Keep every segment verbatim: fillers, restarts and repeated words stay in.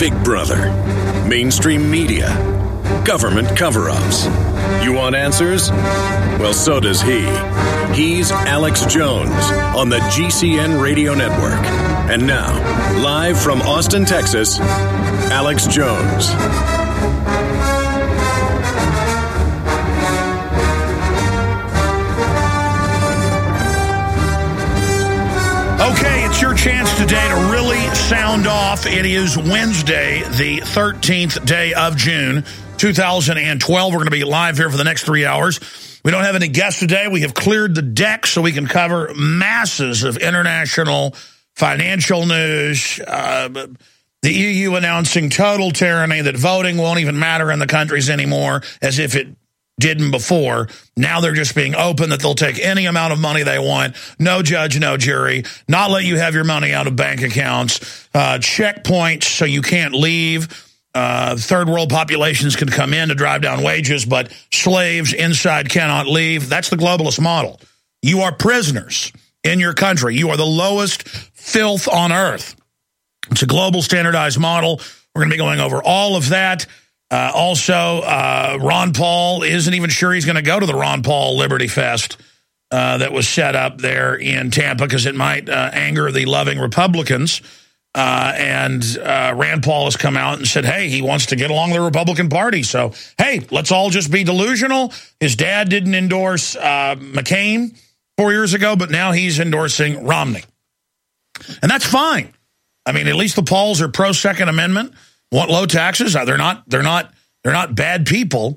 Big Brother, mainstream media, government cover-ups. You want answers? Well, so does he. He's Alex Jones on the G C N Radio Network. And now, live from Austin, Texas, Alex Jones. Okay, it's your chance today to really sound off. It is Wednesday, the thirteenth day of June, two thousand twelve. We're going to be live here for the next three hours. We don't have any guests today. We have cleared the deck so we can cover masses of international financial news. Uh, the E U announcing total tyranny, that voting won't even matter in the countries anymore, as if it didn't before. Now they're just being open that they'll take any amount of money they want. No judge, no jury. Not let you have your money out of bank accounts. Uh, checkpoints so you can't leave. Uh, third world populations can come in to drive down wages, but slaves inside cannot leave. That's the globalist model. You are prisoners in your country. You are the lowest filth on earth. It's a global standardized model. We're going to be going over all of that. Uh, also, uh, Ron Paul isn't even sure he's going to go to the Ron Paul Liberty Fest uh, that was set up there in Tampa because it might uh, anger the loving Republicans. Uh, and uh, Rand Paul has come out and said, hey, he wants to get along with the Republican Party. So, hey, let's all just be delusional. His dad didn't endorse uh, McCain four years ago, but now he's endorsing Romney. And that's fine. I mean, at least the Pauls are pro-Second Amendment. Want low taxes? They're not. They're not. They're not bad people.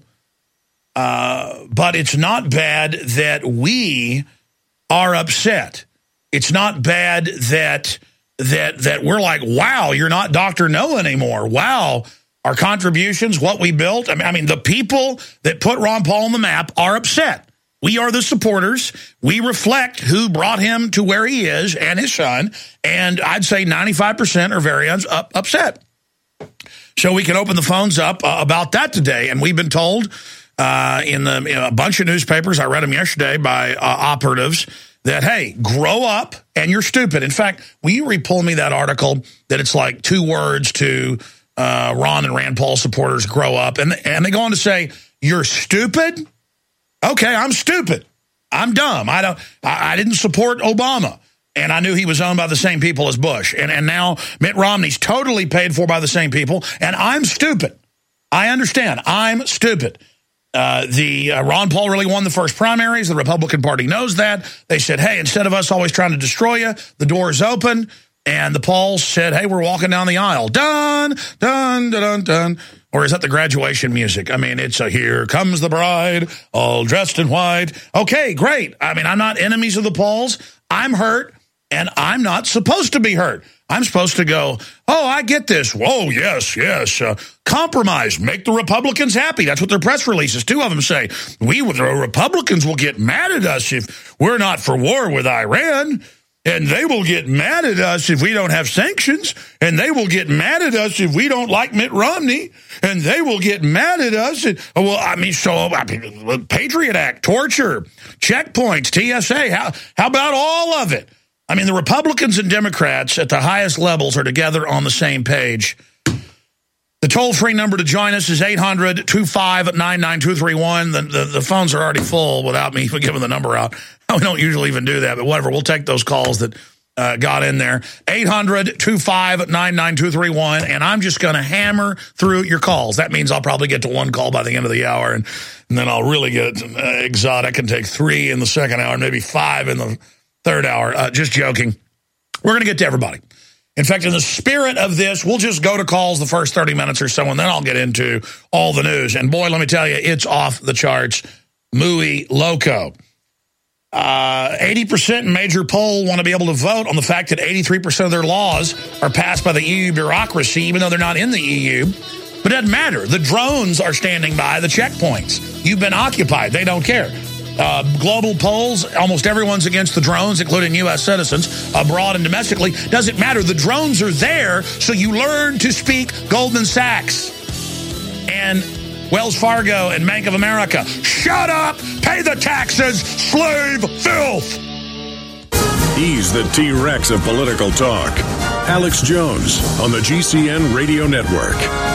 Uh, but it's not bad that we are upset. It's not bad that that that we're like, wow, you're not Doctor No anymore. Wow, our contributions, what we built. I mean, I mean, the people that put Ron Paul on the map are upset. We are the supporters. We reflect who brought him to where he is and his son. And I'd say ninety-five percent are very up, upset. So we can open the phones up uh, about that today. And we've been told uh, in, the, in a bunch of newspapers, I read them yesterday by uh, operatives, that, hey, grow up and you're stupid. In fact, will you re-pull me that article that it's like two words to uh, Ron and Rand Paul supporters, grow up. And, and they go on to say, you're stupid? Okay, I'm stupid. I'm dumb. I don't. I, I didn't support Obama. And I knew he was owned by the same people as Bush. And, and now Mitt Romney's totally paid for by the same people. And I'm stupid. I understand. I'm stupid. Uh, the uh, Ron Paul really won the first primaries. The Republican Party knows that. They said, hey, instead of us always trying to destroy you, the door is open. And the Pauls said, hey, we're walking down the aisle. Dun, dun, dun, dun, dun. Or is that the graduation music? I mean, it's a here comes the bride, all dressed in white. Okay, great. I mean, I'm not enemies of the Pauls. I'm hurt. And I'm not supposed to be hurt. I'm supposed to go, oh, I get this. Whoa, yes, yes. Uh, compromise. Make the Republicans happy. That's what their press releases, two of them say. We, the Republicans, will get mad at us if we're not for war with Iran. And they will get mad at us if we don't have sanctions. And they will get mad at us if we don't like Mitt Romney. And they will get mad at us. And, well, I mean, so I mean, Patriot Act, torture, checkpoints, T S A. How, how about all of it? I mean, the Republicans and Democrats at the highest levels are together on the same page. The toll-free number to join us is eight hundred, two five nine, nine two three one. The, the, the phones are already full without me even giving the number out. We don't usually even do that, but whatever. We'll take those calls that uh, got in there. eight hundred, two five nine, nine two three one, and I'm just going to hammer through your calls. That means I'll probably get to one call by the end of the hour, and, and then I'll really get uh, exotic and take three in the second hour, maybe five in the third hour. Uh, just joking. We're going to get to everybody. In fact, in the spirit of this, we'll just go to calls the first thirty minutes or so, and then I'll get into all the news. And boy, let me tell you, it's off the charts. Muy loco. Uh, eighty percent in major poll want to be able to vote on the fact that eighty-three percent of their laws are passed by the E U bureaucracy, even though they're not in the E U. But it doesn't matter. The drones are standing by the checkpoints. You've been occupied. They don't care. Uh, global polls, almost everyone's against the drones, including U S citizens, abroad and domestically. Doesn't matter. The drones are there, so you learn to speak Goldman Sachs and Wells Fargo and Bank of America. Shut up! Pay the taxes! Slave filth! He's the T-Rex of political talk. Alex Jones on the G C N Radio Network.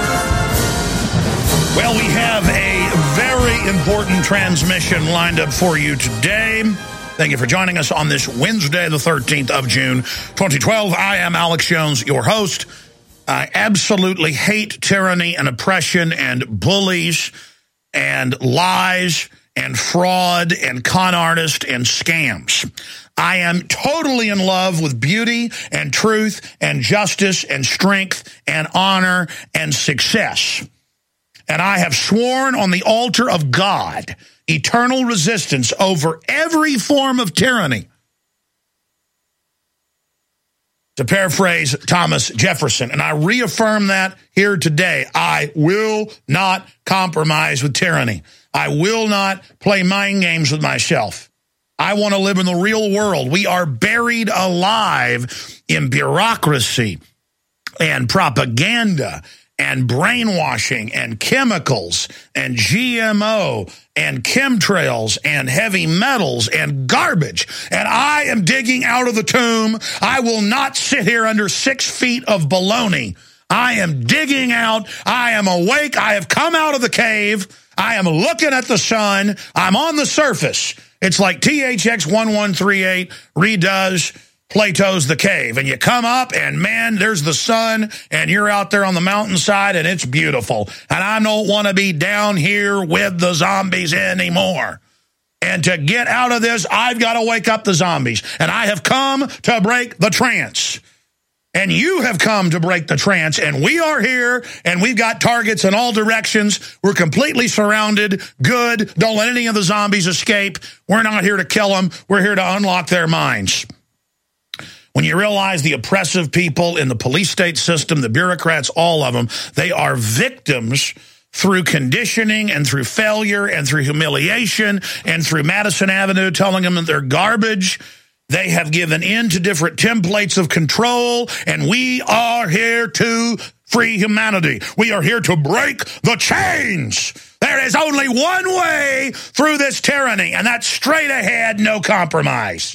Well, we have a very important transmission lined up for you today. Thank you for joining us on this Wednesday, the thirteenth of June, twenty twelve. I am Alex Jones, your host. I absolutely hate tyranny and oppression and bullies and lies and fraud and con artists and scams. I am totally in love with beauty and truth and justice and strength and honor and success. And I have sworn on the altar of God eternal resistance over every form of tyranny. To paraphrase Thomas Jefferson, and I reaffirm that here today, I will not compromise with tyranny. I will not play mind games with myself. I want to live in the real world. We are buried alive in bureaucracy and propaganda and brainwashing and chemicals and G M O and chemtrails and heavy metals and garbage. And I am digging out of the tomb. I will not sit here under six feet of baloney. I am digging out. I am awake. I have come out of the cave. I am looking at the sun. I'm on the surface. It's like T H X eleven thirty-eight redoes Plato's The Cave. And you come up and, man, there's the sun, and you're out there on the mountainside, and it's beautiful. And I don't want to be down here with the zombies anymore. And to get out of this, I've got to wake up the zombies. And I have come to break the trance. And you have come to break the trance, and we are here, and we've got targets in all directions. We're completely surrounded. Good. Don't let any of the zombies escape. We're not here to kill them. We're here to unlock their minds. When you realize the oppressive people in the police state system, the bureaucrats, all of them, they are victims through conditioning and through failure and through humiliation and through Madison Avenue telling them that they're garbage. They have given in to different templates of control, and we are here to free humanity. We are here to break the chains. There is only one way through this tyranny, and that's straight ahead, no compromise.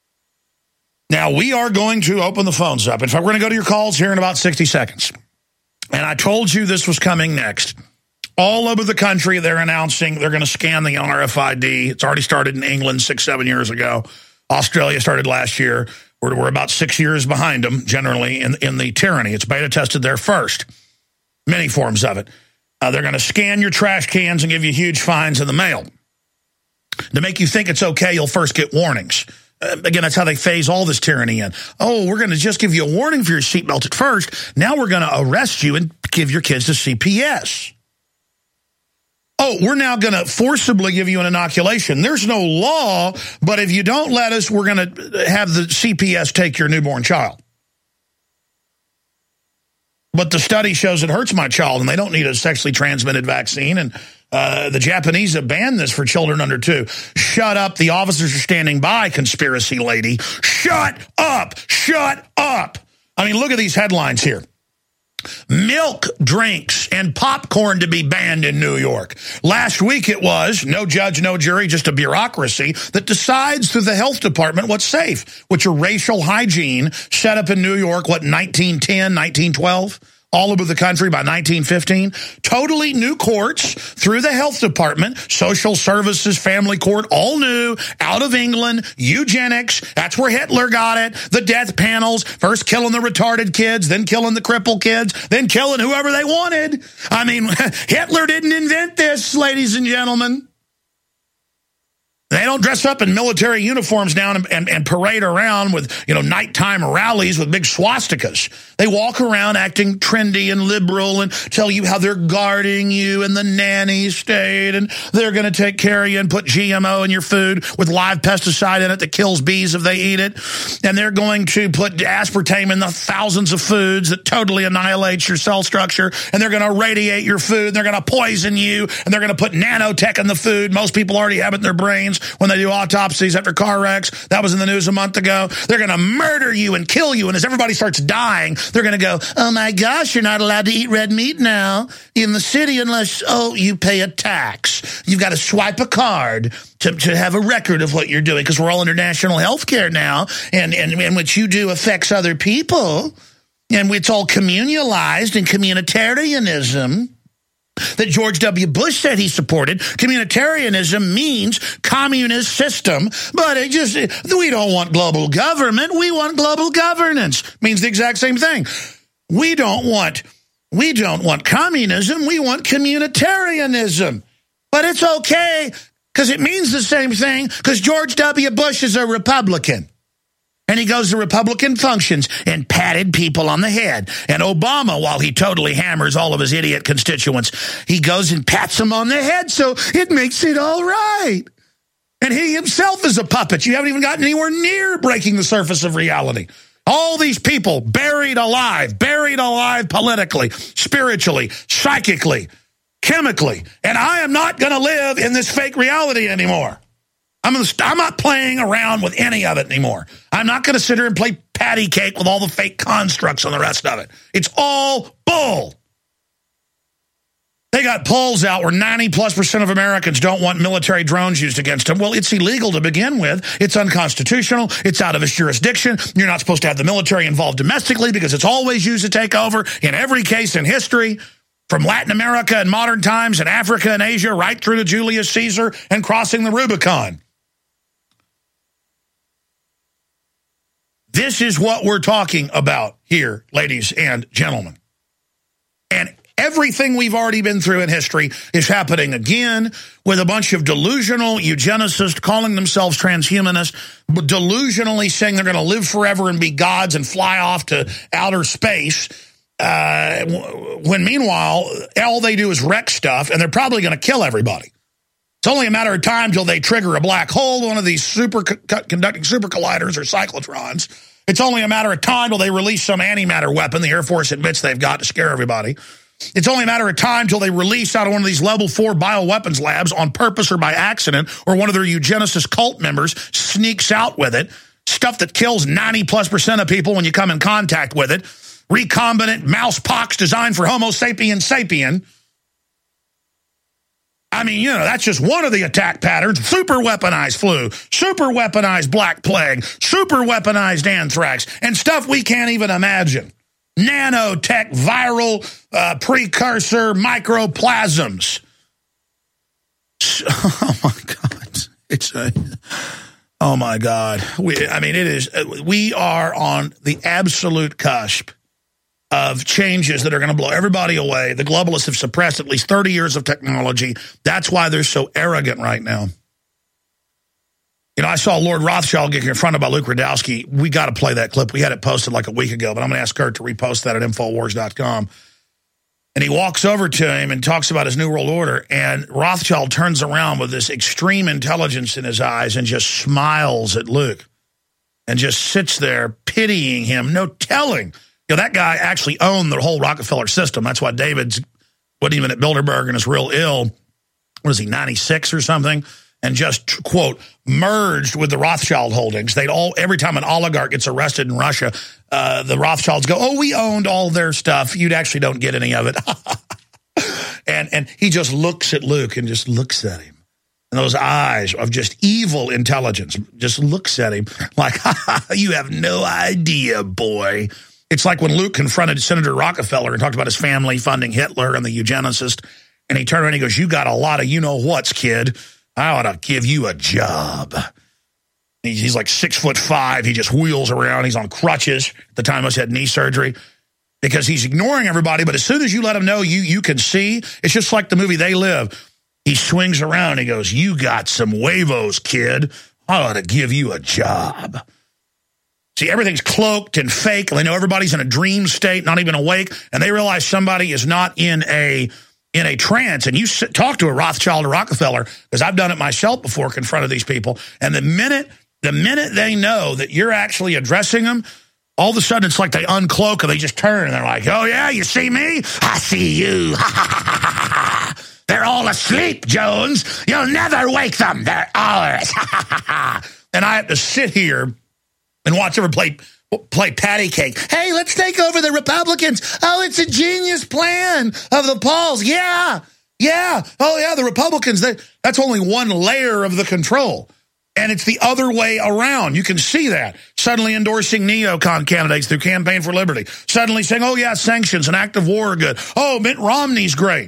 Now, we are going to open the phones up. In fact, we're going to go to your calls here in about sixty seconds. And I told you this was coming next. All over the country, they're announcing they're going to scan the R F I D. It's already started in England six, seven years ago. Australia started last year. We're, we're about six years behind them, generally, in, in the tyranny. It's beta tested there first. Many forms of it. Uh, they're going to scan your trash cans and give you huge fines in the mail. To make you think it's okay, you'll first get warnings. Uh, again, that's how they phase all this tyranny in. Oh, we're going to just give you a warning for your seatbelt at first. Now we're going to arrest you and give your kids to C P S. Oh, we're now going to forcibly give you an inoculation. There's no law, but if you don't let us, we're going to have the C P S take your newborn child. But the study shows it hurts my child, and they don't need a sexually transmitted vaccine. And uh, the Japanese have banned this for children under two. Shut up. The officers are standing by, conspiracy lady. Shut up. Shut up. I mean, look at these headlines here. Milk drinks and popcorn to be banned in New York. Last week it was, no judge, no jury, just a bureaucracy that decides through the health department what's safe, which are racial hygiene set up in New York, what, nineteen ten, nineteen twelve? All over the country by nineteen fifteen. Totally new courts through the health department, social services, family court, all new, out of England, eugenics. That's where Hitler got it. The death panels, first killing the retarded kids, then killing the crippled kids, then killing whoever they wanted. I mean, Hitler didn't invent this, ladies and gentlemen. They don't dress up in military uniforms now and, and, and parade around with, you know, nighttime rallies with big swastikas. They walk around acting trendy and liberal and tell you how they're guarding you in the nanny state and they're going to take care of you and put G M O in your food with live pesticide in it that kills bees if they eat it. And they're going to put aspartame in the thousands of foods that totally annihilates your cell structure. And they're going to radiate your food. They're going to poison you. And they're going to put nanotech in the food. Most people already have it in their brains when they do autopsies after car wrecks. That was in the news a month ago. They're going to murder you and kill you. And as everybody starts dying, they're going to go, oh my gosh, you're not allowed to eat red meat now in the city unless, oh, you pay a tax. You've got to swipe a card to, to have a record of what you're doing because we're all under national health care now. And, and, and what you do affects other people. And it's all communalized and communitarianism that George W. Bush said he supported. Communitarianism means communist system, but it just, we don't want global government. We want global governance. Means the exact same thing. We don't want, we don't want communism. We want communitarianism. But it's okay because it means the same thing because George W. Bush is a Republican. And he goes to Republican functions and patted people on the head. And Obama, while he totally hammers all of his idiot constituents, he goes and pats them on the head, so it makes it all right. And he himself is a puppet. You haven't even gotten anywhere near breaking the surface of reality. All these people buried alive, buried alive politically, spiritually, psychically, chemically. And I am not going to live in this fake reality anymore. I'm, gonna, I'm not playing around with any of it anymore. I'm not going to sit here and play patty cake with all the fake constructs and the rest of it. It's all bull. They got polls out where ninety plus percent of Americans don't want military drones used against them. Well, it's illegal to begin with. It's unconstitutional. It's out of its jurisdiction. You're not supposed to have the military involved domestically because it's always used to take over in every case in history. From Latin America in modern times and Africa and Asia right through to Julius Caesar and crossing the Rubicon. This is what we're talking about here, ladies and gentlemen. And everything we've already been through in history is happening again with a bunch of delusional eugenicists calling themselves transhumanists, delusionally saying they're going to live forever and be gods and fly off to outer space. Uh, when meanwhile, all they do is wreck stuff, and they're probably going to kill everybody. It's only a matter of time till they trigger a black hole, one of these super conducting super colliders or cyclotrons. It's only a matter of time till they release some antimatter weapon the Air Force admits they've got to scare everybody. It's only a matter of time till they release out of one of these level four bioweapons labs on purpose or by accident, or one of their eugenicist cult members sneaks out with it, stuff that kills ninety plus percent of people when you come in contact with it, recombinant mouse pox designed for Homo sapiens sapien. I mean, you know, that's just one of the attack patterns. Super weaponized flu, super weaponized black plague, super weaponized anthrax, and stuff we can't even imagine. Nanotech, viral, uh, precursor, microplasms. Oh, my God. It's a, oh, my God. We, I mean, it is, we are on the absolute cusp of changes that are going to blow everybody away. The globalists have suppressed at least thirty years of technology. That's why they're so arrogant right now. You know, I saw Lord Rothschild get confronted by Luke Rudkowski. We got to play that clip. We had it posted like a week ago, but I'm going to ask Kurt to repost that at Infowars dot com. And he walks over to him and talks about his New World Order, and Rothschild turns around with this extreme intelligence in his eyes and just smiles at Luke and just sits there pitying him, no telling. You know, that guy actually owned the whole Rockefeller system. That's why David's wasn't even at Bilderberg and is real ill. What is he, ninety-six or something? And just, quote, merged with the Rothschild holdings. They'd all, every time an oligarch gets arrested in Russia, uh, the Rothschilds go, oh, we owned all their stuff. You actually don't get any of it. and and he just looks at Luke and just looks at him. And those eyes of just evil intelligence just looks at him like, ha, ha, you have no idea, boy. It's like when Luke confronted Senator Rockefeller and talked about his family funding Hitler and the eugenicist. And he turned around and he goes, you got a lot of you-know-whats, kid. I ought to give you a job. He's like six foot five. He just wheels around. He's on crutches. At the time, he had knee surgery because he's ignoring everybody. But as soon as you let him know you you can see, it's just like the movie They Live. He swings around and he goes, you got some huevos, kid. I ought to give you a job. See, everything's cloaked and fake. They know everybody's in a dream state, not even awake. And they realize somebody is not in a... in a trance, and you sit, talk to a Rothschild or Rockefeller, because I've done it myself before, confronted these people, and the minute the minute they know that you're actually addressing them, all of a sudden it's like they uncloak and they just turn, and they're like, oh yeah, you see me? I see you. They're all asleep, Jones. You'll never wake them. They're ours. And I have to sit here and watch them play play patty cake. Hey, let's take over the Republicans. Oh, it's a genius plan of the polls. Yeah, yeah. Oh, yeah, the Republicans, they, that's only one layer of the control. And it's the other way around. You can see that. Suddenly endorsing neocon candidates through Campaign for Liberty. Suddenly saying, oh, yeah, sanctions and act of war are good. Oh, Mitt Romney's great.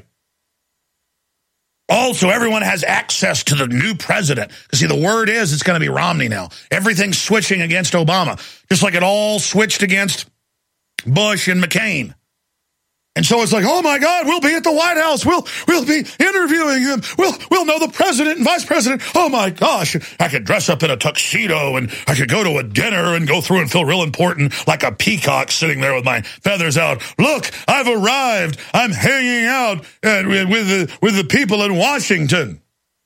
Also, everyone has access to the new president. Because, see, the word is it's going to be Romney now. Everything's switching against Obama. Just like it all switched against Bush and McCain. And so it's like, oh, my God, we'll be at the White House. We'll we'll be interviewing him. We'll, we'll know the president and vice president. Oh, my gosh, I could dress up in a tuxedo and I could go to a dinner and go through and feel real important like a peacock sitting there with my feathers out. Look, I've arrived. I'm hanging out uh, with, the, with the people in Washington.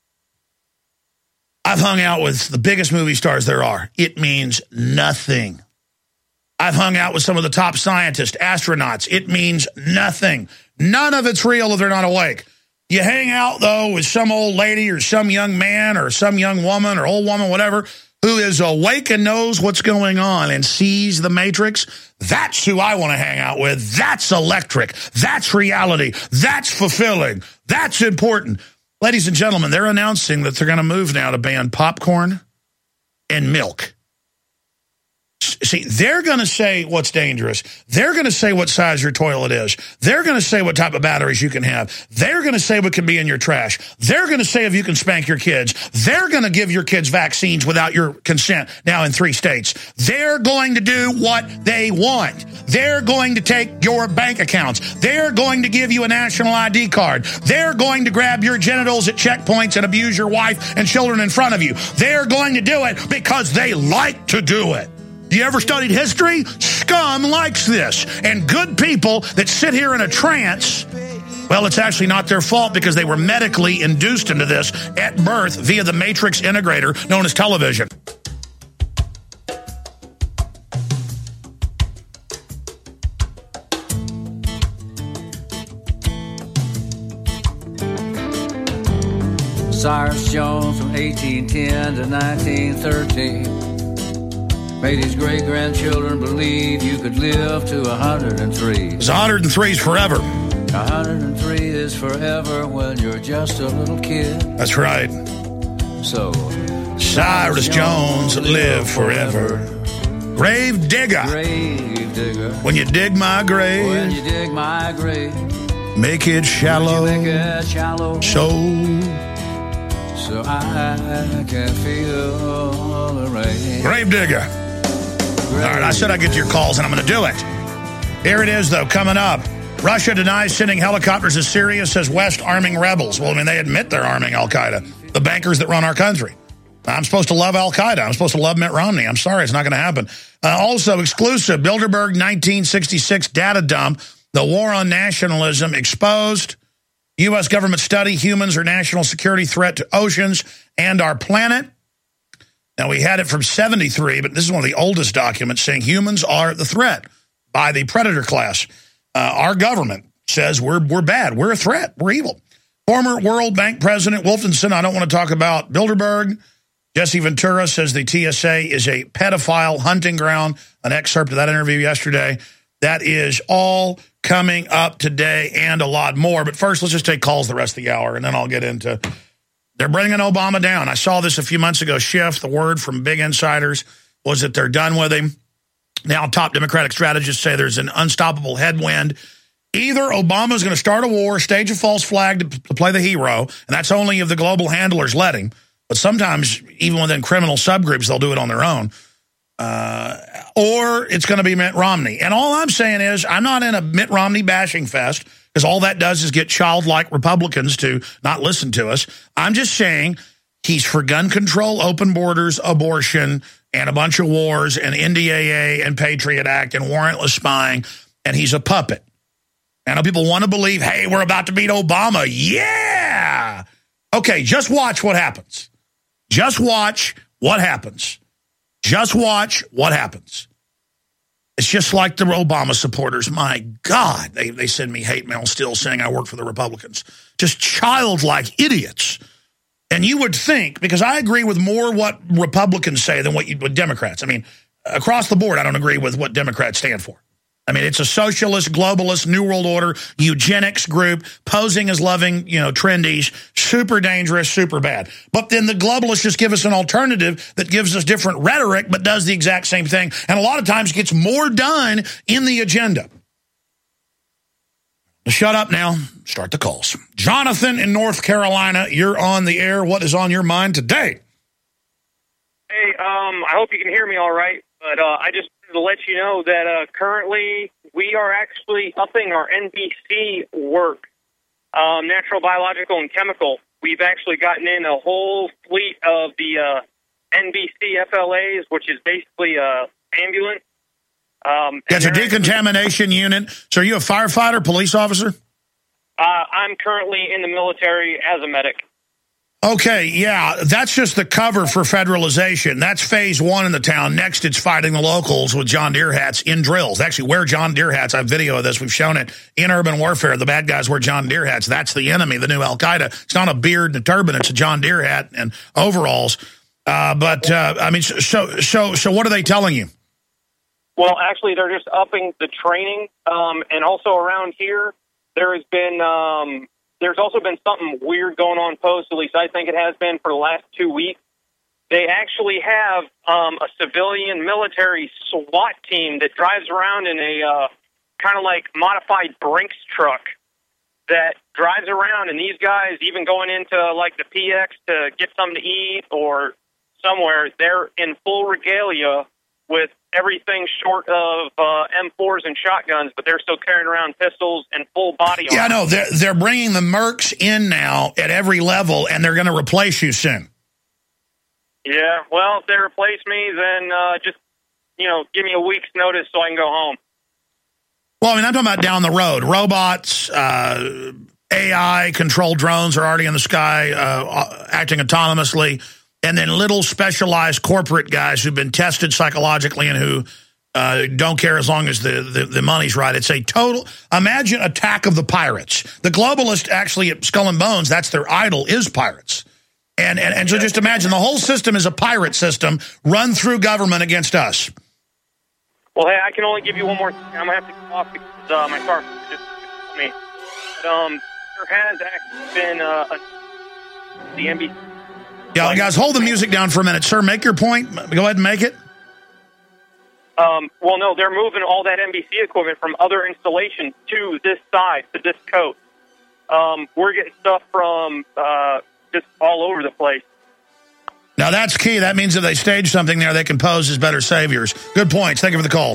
I've hung out with the biggest movie stars there are. It means nothing. I've hung out with some of the top scientists, astronauts. It means nothing. None of it's real if they're not awake. You hang out, though, with some old lady or some young man or some young woman or old woman, whatever, who is awake and knows what's going on and sees the Matrix. That's who I want to hang out with. That's electric. That's reality. That's fulfilling. That's important. Ladies and gentlemen, they're announcing that they're going to move now to ban popcorn and milk. See, they're going to say what's dangerous. They're going to say what size your toilet is. They're going to say what type of batteries you can have. They're going to say what can be in your trash. They're going to say if you can spank your kids. They're going to give your kids vaccines without your consent now in three states. They're going to do what they want. They're going to take your bank accounts. They're going to give you a national I D card. They're going to grab your genitals at checkpoints and abuse your wife and children in front of you. They're going to do it because they like to do it. You ever studied history? Scum likes this. And good people that sit here in a trance, well, it's actually not their fault because they were medically induced into this at birth via the matrix integrator known as television. Cyrus Jones from eighteen ten to nineteen thirteen. Made his great-grandchildren believe you could live to one hundred three. It's one hundred three is forever. one hundred three is forever when you're just a little kid. That's right. So, Cyrus Jones, live forever. forever. Grave digger. Grave digger. When you dig my grave. When you dig my grave. Make it shallow. Make it shallow. So. So I can feel the rain. Grave digger. All right, I said I'd get to your calls, and I'm going to do it. Here it is, though, coming up. Russia denies sending helicopters to Syria, says West arming rebels. Well, I mean, they admit they're arming al-Qaeda, the bankers that run our country. I'm supposed to love al-Qaeda. I'm supposed to love Mitt Romney. I'm sorry, it's not going to happen. Uh, also, exclusive, Bilderberg nineteen sixty-six data dump, the war on nationalism exposed. U S government study, humans are national security threat to oceans and our planet. Now, we had it from seventy-three, but this is one of the oldest documents saying humans are the threat by the predator class. Uh, our government says we're we're bad. We're a threat. We're evil. Former World Bank President Wolfenson, I don't want to talk about Bilderberg. Jesse Ventura says the T S A is a pedophile hunting ground. An excerpt of that interview yesterday. That is all coming up today and a lot more. But first, let's just take calls the rest of the hour, and then I'll get into... They're bringing Obama down. I saw this a few months ago. Schiff, the word from big insiders was that they're done with him. Now top Democratic strategists say there's an unstoppable headwind. Either Obama's going to start a war, stage a false flag to, to play the hero, and that's only if the global handlers let him. But sometimes, even within criminal subgroups, they'll do it on their own. Uh, or it's going to be Mitt Romney. And all I'm saying is I'm not in a Mitt Romney bashing fest because all that does is get childlike Republicans to not listen to us. I'm just saying he's for gun control, open borders, abortion, and a bunch of wars, and N D A A and Patriot Act and warrantless spying, and he's a puppet. I know people want to believe, hey, we're about to beat Obama. Yeah! Okay, just watch what happens. Just watch what happens. Just watch what happens. It's just like the Obama supporters. My God, they, they send me hate mail still saying I work for the Republicans. Just childlike idiots. And you would think, because I agree with more what Republicans say than what you, what Democrats. I mean, across the board, I don't agree with what Democrats stand for. I mean, it's a socialist, globalist, New World Order, eugenics group, posing as loving, you know, trendies, super dangerous, super bad. But then the globalists just give us an alternative that gives us different rhetoric, but does the exact same thing, and a lot of times gets more done in the agenda. Shut up now. Start the calls. Jonathan in North Carolina, you're on the air. What is on your mind today? Hey, um, I hope you can hear me all right, but uh, I just wanted to let you know that uh, currently we are actually upping our N B C work, um, natural, biological, and chemical. We've actually gotten in a whole fleet of the uh, N B C F L As, which is basically uh, ambulance. Um, That's a decontamination unit. So are you a firefighter, police officer? Uh, I'm currently in the military as a medic. Okay, yeah, that's just the cover for federalization. That's phase one in the town. Next, it's fighting the locals with John Deere hats in drills. They actually wear John Deere hats. I have video of this. We've shown it in urban warfare. The bad guys wear John Deere hats. That's the enemy, the new Al-Qaeda. It's not a beard and a turban. It's a John Deere hat and overalls. Uh, but, uh, I mean, so, so, so what are they telling you? Well, actually, they're just upping the training, um, and also around here, there has been, um, there's also been something weird going on post, at least I think it has been for the last two weeks. They actually have um, a civilian military SWAT team that drives around in a uh, kind of like modified Brinks truck that drives around, and these guys, even going into like the P X to get something to eat or somewhere, they're in full regalia with everything short of uh, M fours and shotguns, but they're still carrying around pistols and full body armor. Yeah, no, they're, they're bringing the mercs in now at every level, and they're going to replace you soon. Yeah, well, if they replace me, then uh, just, you know, give me a week's notice so I can go home. Well, I mean, I'm talking about down the road. Robots, uh, A I-controlled drones are already in the sky, uh, acting autonomously. And then little specialized corporate guys who've been tested psychologically and who uh, don't care as long as the, the, the money's right. It's a total, imagine Attack of the Pirates. The globalists actually at Skull and Bones, that's their idol, is pirates. And, and, and so just imagine the whole system is a pirate system run through government against us. Well, hey, I can only give you one more thing. I'm going to have to get off because uh, my car just told me. But, um, there has actually been uh, a, the N B C. Yeah, guys, hold the music down for a minute. Sir, make your point. Go ahead and make it. Um, well, no, they're moving all that N B C equipment from other installations to this side, to this coast. Um, we're getting stuff from uh, just all over the place. Now, that's key. That means if they stage something there, they can pose as better saviors. Good points. Thank you for the call.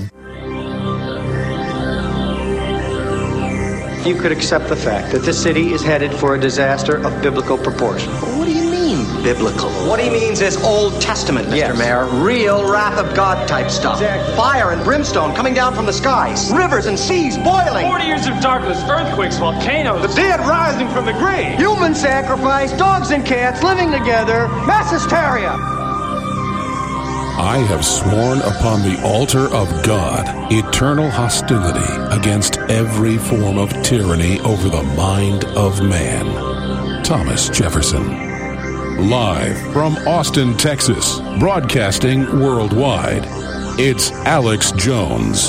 You could accept the fact that this city is headed for a disaster of biblical proportion. What do you mean, biblical? What he means is Old Testament, Mister Yes. Mayor. Real wrath of God type stuff. Exactly. Fire and brimstone coming down from the skies. Rivers and seas boiling. Forty years of darkness, earthquakes, volcanoes. The dead rising from the grave. Human sacrifice, dogs and cats living together, mass hysteria. I have sworn upon the altar of God eternal hostility against every form of tyranny over the mind of man. Thomas Jefferson. Live from Austin, Texas, broadcasting worldwide, it's Alex Jones.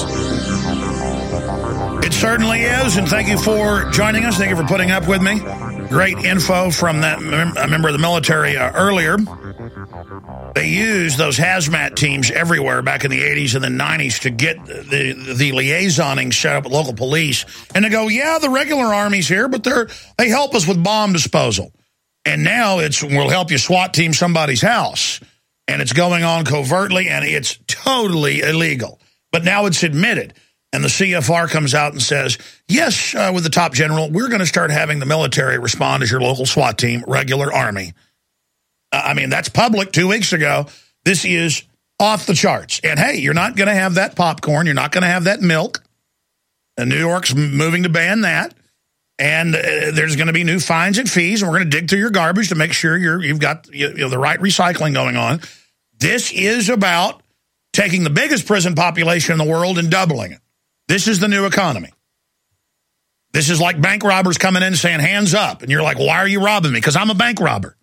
It certainly is, and thank you for joining us. Thank you for putting up with me. Great info from that mem- a member of the military uh, earlier. They used those hazmat teams everywhere back in the eighties and the nineties to get the the liaisoning set up with local police. And they go, yeah, the regular army's here, but they're they help us with bomb disposal. And now it's, we'll help you SWAT team somebody's house. And it's going on covertly, and it's totally illegal. But now it's admitted. And the C F R comes out and says, yes, uh, with the top general, we're going to start having the military respond as your local SWAT team, regular army. I mean, that's public two weeks ago. This is off the charts. And, hey, you're not going to have that popcorn. You're not going to have that milk. And New York's moving to ban that. And uh, there's going to be new fines and fees. And we're going to dig through your garbage to make sure you're, you've got you know, the right recycling going on. This is about taking the biggest prison population in the world and doubling it. This is the new economy. This is like bank robbers coming in and saying, hands up. And you're like, why are you robbing me? Because I'm a bank robber.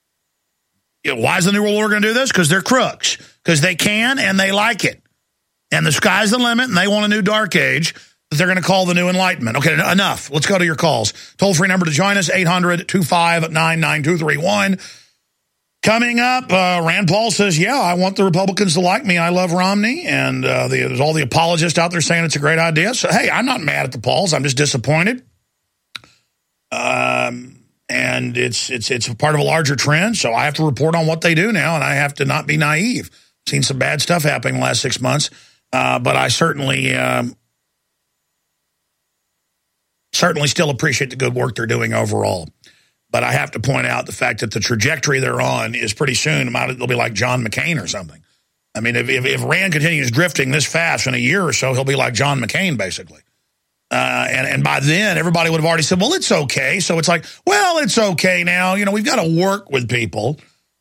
You know, why is the New World Order going to do this? Because they're crooks. Because they can and they like it. and the sky's the limit, and they want a new dark age that they're going to call the new enlightenment. Okay, enough. Let's go to your calls. Toll-free number to join us, eight hundred, two five nine, nine two three one. Coming up, uh, Rand Paul says, yeah, I want the Republicans to like me. I love Romney. And uh, the, there's all the apologists out there saying it's a great idea. So, hey, I'm not mad at the Pauls. I'm just disappointed. Um, and it's it's it's a part of a larger trend. So I have to report on what they do now, and I have to not be naive. Seen some bad stuff happening in the last six months. Uh, but I certainly, um, certainly still appreciate the good work they're doing overall. But I have to point out the fact that the trajectory they're on is pretty soon, it'll be like John McCain or something. I mean, if, if, if Rand continues drifting this fast in a year or so, he'll be like John McCain, basically. Uh, and, and by then, everybody would have already said, well, it's okay. So it's like, well, it's okay now. You know, we've got to work with people.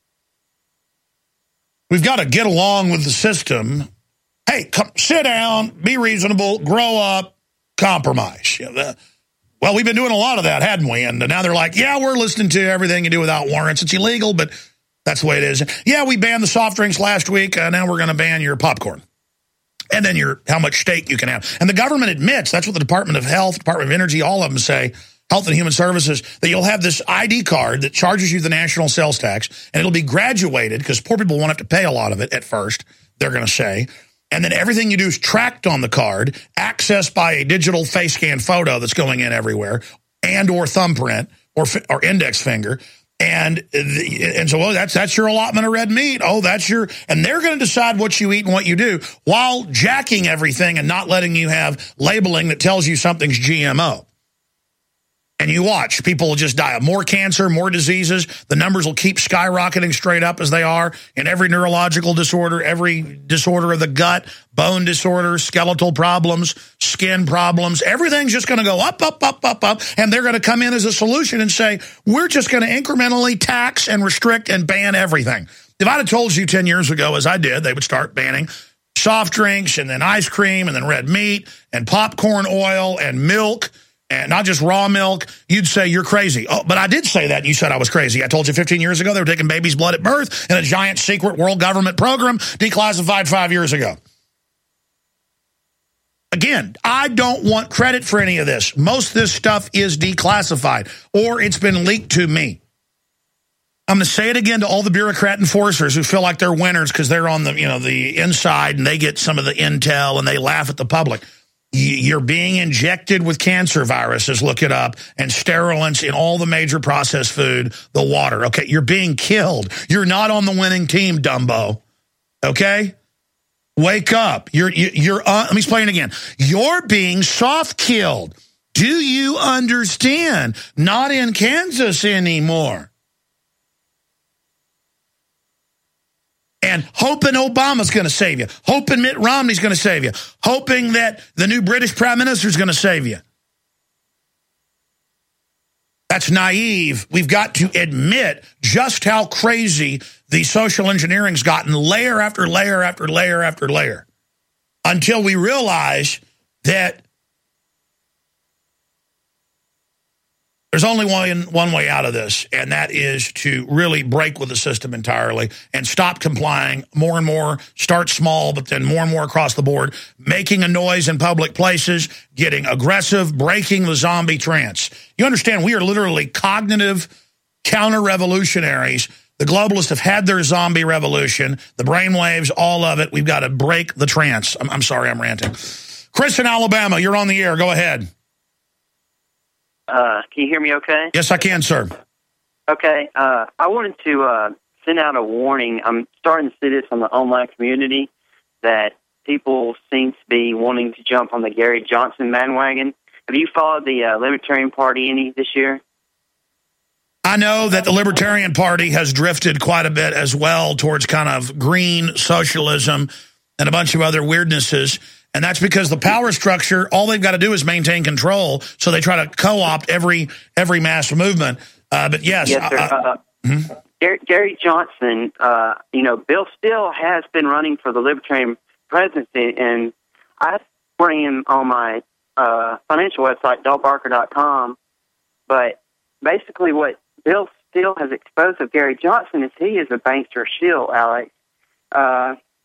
We've got to get along with the system. Hey, come, sit down, be reasonable, grow up, compromise. You know, the, Well, we've been doing a lot of that, hadn't we? And now they're like, yeah, we're listening to everything you do without warrants. It's illegal, but that's the way it is. Yeah, we banned the soft drinks last week. Uh, now we're going to ban your popcorn. And then your how much steak you can have. And the government admits, that's what the Department of Health, Department of Energy, all of them say, Health and Human Services, that you'll have this I D card that charges you the national sales tax, and it'll be graduated because poor people won't have to pay a lot of it at first, they're going to say. And then everything you do is tracked on the card, accessed by a digital face scan photo that's going in everywhere, and or thumbprint or or index finger. And and so, well, that's that's your allotment of red meat. Oh, that's your, and they're going to decide what you eat and what you do while jacking everything and not letting you have labeling that tells you something's G M O. And you watch, people will just die of more cancer, more diseases. The numbers will keep skyrocketing straight up as they are in every neurological disorder, every disorder of the gut, bone disorders, skeletal problems, skin problems. Everything's just going to go up, up, up, up, up. And they're going to come in as a solution and say, we're just going to incrementally tax and restrict and ban everything. If I'd have told you ten years ago, as I did, they would start banning soft drinks and then ice cream and then red meat and popcorn oil and milk, and not just raw milk, you'd say you're crazy. Oh, but I did say that, and you said I was crazy. I told you fifteen years ago they were taking baby's blood at birth in a giant secret world government program declassified five years ago. Again, I don't want credit for any of this. Most of this stuff is declassified, or it's been leaked to me. I'm going to say it again to all the bureaucrat enforcers who feel like they're winners because they're on the, you know, the inside and they get some of the intel and they laugh at the public. You're being injected with cancer viruses, look it up, and sterilants in all the major processed food, the water. Okay, you're being killed. You're not on the winning team, Dumbo. Okay? Wake up. You're, you're, uh, let me explain it again. You're being soft-killed. Do you understand? Not in Kansas anymore. And hoping Obama's going to save you. Hoping Mitt Romney's going to save you. Hoping that the new British Prime Minister's going to save you. That's naive. We've got to admit just how crazy the social engineering's gotten layer after layer after layer after layer. Until we realize that there's only one, one way out of this, and that is to really break with the system entirely and stop complying more and more, start small, but then more and more across the board, making a noise in public places, getting aggressive, breaking the zombie trance. You understand, we are literally cognitive counter-revolutionaries. The globalists have had their zombie revolution, the brainwaves, all of it. We've got to break the trance. I'm, I'm sorry, I'm ranting. Chris in Alabama, you're on the air. Go ahead. Uh, can you hear me okay? Yes, I can, sir. Okay. Uh, I wanted to uh, send out a warning. I'm starting to see this on the online community that people seem to be wanting to jump on the Gary Johnson bandwagon. Have you followed the uh, Libertarian Party any this year? I know that the Libertarian Party has drifted quite a bit as well towards kind of green socialism and a bunch of other weirdnesses. And that's because the power structure, all they've got to do is maintain control, so they try to co-opt every every mass movement. Uh, but yes. yes sir. I, I, uh, mm-hmm. Gary, Gary Johnson, uh, you know, Bill Still has been running for the Libertarian presidency, and I bring him on my uh, financial website, Del Barker dot com. But basically what Bill Still has exposed of Gary Johnson is he is a bankster shill, Alex. Uh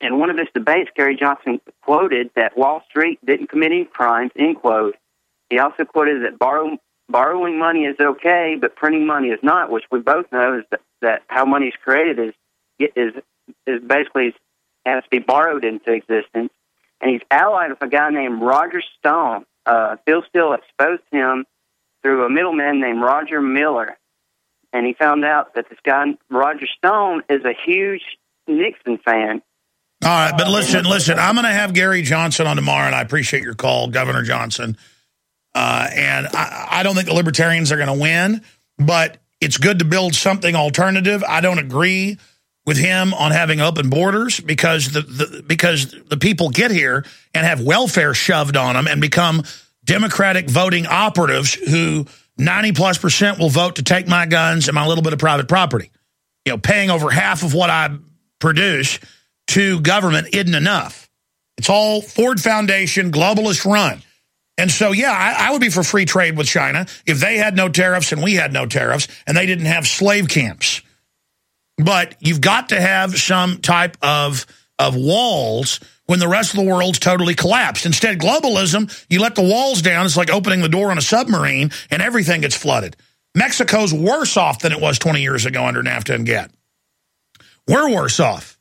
in one of his debates, Gary Johnson quoted that Wall Street didn't commit any crimes, end quote. He also quoted that borrow, borrowing money is okay, but printing money is not, which we both know is that, that how money is created is is is basically has to be borrowed into existence. And he's allied with a guy named Roger Stone. Uh, Phil Steele exposed him through a middleman named Roger Miller. And he found out that this guy, Roger Stone, is a huge Nixon fan. All right, but listen, listen, I'm going to have Gary Johnson on tomorrow, and I appreciate your call, Governor Johnson. Uh, and I, I don't think the Libertarians are going to win, but it's good to build something alternative. I don't agree with him on having open borders because the, the because the people get here and have welfare shoved on them and become Democratic voting operatives who ninety plus percent will vote to take my guns and my little bit of private property. You know, paying over half of what I produce to government isn't enough. It's all Ford Foundation, globalist run. And so, yeah, I, I would be for free trade with China if they had no tariffs and we had no tariffs and they didn't have slave camps. But you've got to have some type of, of walls when the rest of the world's totally collapsed. Instead, globalism, you let the walls down. It's like opening the door on a submarine and everything gets flooded. Mexico's worse off than it was twenty years ago under NAFTA and GATT. We're worse off.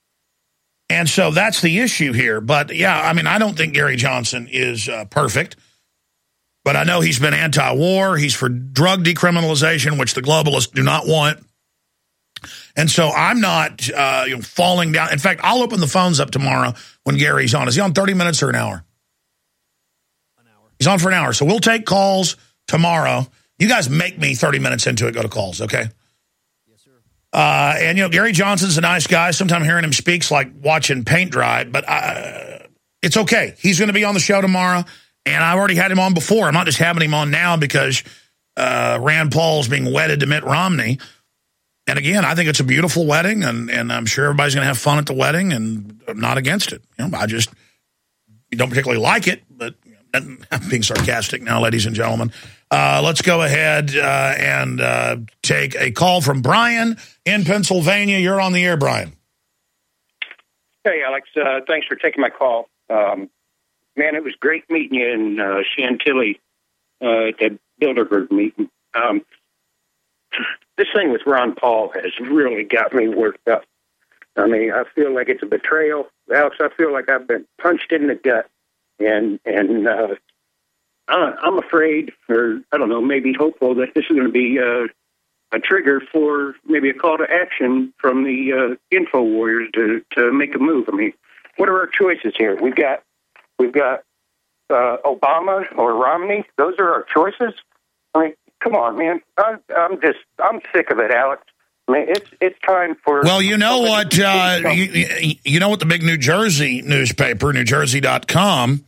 And so that's the issue here. But, yeah, I mean, I don't think Gary Johnson is uh, perfect. But I know he's been anti-war. He's for drug decriminalization, which the globalists do not want. And so I'm not uh, you know, falling down. In fact, I'll open the phones up tomorrow when Gary's on. Is he on thirty minutes or an hour? An hour. He's on for an hour. So we'll take calls tomorrow. You guys make me thirty minutes into it, go to calls, okay? Yes, sir. Uh, and, you know, Gary Johnson's a nice guy. Sometimes hearing him speak's like watching paint dry, but I, it's okay. He's going to be on the show tomorrow, and I already had him on before. I'm not just having him on now because uh, Rand Paul's being wedded to Mitt Romney. And again, I think it's a beautiful wedding, and, and I'm sure everybody's going to have fun at the wedding, and I'm not against it. You know, I just don't particularly like it, but I'm being sarcastic now, ladies and gentlemen. Uh, let's go ahead uh, and uh, take a call from Brian in Pennsylvania. You're on the air, Brian. Hey, Alex. Uh, thanks for taking my call. Um, man, it was great meeting you in uh, Chantilly uh, at the Bilderberg meeting. Um, this thing with Ron Paul has really got me worked up. I mean, I feel like it's a betrayal. Alex, I feel like I've been punched in the gut. And and uh, I'm afraid, or I don't know, maybe hopeful that this is going to be uh, a trigger for maybe a call to action from the uh, info warriors to, to make a move. I mean, what are our choices here? We've got we've got uh, Obama or Romney. Those are our choices. I mean, come on, man. I, I'm just I'm sick of it, Alex. I mean, it's it's time for. Well, you know what? Uh, you, you know what the big New Jersey newspaper, New Jersey dot com,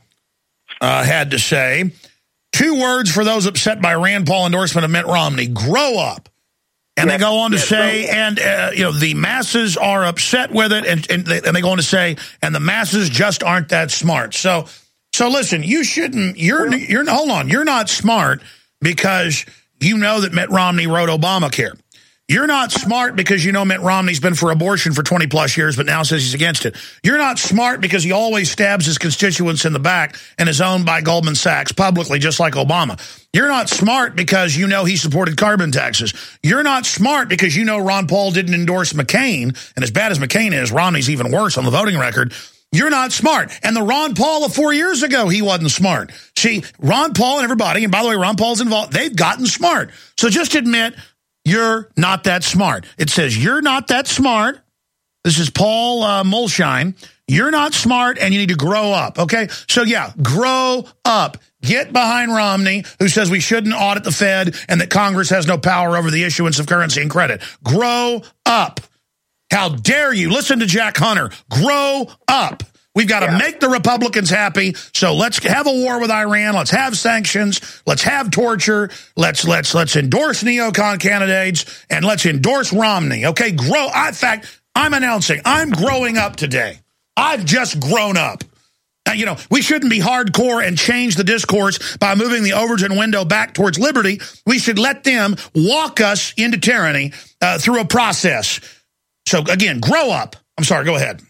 uh, had to say. Two words for those upset by Rand Paul endorsement of Mitt Romney: grow up. And yes, they go on to yes, say, right. and uh, you know, the masses are upset with it, and and they, and they go on to say, and the masses just aren't that smart. So, so listen, you shouldn't. You're well, you're hold on. You're not smart because you know that Mitt Romney wrote Obamacare. You're not smart because you know Mitt Romney's been for abortion for twenty plus years, but now says he's against it. You're not smart because he always stabs his constituents in the back and is owned by Goldman Sachs publicly, just like Obama. You're not smart because you know he supported carbon taxes. You're not smart because you know Ron Paul didn't endorse McCain, and as bad as McCain is, Romney's even worse on the voting record. You're not smart. And the Ron Paul of four years ago, he wasn't smart. See, Ron Paul and everybody, and by the way, Ron Paul's involved, they've gotten smart. So just admit you're not that smart. It says you're not that smart. This is Paul uh, Mulshine. You're not smart, and you need to grow up, okay? So, yeah, grow up. Get behind Romney, who says we shouldn't audit the Fed and that Congress has no power over the issuance of currency and credit. Grow up. How dare you? Listen to Jack Hunter. Grow up. We've got to yeah. make the Republicans happy, so let's have a war with Iran. Let's have sanctions. Let's have torture. Let's let's let's endorse neocon candidates, and let's endorse Romney. Okay, grow. I, in fact, I'm announcing I'm growing up today. I've just grown up. Now, you know, we shouldn't be hardcore and change the discourse by moving the Overton window back towards liberty. We should let them walk us into tyranny uh, through a process. So, again, grow up. I'm sorry, go ahead.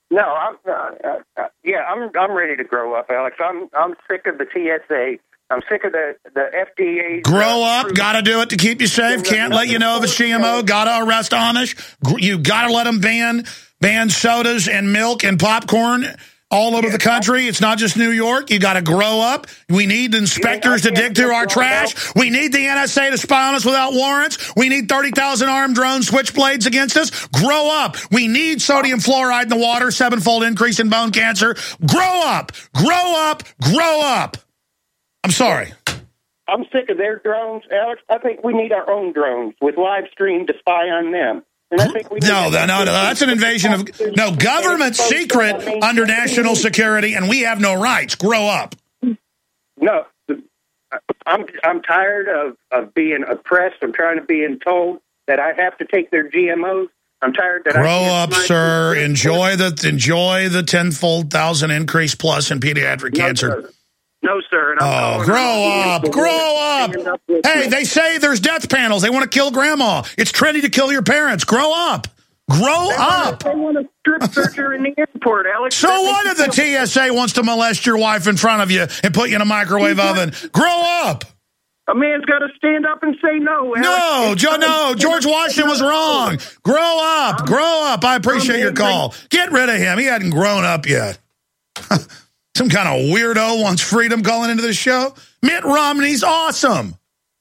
No, I'm uh, uh, yeah, I'm I'm ready to grow up, Alex. I'm I'm sick of the T S A. I'm sick of the the F D A. Grow up. Got to do it to keep you safe. Can't let you know if it's G M O. Got to arrest Amish. You got to let them ban ban sodas and milk and popcorn all over the country. It's not just New York. You got to grow up. We need inspectors to dig through our trash. We need the N S A to spy on us without warrants. We need thirty thousand armed drone switchblades against us. Grow up. We need sodium fluoride in the water, sevenfold increase in bone cancer. Grow up. Grow up. Grow up. I'm sorry. I'm sick of their drones, Alex. I think we need our own drones with live stream to spy on them. And I think we no, no, no, no, that's an invasion of no government secret under national security, and we have no rights. Grow up. No, I'm I'm tired of, of being oppressed. I'm trying to being told that I have to take their G M Os. I'm tired that grow I up, sir. Enjoy the enjoy the tenfold thousand increase plus in pediatric no, cancer. Sir. No, sir. And I'm oh, grow up, grow up. Hey, they say there's death panels. They want to kill grandma. It's trendy to kill your parents. Grow up. Grow they up. Want to, they want to strip search her in the airport, Alex. So what if the T S A wants to molest your wife in front of you and put you in a microwave oven? Grow up. A man's got to stand up and say no, Alex. No, Joe, no. George Washington was wrong. Grow up. Grow up. I appreciate your call. Get rid of him. He hadn't grown up yet. Some kind of weirdo wants freedom calling into the show. Mitt Romney's awesome.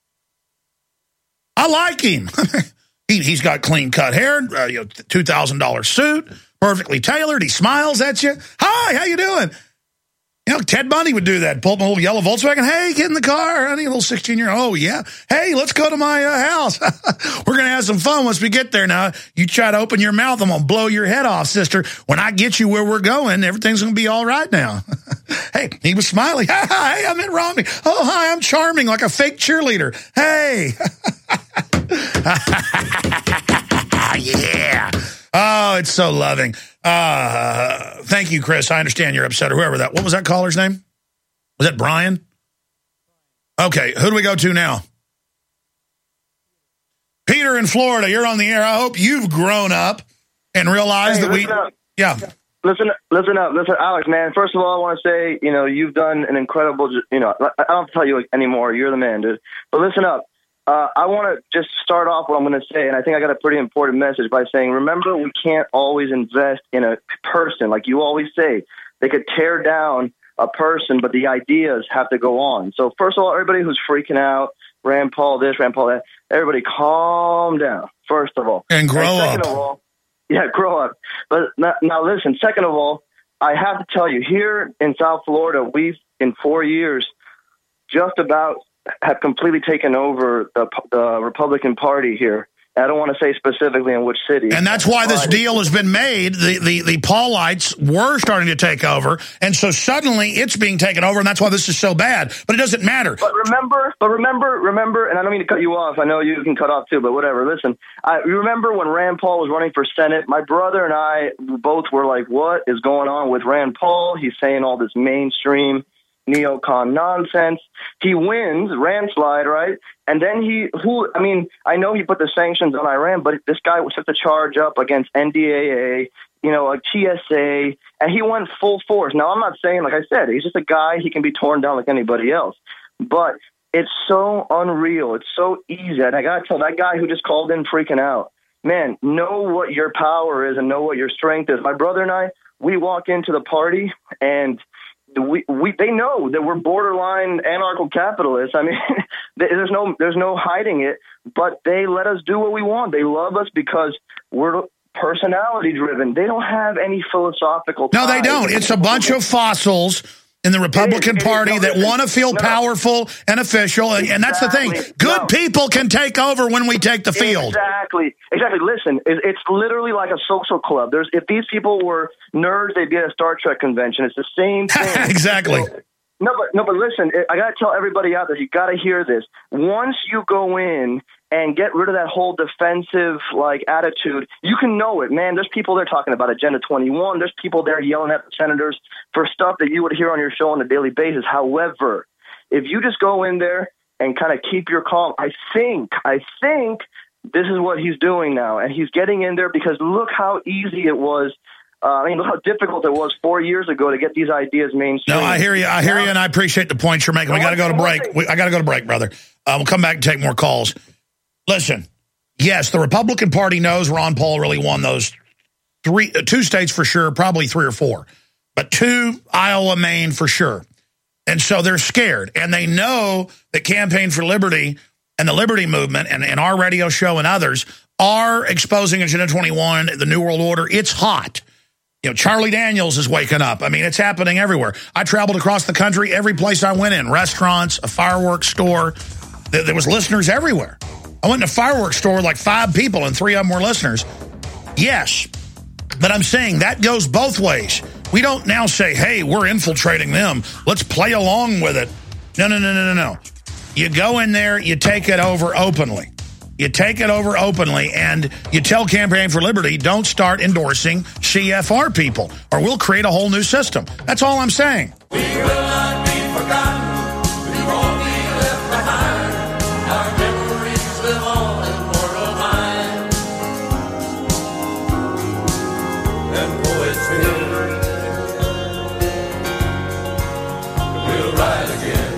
I like him. he, he's got clean-cut hair, uh, you know, two thousand dollars suit, perfectly tailored. He smiles at you. Hi, how you doing? You know, Ted Bundy would do that. Pull up a little yellow Volkswagen. Hey, get in the car. I need a little sixteen-year-old. Oh, yeah. Hey, let's go to my uh, house. We're going to have some fun once we get there. Now, you try to open your mouth, I'm going to blow your head off, sister. When I get you where we're going, everything's going to be all right now. Hey, he was smiling. Hi, I'm Mitt Romney. Oh, hi, I'm charming like a fake cheerleader. Hey. Yeah. Oh, it's so loving. Uh, thank you, Chris. I understand you're upset or whoever that. What was that caller's name? Was that Brian? Okay, who do we go to now? Peter in Florida, you're on the air. I hope you've grown up and realized hey, that we... Up. Yeah. Listen, listen up. Listen, Alex, man, first of all, I want to say, you know, you've done an incredible, you know, I don't have to tell you anymore. You're the man, dude. But listen up. Uh, I want to just start off what I'm going to say, and I think I got a pretty important message by saying, remember, we can't always invest in a person. Like you always say, they could tear down a person, but the ideas have to go on. So first of all, everybody who's freaking out, Rand Paul this, Rand Paul that, everybody calm down, first of all. And grow and second up. Of all, yeah, grow up. But now, now listen, second of all, I have to tell you, here in South Florida, we've, in four years, just about have completely taken over the, the Republican Party here. I don't want to say specifically in which city. And that's why this deal has been made. The, the, the Paulites were starting to take over, and so suddenly it's being taken over, and that's why this is so bad. But it doesn't matter. But remember, but remember, remember, and I don't mean to cut you off. I know you can cut off too, but whatever. Listen, I you remember when Rand Paul was running for Senate, my brother and I both were like, what is going on with Rand Paul? He's saying all this mainstream neocon nonsense. He wins, landslide, right? And then he, who, I mean, I know he put the sanctions on Iran, but this guy took the charge up against N D A A, you know, a T S A, and he went full force. Now, I'm not saying, like I said, he's just a guy, he can be torn down like anybody else. But it's so unreal. It's so easy. And I got to tell that guy who just called in freaking out, man, know what your power is and know what your strength is. My brother and I, we walk into the party and We, we they know that we're borderline anarcho-capitalists. I mean, there's no there's no hiding it. But they let us do what we want. They love us because we're personality-driven. They don't have any philosophical ties. No, they don't. It's a bunch of fossils in the Republican Party that want to feel powerful and official, and, and that's the thing. Good No. people can take over when we take the field. Exactly. Exactly. Listen, it, it's literally like a social club. There's if these people were nerds, they'd be at a Star Trek convention. It's the same thing. Exactly. So, no, but no, but listen, I got to tell everybody out there, you got to hear this. Once you go in and get rid of that whole defensive like attitude, you can know it, man. There's people there talking about Agenda twenty-one. There's people there yelling at the senators for stuff that you would hear on your show on a daily basis. However, if you just go in there and kind of keep your calm, I think, I think this is what he's doing now. And he's getting in there because look how easy it was Uh, I mean, look how difficult it was four years ago to get these ideas mainstream. No, I hear you. I hear you, and I appreciate the points you're making. We got to go to break. We, I got to go to break, brother. Uh, we'll come back and take more calls. Listen, yes, the Republican Party knows Ron Paul really won those three, uh, two states for sure, probably three or four, but two, Iowa, Maine for sure. And so they're scared, and they know that Campaign for Liberty and the Liberty Movement and, and our radio show and others are exposing Agenda twenty-one, the New World Order. It's hot. You know, Charlie Daniels is waking up. I mean, it's happening everywhere. I traveled across the country, every place I went in, restaurants, a fireworks store. There, there was listeners everywhere. I went in a fireworks store with like five people, and three of them were listeners. Yes, but I'm saying that goes both ways. We don't now say, hey, we're infiltrating them. Let's play along with it. No, no, no, no, no, no. You go in there, you take it over openly. You take it over openly, and you tell Campaign for Liberty, don't start endorsing C F R people, or we'll create a whole new system. That's all I'm saying. We will not be forgotten. We won't be left behind. Our memories live on in mortal mind. And poets will, will rise again.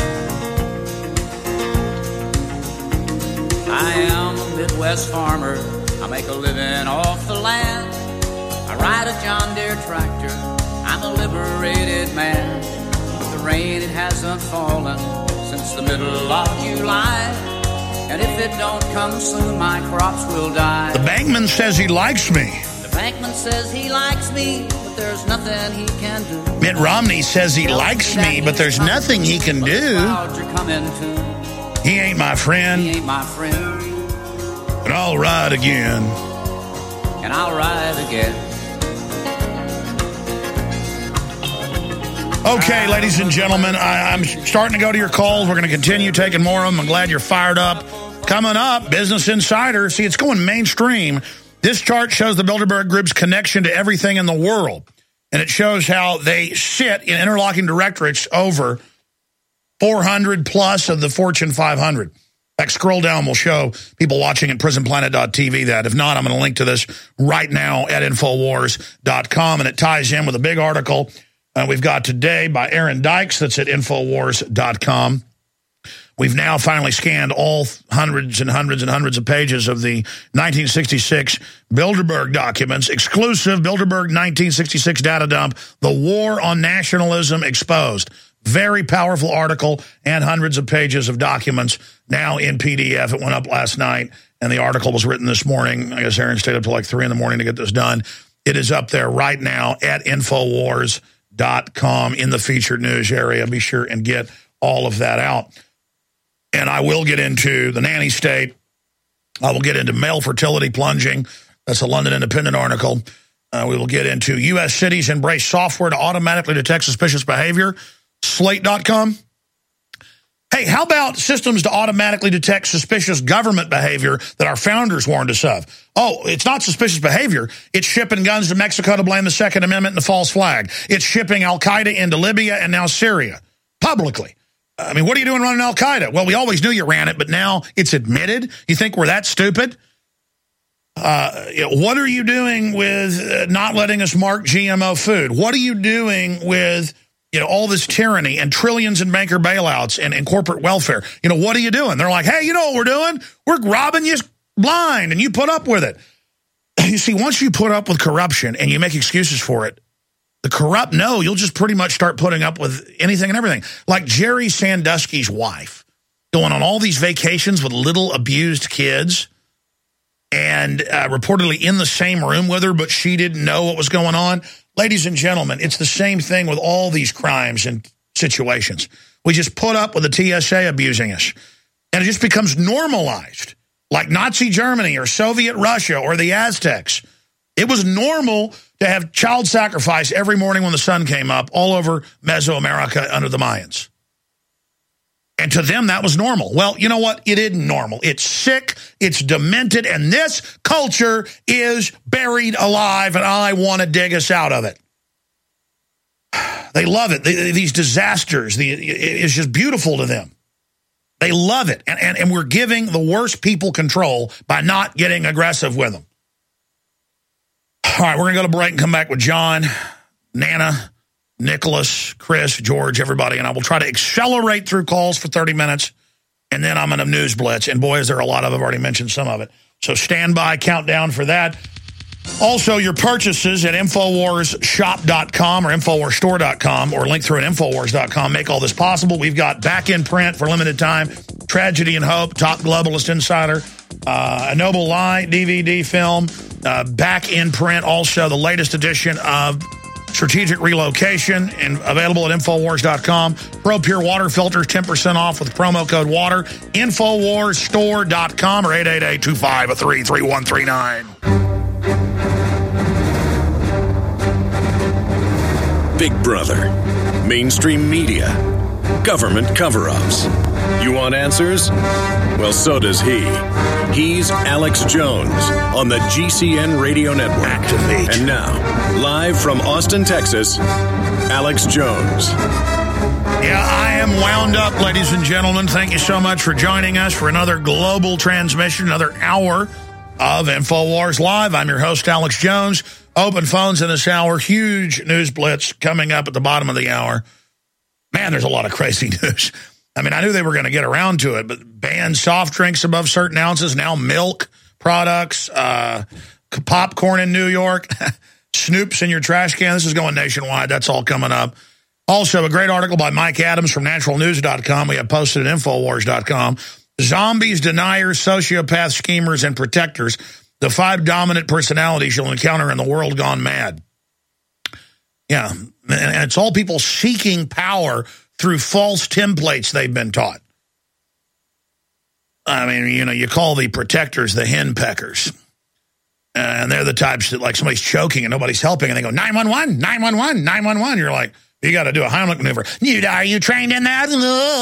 I am a Midwest farmer. I make a living off the land. I ride a John Deere tractor. I'm a liberated man. With the rain, it hasn't fallen since the middle of July. And if it don't come soon, my crops will die. The bankman says he likes me. The bankman says he likes me, but there's nothing he can do. Mitt Romney says he likes me, but there's nothing he can do. Clouds are coming too. He ain't my friend. He ain't my friend. And I'll ride again. And I'll ride again. Okay, ladies and gentlemen, I, I'm starting to go to your calls. We're going to continue taking more of them. I'm glad you're fired up. Coming up, Business Insider. See, it's going mainstream. This chart shows the Bilderberg Group's connection to everything in the world. And it shows how they sit in interlocking directorates over four hundred plus of the Fortune five hundred. In fact, scroll down, we'll show people watching at prison planet dot t v that. If not, I'm going to link to this right now at infowars dot com, and it ties in with a big article uh, we've got today by Aaron Dykes that's at infowars dot com. We've now finally scanned all hundreds and hundreds and hundreds of pages of the nineteen sixty-six Bilderberg documents, exclusive Bilderberg nineteen sixty-six data dump, The War on Nationalism Exposed. Very powerful article and hundreds of pages of documents now in P D F. It went up last night, and the article was written this morning. I guess Aaron stayed up till like three in the morning to get this done. It is up there right now at infowars dot com in the featured news area. Be sure and get all of that out. And I will get into the nanny state. I will get into male fertility plunging. That's a London Independent article. Uh, we will get into U S cities embrace software to automatically detect suspicious behavior. Slate dot com. Hey, how about systems to automatically detect suspicious government behavior that our founders warned us of? Oh, it's not suspicious behavior. It's shipping guns to Mexico to blame the Second Amendment and the false flag. It's shipping Al-Qaeda into Libya and now Syria publicly. I mean, what are you doing running Al-Qaeda? Well, we always knew you ran it, but now it's admitted. You think we're that stupid? Uh, you know, what are you doing with uh, not letting us mark G M O food? What are you doing with, you know, all this tyranny and trillions in banker bailouts and, and corporate welfare? You know, what are you doing? They're like, hey, you know what we're doing? We're robbing you blind, and you put up with it. You see, once you put up with corruption and you make excuses for it, the corrupt know you'll just pretty much start putting up with anything and everything. Like Jerry Sandusky's wife going on all these vacations with little abused kids and uh, reportedly in the same room with her, but she didn't know what was going on. Ladies and gentlemen, it's the same thing with all these crimes and situations. We just put up with the T S A abusing us, and it just becomes normalized, like Nazi Germany or Soviet Russia or the Aztecs. It was normal to have child sacrifice every morning when the sun came up all over Mesoamerica under the Mayans. And to them, that was normal. Well, you know what? It isn't normal. It's sick. It's demented. And this culture is buried alive, and I want to dig us out of it. They love it. They, these disasters, the, it's just beautiful to them. They love it. And, and, and we're giving the worst people control by not getting aggressive with them. All right, we're going to go to break and come back with John, Nana, Nicholas, Chris, George, everybody, and I will try to accelerate through calls for thirty minutes, and then I'm going to news blitz. And boy, is there a lot of, I've already mentioned some of it. So stand by, countdown for that. Also, your purchases at Infowars Shop dot com or Infowars Store dot com or link through at Infowars dot com make all this possible. We've got Back in Print for limited time, Tragedy and Hope, Top Globalist Insider, uh, A Noble Lie, D V D film, uh, Back in Print, also the latest edition of Strategic Relocation, and available at Infowars dot com. Pro Pure Water Filters, ten percent off with promo code WATER. Infowars Store dot com or eight eight eight, two five three, three one three nine. Big Brother, mainstream media, government cover-ups. You want answers? Well, so does he. He's Alex Jones on the G C N Radio Network. Activate. And now, live from Austin, Texas, Alex Jones. Yeah, I am wound up, ladies and gentlemen. Thank you so much for joining us for another global transmission, another hour of InfoWars Live. I'm your host, Alex Jones. Open phones in this hour. Huge news blitz coming up at the bottom of the hour. Man, there's a lot of crazy news. I mean, I knew they were going to get around to it, but banned soft drinks above certain ounces, now milk products, uh, popcorn in New York, Snoops in your trash can. This is going nationwide. That's all coming up. Also, a great article by Mike Adams from natural news dot com. We have posted at Infowars dot com. Zombies, deniers, sociopaths, schemers, and protectors. The five dominant personalities you'll encounter in the world gone mad. Yeah, and it's all people seeking power through false templates they've been taught. I mean, you know, you call the protectors the henpeckers. And they're the types that, like, somebody's choking and nobody's helping, and they go, nine one one, nine one one, nine one one. You're like, you got to do a Heimlich maneuver. You, are you trained in that?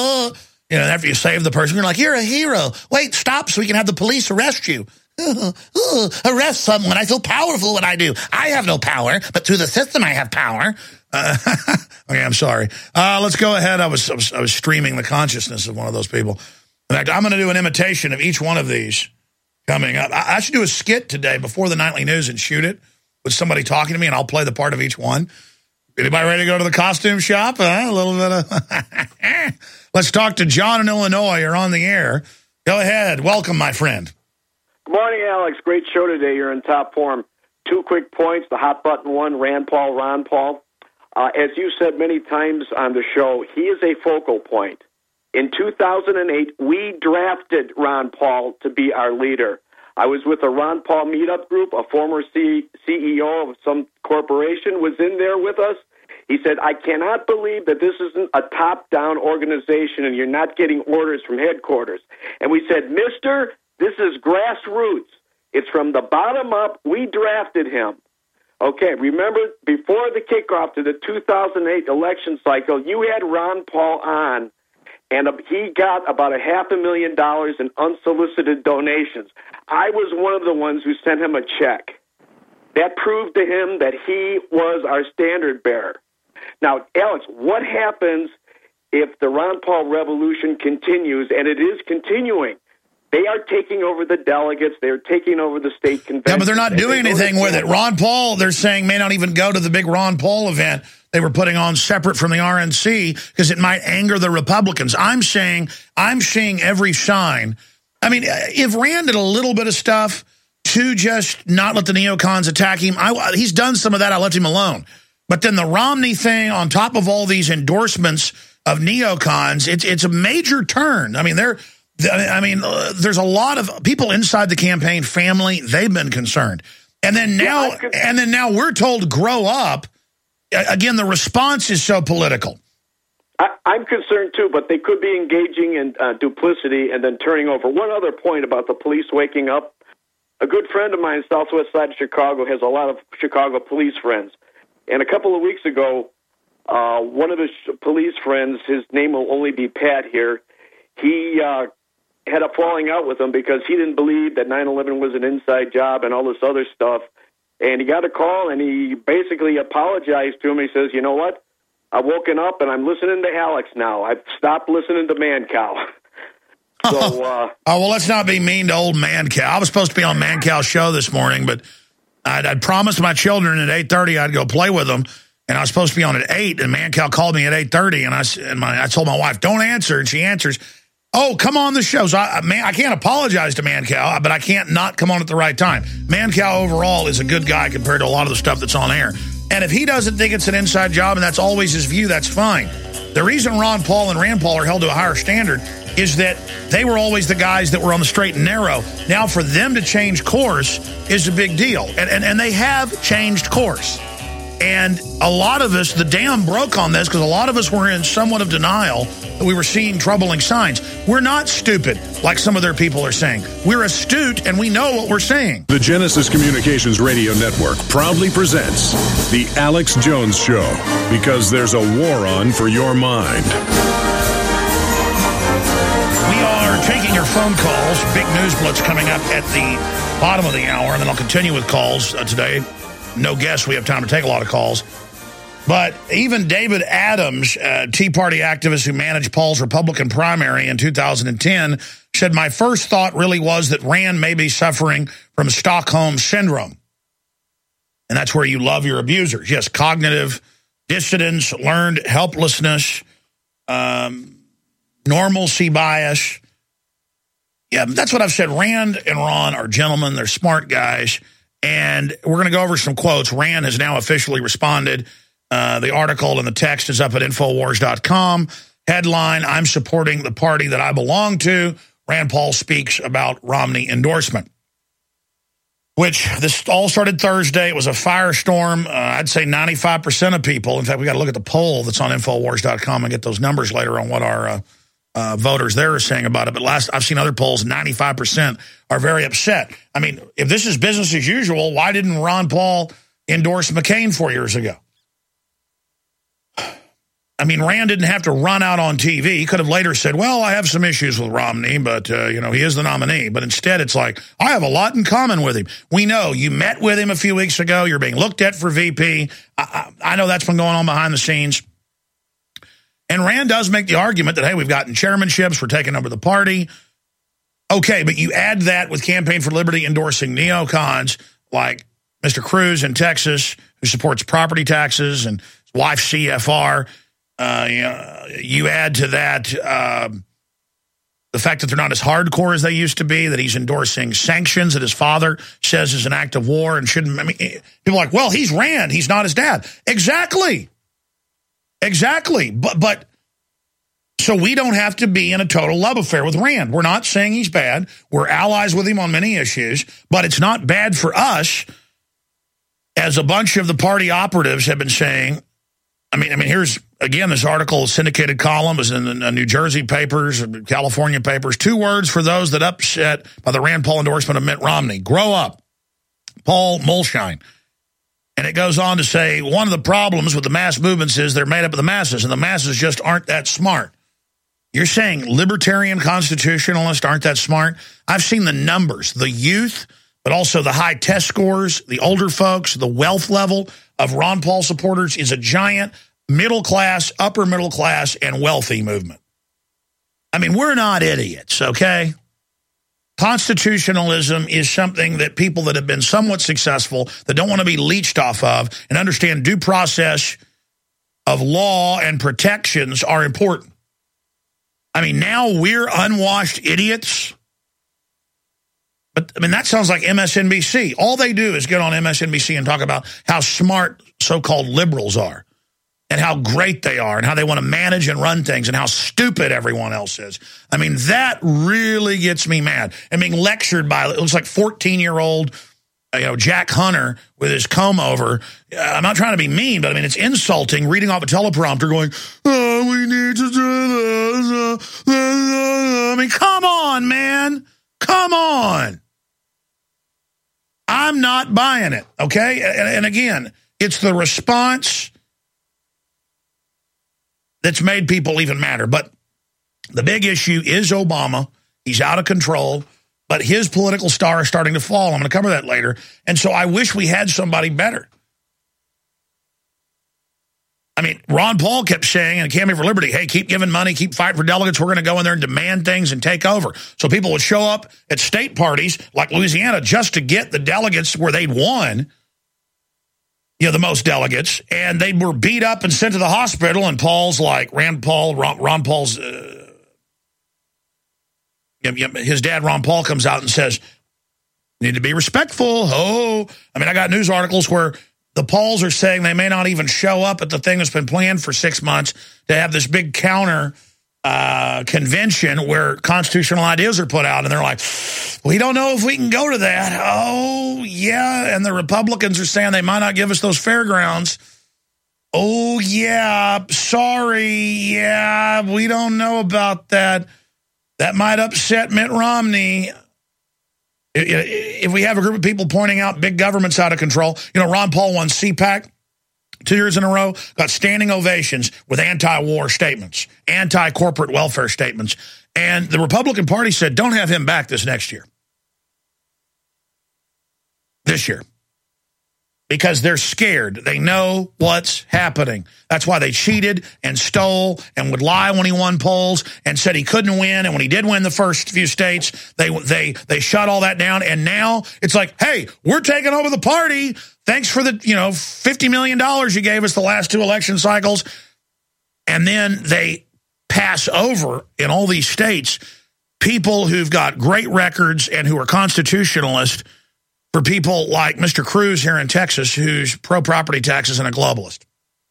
You know, after you save the person, you're like, you're a hero. Wait, stop so we can have the police arrest you. Uh, uh, arrest someone. I feel powerful when I do. I have no power, but through the system I have power. Uh, okay, I'm sorry. Uh, let's go ahead. I was, I was I was streaming the consciousness of one of those people. In fact, I'm going to do an imitation of each one of these coming up. I, I should do a skit today before the nightly news and shoot it with somebody talking to me, and I'll play the part of each one. Anybody ready to go to the costume shop? Uh, a little bit of... Let's talk to John in Illinois. You're on the air. Go ahead. Welcome, my friend. Good morning, Alex. Great show today. You're in top form. Two quick points. The hot button one, Rand Paul, Ron Paul. Uh, as you said many times on the show, he is a focal point. In two thousand eight, we drafted Ron Paul to be our leader. I was with a Ron Paul meetup group. A former C- CEO of some corporation was in there with us. He said, I cannot believe that this isn't a top-down organization and you're not getting orders from headquarters. And we said, mister, this is grassroots. It's from the bottom up. We drafted him. Okay, remember, before the kickoff to the two thousand eight election cycle, you had Ron Paul on, and he got about a half a million dollars in unsolicited donations. I was one of the ones who sent him a check. That proved to him that he was our standard bearer. Now, Alex, what happens if the Ron Paul revolution continues, and it is continuing? They are taking over the delegates. They're taking over the state convention. Yeah, but they're not doing anything with it. Ron Paul, they're saying, may not even go to the big Ron Paul event they were putting on separate from the R N C because it might anger the Republicans. I'm saying, I'm seeing every sign. I mean, if Rand did a little bit of stuff to just not let the neocons attack him, I, he's done some of that. I left him alone. But then the Romney thing on top of all these endorsements of neocons, it's it's a major turn. I mean, they're... I mean, uh, there's a lot of people inside the campaign family. They've been concerned. And then now, yeah, could, and then now we're told to grow up. Again, the response is so political. I, I'm concerned, too, but they could be engaging in uh, duplicity and then turning over. One other point about the police waking up. A good friend of mine, southwest side of Chicago, has a lot of Chicago police friends. And a couple of weeks ago, uh, one of his police friends, his name will only be Pat here, he... Uh, had a falling out with him because he didn't believe that nine eleven was an inside job and all this other stuff. And he got a call, and he basically apologized to him. He says, you know what? I've woken up, and I'm listening to Alex now. I've stopped listening to Mancow. So, uh, oh, well, let's not be mean to old Mancow. I was supposed to be on Mancow's show this morning, but I'd, I'd promised my children at eight thirty I'd go play with them, and I was supposed to be on at eight, and Mancow called me at eight thirty, and I, and my, I told my wife, don't answer, and she answers, oh, come on the show. So I, man, I can't apologize to Mancow, but I can't not come on at the right time. Mancow overall is a good guy compared to a lot of the stuff that's on air. And if he doesn't think it's an inside job and that's always his view, that's fine. The reason Ron Paul and Rand Paul are held to a higher standard is that they were always the guys that were on the straight and narrow. Now for them to change course is a big deal. And, and, and they have changed course. And a lot of us, the dam broke on this because a lot of us were in somewhat of denial that we were seeing troubling signs. We're not stupid, like some of their people are saying. We're astute, and we know what we're saying. The Genesis Communications Radio Network proudly presents The Alex Jones Show, because there's a war on for your mind. We are taking your phone calls. Big news blitz coming up at the bottom of the hour, and then I'll continue with calls uh, today. No guess we have time to take a lot of calls. But even David Adams, uh, Tea Party activist who managed Paul's Republican primary in two thousand ten, said, my first thought really was that Rand may be suffering from Stockholm Syndrome. And that's where you love your abusers. Yes, cognitive dissonance, learned helplessness, um, normalcy bias. Yeah, that's what I've said. Rand and Ron are gentlemen. They're smart guys. And we're going to go over some quotes. Rand has now officially responded. Uh, the article and the text is up at Infowars dot com. Headline, I'm supporting the party that I belong to. Rand Paul speaks about Romney endorsement. Which, this all started Thursday. It was a firestorm. Uh, I'd say ninety-five percent of people. In fact, we got to look at the poll that's on Infowars dot com and get those numbers later on what our uh, uh, voters there are saying about it. But last I've seen other polls, ninety-five percent are very upset. I mean, if this is business as usual, why didn't Ron Paul endorse McCain four years ago? I mean, Rand didn't have to run out on T V. He could have later said, well, I have some issues with Romney, but, uh, you know, he is the nominee. But instead, it's like, I have a lot in common with him. We know you met with him a few weeks ago. You're being looked at for V P. I, I, I know that's been going on behind the scenes. And Rand does make the argument that, hey, we've gotten chairmanships. We're taking over the party. Okay, but you add that with Campaign for Liberty endorsing neocons like Mister Cruz in Texas, who supports property taxes, and his wife C F R. Uh, you, know, you add to that uh, the fact that they're not as hardcore as they used to be, that he's endorsing sanctions that his father says is an act of war and shouldn't. I mean, people are like, well, he's Rand. He's not his dad. Exactly. Exactly. But, but so we don't have to be in a total love affair with Rand. We're not saying he's bad. We're allies with him on many issues, but it's not bad for us, as a bunch of the party operatives have been saying. I mean, I mean, here's, again, this article, syndicated column, was in the New Jersey papers, California papers. Two words for those that upset by the Rand Paul endorsement of Mitt Romney. Grow up. Paul Mulshine. And it goes on to say, one of the problems with the mass movements is they're made up of the masses, and the masses just aren't that smart. You're saying libertarian constitutionalists aren't that smart? I've seen the numbers, the youth, but also the high test scores, the older folks, the wealth level of Ron Paul supporters is a giant middle class, upper middle class, and wealthy movement. I mean, we're not idiots, okay? Constitutionalism is something that people that have been somewhat successful, that don't want to be leached off of, and understand due process of law and protections are important. I mean, now we're unwashed idiots. But, I mean, that sounds like M S N B C. All they do is get on M S N B C and talk about how smart so-called liberals are and how great they are and how they want to manage and run things and how stupid everyone else is. I mean, that really gets me mad. And being lectured by, it looks like fourteen-year-old, you know, Jack Hunter with his comb over. I'm not trying to be mean, but, I mean, it's insulting reading off a teleprompter going, oh, we need to do this. I mean, come on, man. Come on. I'm not buying it, okay? And, and again, it's the response that's made people even madder. But the big issue is Obama. He's out of control, but his political star is starting to fall. I'm going to cover that later. And so I wish we had somebody better. I mean, Ron Paul kept saying in Campaign for Liberty, hey, keep giving money, keep fighting for delegates. We're going to go in there and demand things and take over. So people would show up at state parties like Louisiana just to get the delegates where they'd won, you know, the most delegates, and they were beat up and sent to the hospital. And Paul's like, Rand Paul, Ron, Ron Paul's, uh, his dad, Ron Paul, comes out and says, need to be respectful. Oh, I mean, I got news articles where the Pauls are saying they may not even show up at the thing that's been planned for six months to have this big counter uh, convention where constitutional ideas are put out. And they're like, we don't know if we can go to that. Oh, yeah. And the Republicans are saying they might not give us those fairgrounds. Oh, yeah. Sorry. Yeah, we don't know about that. That might upset Mitt Romney. If we have a group of people pointing out big government's out of control, you know, Ron Paul won C PAC two years in a row, got standing ovations with anti-war statements, anti-corporate welfare statements. And the Republican Party said, don't have him back this next year. This year. Because they're scared. They know what's happening. That's why they cheated and stole and would lie when he won polls and said he couldn't win. And when he did win the first few states, they they they shut all that down. And now it's like, hey, we're taking over the party. Thanks for the, you know, fifty million dollars you gave us the last two election cycles. And then they pass over in all these states people who've got great records and who are constitutionalists for people like Mister Cruz here in Texas, who's pro-property taxes and a globalist.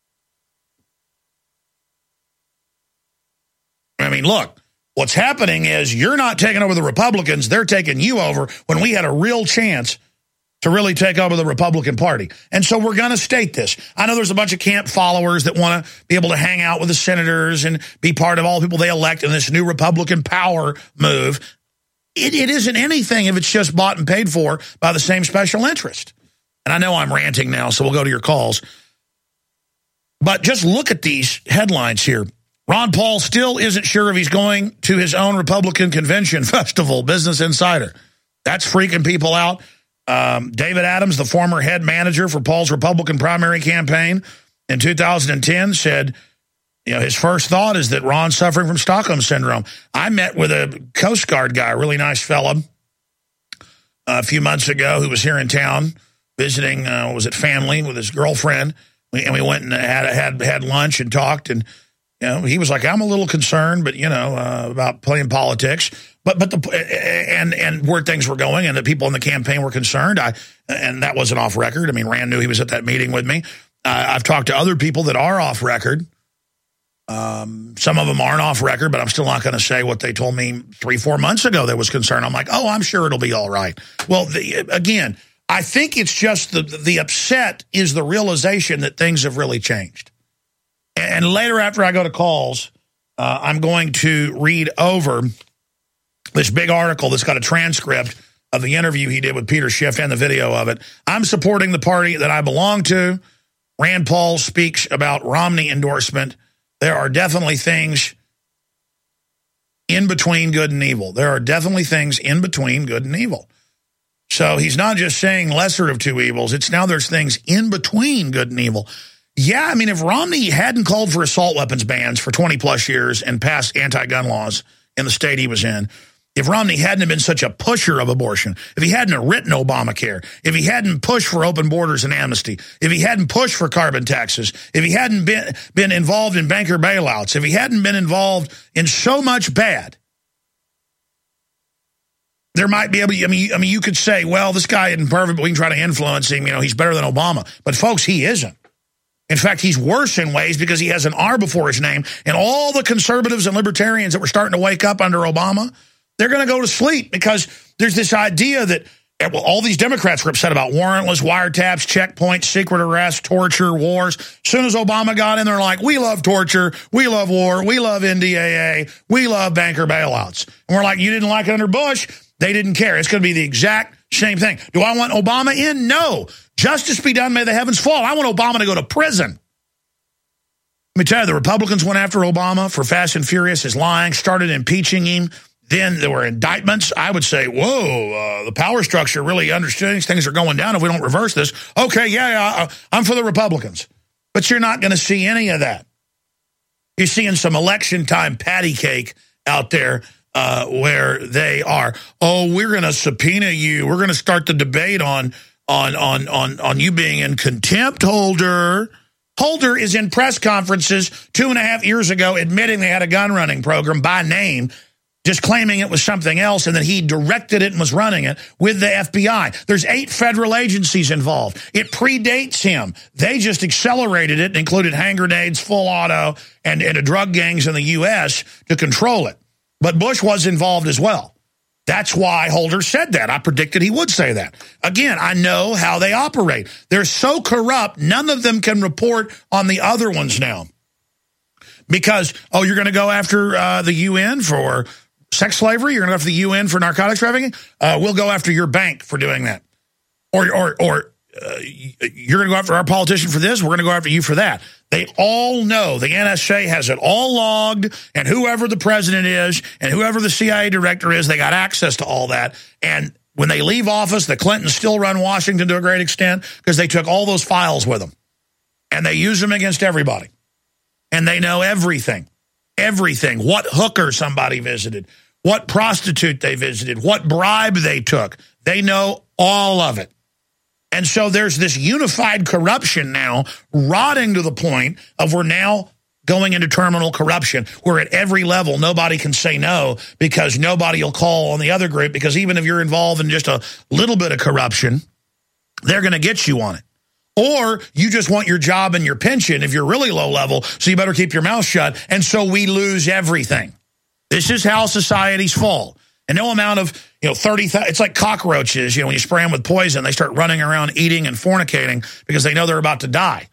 I mean, look, what's happening is you're not taking over the Republicans. They're taking you over when we had a real chance to really take over the Republican Party. And so we're going to state this. I know there's a bunch of camp followers that want to be able to hang out with the senators and be part of all the people they elect in this new Republican power move. It, it isn't anything if it's just bought and paid for by the same special interest. And I know I'm ranting now, so we'll go to your calls. But just look at these headlines here. Ron Paul still isn't sure if he's going to his own Republican convention festival, Business Insider. That's freaking people out. Um, David Adams, the former head manager for Paul's Republican primary campaign in two thousand ten, said, you know, his first thought is that Ron's suffering from Stockholm Syndrome. I met with a Coast Guard guy, a really nice fella, a few months ago who was here in town visiting, uh, was it family with his girlfriend. We, and we went and had, had, had lunch and talked. And, you know, he was like, I'm a little concerned, but, you know, uh, about playing politics. But, but the, and, and where things were going and the people in the campaign were concerned. I, and that wasn't off record. I mean, Rand knew he was at that meeting with me. Uh, I've talked to other people that are off record. Um, some of them aren't off record, but I'm still not going to say what they told me three, four months ago that was concerned. I'm like, oh, I'm sure it'll be all right. Well, the, again, I think it's just the, the upset is the realization that things have really changed. And later after I go to calls, uh, I'm going to read over this big article that's got a transcript of the interview he did with Peter Schiff and the video of it. I'm supporting the party that I belong to. Rand Paul speaks about Romney endorsement. There are definitely things in between good and evil. There are definitely things in between good and evil. So he's not just saying lesser of two evils. It's now there's things in between good and evil. Yeah, I mean, if Romney hadn't called for assault weapons bans for twenty plus years and passed anti-gun laws in the state he was in, if Romney hadn't been such a pusher of abortion, if he hadn't written Obamacare, if he hadn't pushed for open borders and amnesty, if he hadn't pushed for carbon taxes, if he hadn't been, been involved in banker bailouts, if he hadn't been involved in so much bad, there might be able to, I mean, I mean, you could say, well, this guy isn't perfect, but we can try to influence him. You know, he's better than Obama. But folks, he isn't. In fact, he's worse in ways because he has an R before his name. And all the conservatives and libertarians that were starting to wake up under Obama, they're going to go to sleep because there's this idea that well, all these Democrats were upset about warrantless wiretaps, checkpoints, secret arrests, torture, wars. As soon as Obama got in, they're like, we love torture, we love war, we love N D A A, we love banker bailouts. And we're like, you didn't like it under Bush? They didn't care. It's going to be the exact same thing. Do I want Obama in? No. Justice be done, may the heavens fall. I want Obama to go to prison. Let me tell you, the Republicans went after Obama for Fast and Furious, his lying, started impeaching him. Then there were indictments. I would say, whoa, uh, the power structure really understands things are going down if we don't reverse this. Okay, yeah, yeah, I'm for the Republicans. But you're not going to see any of that. You're seeing some election time patty cake out there uh, where they are, oh, we're going to subpoena you. We're going to start the debate on, on, on, on, on you being in contempt, Holder. Holder is in press conferences two and a half years ago admitting they had a gun running program by name, just claiming it was something else, and that he directed it and was running it with the F B I. There's eight federal agencies involved. It predates him. They just accelerated it and included hand grenades, full auto, and, and drug gangs in the U S to control it. But Bush was involved as well. That's why Holder said that. I predicted he would say that. Again, I know how they operate. They're so corrupt, none of them can report on the other ones now. Because, oh, you're going to go after uh, the U N for sex slavery? You're going to go after the U N for narcotics trafficking? Uh, we'll go after your bank for doing that. Or, or, or uh, you're going to go after our politician for this? We're going to go after you for that. They all know. The N S A has it all logged, and whoever the president is and whoever the C I A director is, they got access to all that. And when they leave office, the Clintons still run Washington to a great extent because they took all those files with them. And they use them against everybody. And they know everything. Everything. What hooker somebody visited. What prostitute they visited. What bribe they took. They know all of it. And so there's this unified corruption now, rotting to the point of we're now going into terminal corruption, where at every level nobody can say no because nobody will call on the other group, because even if you're involved in just a little bit of corruption, they're going to get you on it. Or you just want your job and your pension if you're really low level, so you better keep your mouth shut, and so we lose everything. This is how societies fall. And no amount of, you know, thirty thousand, it's like cockroaches, you know, when you spray them with poison, they start running around eating and fornicating because they know they're about to die.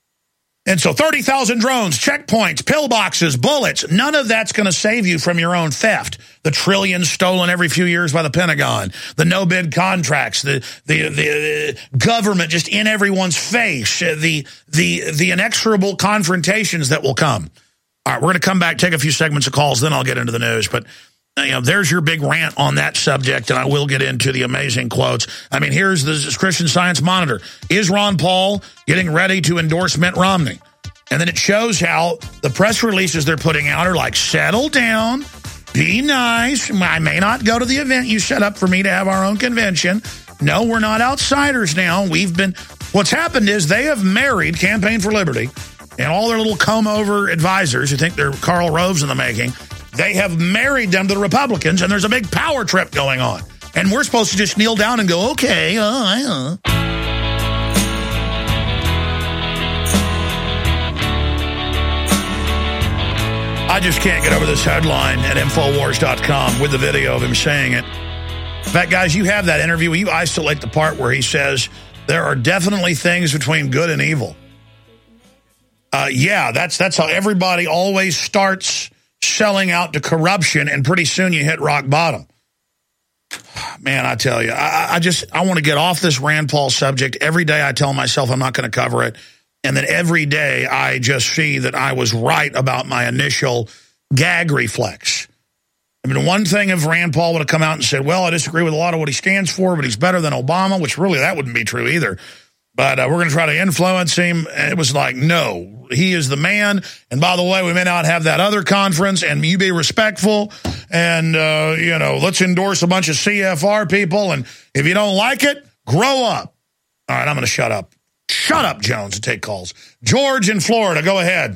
And so thirty thousand drones, checkpoints, pillboxes, bullets, none of that's going to save you from your own theft. The trillions stolen every few years by the Pentagon, the no-bid contracts, the, the, the government just in everyone's face, the, the, the inexorable confrontations that will come. All right, we're going to come back, take a few segments of calls, then I'll get into the news. But you know, there's your big rant on that subject, and I will get into the amazing quotes. I mean, here's the Christian Science Monitor. Is Ron Paul getting ready to endorse Mitt Romney? And then it shows how the press releases they're putting out are like, settle down, be nice. I may not go to the event you set up for me to have our own convention. No, we're not outsiders now. We've been, what's happened is they have married Campaign for Liberty and all their little comb-over advisors who think they're Karl Roves in the making. They have married them to the Republicans, and there's a big power trip going on. And we're supposed to just kneel down and go, okay, uh, uh. I just can't get over this headline at Infowars dot com with the video of him saying it. In fact, guys, you have that interview. Will you isolate the part where he says there are definitely things between good and evil? Uh, yeah, that's that's how everybody always starts selling out to corruption, and pretty soon you hit rock bottom. Man, I tell you, I, I just, I want to get off this Rand Paul subject. Every day I tell myself I'm not going to cover it. And then every day I just see that I was right about my initial gag reflex. I mean, one thing if Rand Paul would have come out and said, well, I disagree with a lot of what he stands for, but he's better than Obama, which really that wouldn't be true either. But uh, we're going to try to influence him. And it was like, no, he is the man. And by the way, we may not have that other conference, and you be respectful. And, uh, you know, let's endorse a bunch of C F R people. And if you don't like it, grow up. All right, I'm going to shut up. Shut up, Jones, and take calls. George in Florida, go ahead.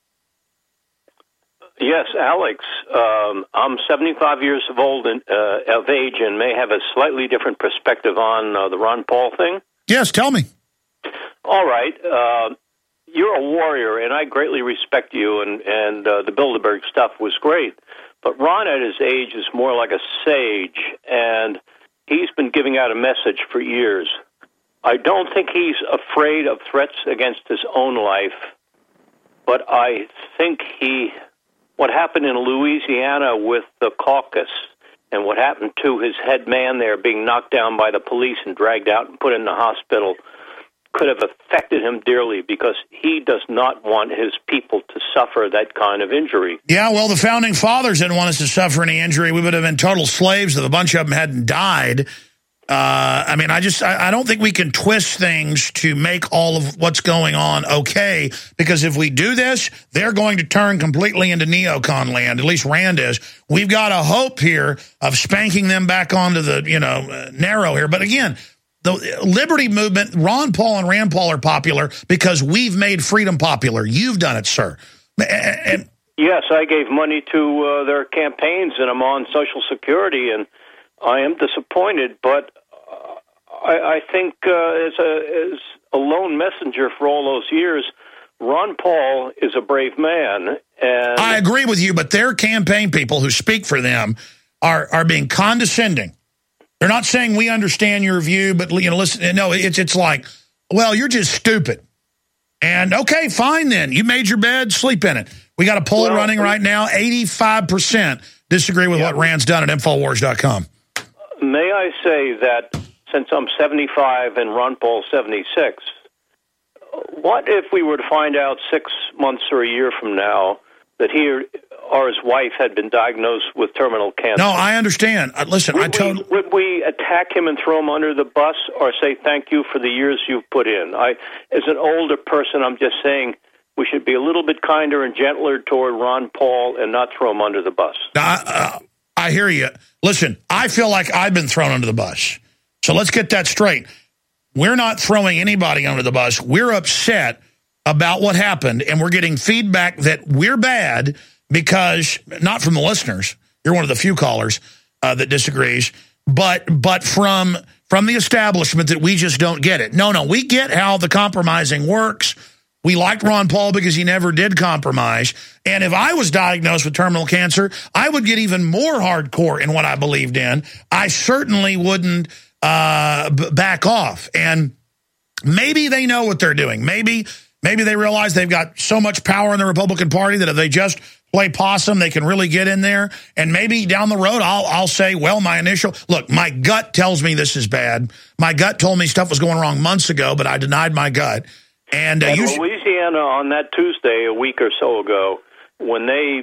Yes, Alex. Um, I'm seventy-five years of old and uh, of age, and may have a slightly different perspective on uh, the Ron Paul thing. Yes, tell me. All right. Uh, you're a warrior, and I greatly respect you, and, and uh, the Bilderberg stuff was great. But Ron, at his age, is more like a sage, and he's been giving out a message for years. I don't think he's afraid of threats against his own life, but I think he, what happened in Louisiana with the caucus and what happened to his head man there being knocked down by the police and dragged out and put in the hospital could have affected him dearly, because he does not want his people to suffer that kind of injury. Yeah, well, the Founding Fathers didn't want us to suffer any injury. We would have been total slaves if a bunch of them hadn't died. Uh, I mean, I just I, I don't think we can twist things to make all of what's going on okay, because if we do this, they're going to turn completely into neocon land. At least Rand is. We've got a hope here of spanking them back onto the, you know, uh, narrow here. But again, the liberty movement, Ron Paul and Rand Paul are popular because we've made freedom popular. You've done it, sir. And, yes, I gave money to uh, their campaigns, and I'm on Social Security, and I am disappointed, but uh, I, I think uh, as, a, as a lone messenger for all those years, Ron Paul is a brave man. And I agree with you, but their campaign people who speak for them are, are being condescending. They're not saying we understand your view, but, you know, listen, no, it's it's like, well, you're just stupid. And, okay, fine then. You made your bed, sleep in it. We got a poll well, running right now. eighty-five percent disagree with yeah. what Rand's done at Infowars dot com. May I say that since I'm seventy-five and Ron Paul's seventy-six, what if we were to find out six months or a year from now that he or his wife had been diagnosed with terminal cancer? No, I understand. Uh, listen, would I told... We, would we attack him and throw him under the bus or say thank you for the years you've put in? I, as an older person, I'm just saying we should be a little bit kinder and gentler toward Ron Paul and not throw him under the bus. I, uh, I hear you. Listen, I feel like I've been thrown under the bus. So let's get that straight. We're not throwing anybody under the bus. We're upset about what happened, and we're getting feedback that we're bad because, not from the listeners, you're one of the few callers uh, that disagrees, but but from from the establishment that we just don't get it. No, no, we get how the compromising works. We liked Ron Paul because he never did compromise. And if I was diagnosed with terminal cancer, I would get even more hardcore in what I believed in. I certainly wouldn't uh, b- back off. And maybe they know what they're doing. Maybe maybe they realize they've got so much power in the Republican Party that if they just play possum, they can really get in there. And maybe down the road, I'll, I'll say, well, my initial... Look, my gut tells me this is bad. My gut told me stuff was going wrong months ago, but I denied my gut. And, uh, and you Louisiana on that Tuesday, a week or so ago, when they,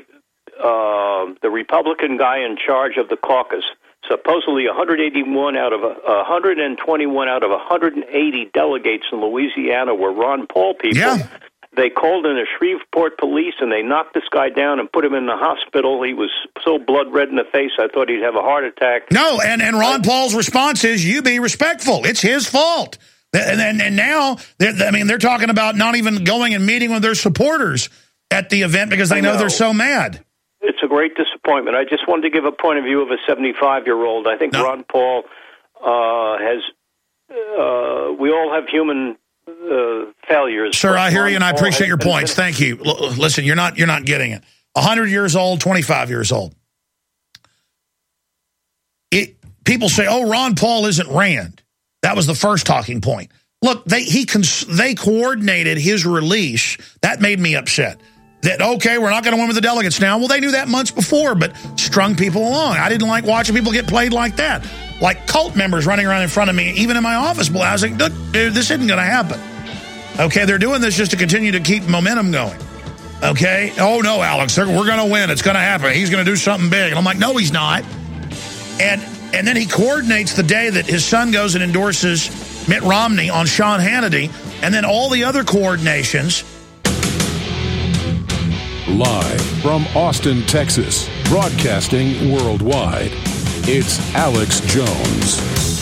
uh, the Republican guy in charge of the caucus, supposedly one hundred eighty-one out of uh, one hundred twenty-one out of one hundred eighty delegates in Louisiana were Ron Paul people. Yeah. They called in the Shreveport police and they knocked this guy down and put him in the hospital. He was so blood red in the face, I thought he'd have a heart attack. No, and, and Ron Paul's response is, you be respectful. It's his fault. And, and, and now, I mean, they're talking about not even going and meeting with their supporters at the event because they know. know they're so mad. It's a great disappointment. I just wanted to give a point of view of a seventy-five-year-old. I think no. Ron Paul uh, has, uh, we all have human uh, failures. Sir, I hear Ron you, and I Paul appreciate your been, points. Thank you. L- listen, you're not, you're not getting it. one hundred years old, twenty-five years old. It, people say, oh, Ron Paul isn't Rand. That was the first talking point. Look, they he cons- they coordinated his release. That made me upset. That, okay, we're not going to win with the delegates now. Well, they knew that months before, but strung people along. I didn't like watching people get played like that. Like cult members running around in front of me, even in my office. I was like, dude, this isn't going to happen. Okay, they're doing this just to continue to keep momentum going. Okay? Oh, no, Alex, we're going to win. It's going to happen. He's going to do something big. And I'm like, no, he's not. And... And then he coordinates the day that his son goes and endorses Mitt Romney on Sean Hannity, and then all the other coordinations. Live from Austin, Texas, broadcasting worldwide, it's Alex Jones.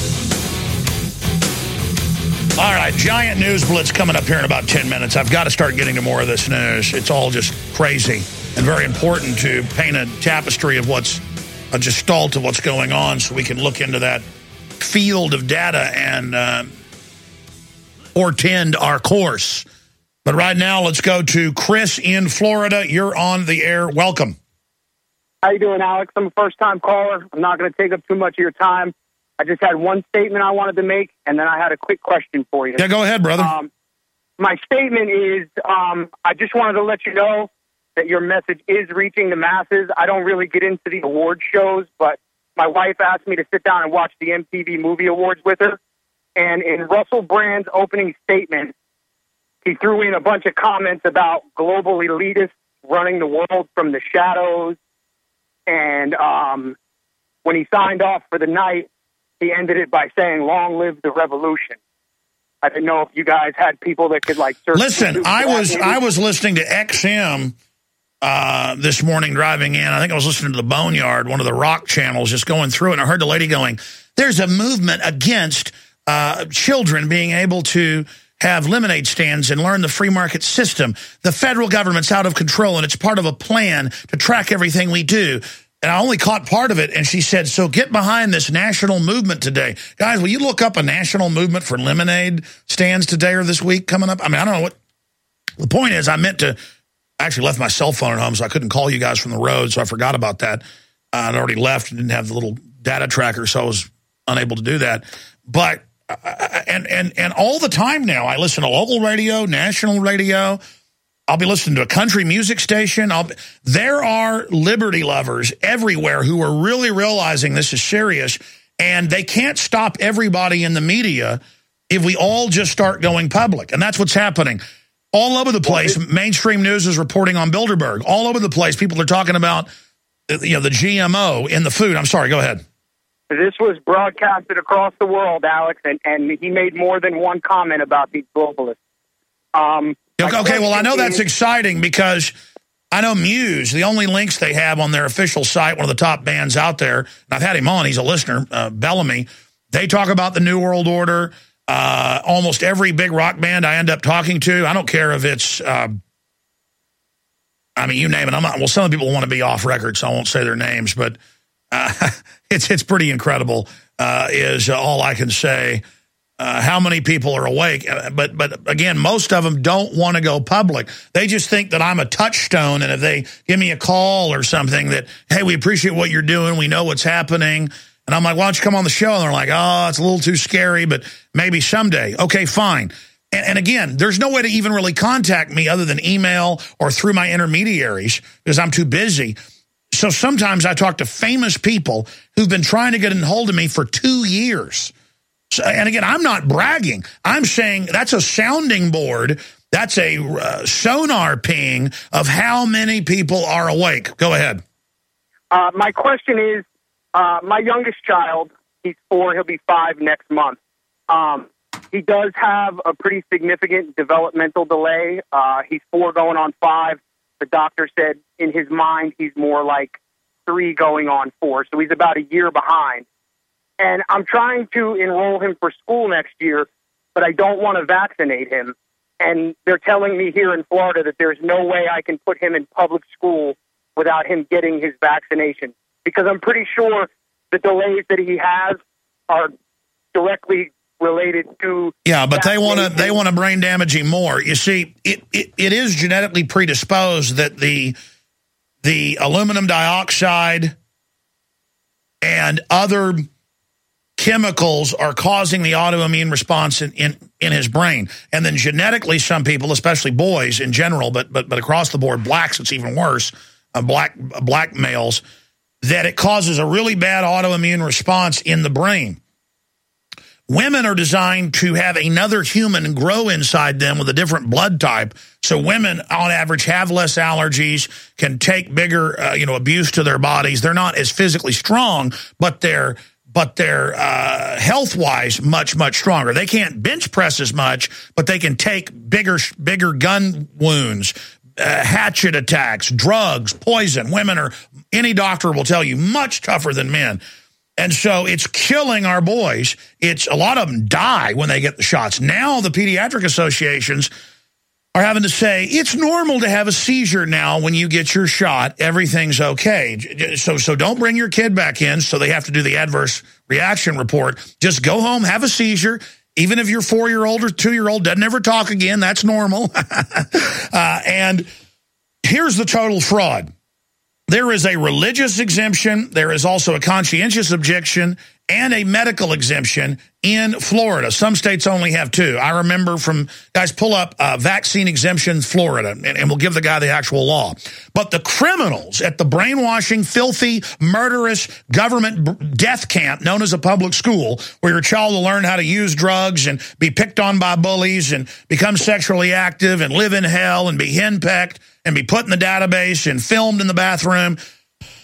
All right, giant news blitz coming up here in about ten minutes. I've got to start getting to more of this news. It's all just crazy and very important to paint a tapestry of what's a gestalt of what's going on so we can look into that field of data and uh, portend our course. But right now, let's go to Chris in Florida. You're on the air. Welcome. How you doing, Alex? I'm a first-time caller. I'm not going to take up too much of your time. I just had one statement I wanted to make, and then I had a quick question for you. Yeah, go ahead, brother. Um, my statement is um, I just wanted to let you know that your message is reaching the masses. I don't really get into the award shows, but my wife asked me to sit down and watch the M T V Movie Awards with her. And in Russell Brand's opening statement, he threw in a bunch of comments about global elitists running the world from the shadows. And um, when he signed off for the night, he ended it by saying, "Long live the revolution." I didn't know if you guys had people that could like search. Listen, I was maybe. I was listening to X M uh, this morning driving in. I think I was listening to the Boneyard, one of the rock channels, just going through it, and I heard the lady going, "There's a movement against uh, children being able to have lemonade stands and learn the free market system. The federal government's out of control, and it's part of a plan to track everything we do." And I only caught part of it, and she said, "So get behind this national movement today." Guys, will you look up a national movement for lemonade stands today or this week coming up? I mean, I don't know what... The point is, I meant to... I actually left my cell phone at home, so I couldn't call you guys from the road, so I forgot about that. Uh, I'd already left and didn't have the little data tracker, so I was unable to do that. But, uh, and, and, and all the time now, I listen to local radio, national radio... I'll be listening to a country music station. I'll be, there are liberty lovers everywhere who are really realizing this is serious, and they can't stop everybody in the media if we all just start going public. And that's what's happening. All over the place, mainstream news is reporting on Bilderberg. All over the place, people are talking about you know, the G M O in the food. I'm sorry, go ahead. This was broadcasted across the world, Alex, and, and he made more than one comment about these globalists. Um, Okay, well, I know that's exciting because I know Muse, the only links they have on their official site, one of the top bands out there, and I've had him on, he's a listener, uh, Bellamy, they talk about the New World Order. Uh, almost every big rock band I end up talking to, I don't care if it's, uh, I mean, you name it. I'm not, well, some people want to be off record, so I won't say their names, but uh, it's, it's pretty incredible, uh, is all I can say. Uh, how many people are awake? But but again, most of them don't want to go public. They just think that I'm a touchstone, and if they give me a call or something that, hey, we appreciate what you're doing, we know what's happening, and I'm like, why don't you come on the show? And they're like, oh, it's a little too scary, but maybe someday. Okay, fine. And, and again, there's no way to even really contact me other than email or through my intermediaries because I'm too busy. So sometimes I talk to famous people who've been trying to get in hold of me for two years. So, and again, I'm not bragging. I'm saying that's a sounding board. That's a uh, sonar ping of how many people are awake. Go ahead. Uh, my question is, uh, my youngest child, he's four, he'll be five next month. Um, he does have a pretty significant developmental delay. Uh, he's four going on five. The doctor said in his mind he's more like three going on four, so he's about a year behind. And I'm trying to enroll him for school next year, but I don't want to vaccinate him. And they're telling me here in Florida that there's no way I can put him in public school without him getting his vaccination. Because I'm pretty sure the delays that he has are directly related to... Yeah, but they want to they want to brain damage him more. You see, it, it, it is genetically predisposed that the the aluminum dioxide and other... chemicals are causing the autoimmune response in, in, in his brain. And then genetically, some people, especially boys in general, but but but across the board, blacks, it's even worse, uh, black black males, that it causes a really bad autoimmune response in the brain. Women are designed to have another human grow inside them with a different blood type. So women, on average, have less allergies, can take bigger uh, you know, abuse to their bodies. They're not as physically strong, but they're but they're uh, health-wise much, much stronger. They can't bench press as much, but they can take bigger bigger gun wounds, uh, hatchet attacks, drugs, poison. Women are, any doctor will tell you, much tougher than men. And so it's killing our boys. It's a lot of them die when they get the shots. Now the pediatric associations are having to say, it's normal to have a seizure now when you get your shot. Everything's okay. So so don't bring your kid back in, so they have to do the adverse reaction report. Just go home, have a seizure. Even if your four-year-old or two-year-old doesn't ever talk again, that's normal. uh, and here's the total fraud. There is a religious exemption. There is also a conscientious objection and a medical exemption in Florida. Some states only have two. I remember from, guys, pull up uh, vaccine exemption Florida, and, and we'll give the guy the actual law. But the criminals at the brainwashing, filthy, murderous government death camp known as a public school, where your child will learn how to use drugs and be picked on by bullies and become sexually active and live in hell and be henpecked and be put in the database and filmed in the bathroom.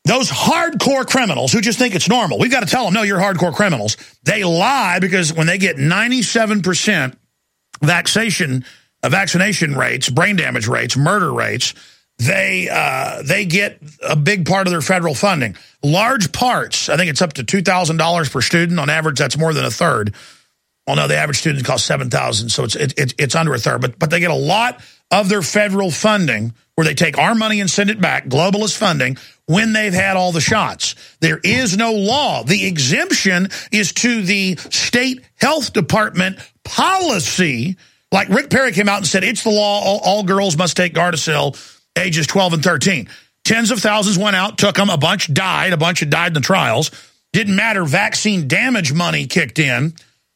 those hardcore criminals who just think it's normal, we've got to tell them, no, you're hardcore criminals. They lie because when they get ninety-seven percent vaccination, uh, vaccination rates, brain damage rates, murder rates, they uh, they get a big part of their federal funding. Large parts, I think it's up to two thousand dollars per student. On average, that's more than a third. Well, no, the average student costs seven thousand dollars, so it's, it, it, it's under a third. But, but they get a lot of their federal funding where they take our money and send it back, globalist funding, when they've had all the shots. There is no law. The exemption is to the state health department policy. Like Rick Perry came out and said, it's the law, all, all girls must take Gardasil ages twelve and thirteen. Tens of thousands went out, took them, a bunch died, a bunch had died in the trials. Didn't matter, vaccine damage money kicked in.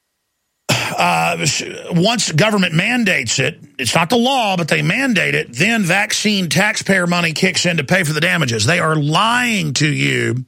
Uh, once government mandates it, it's not the law, but they mandate it, then vaccine taxpayer money kicks in to pay for the damages. They are lying to you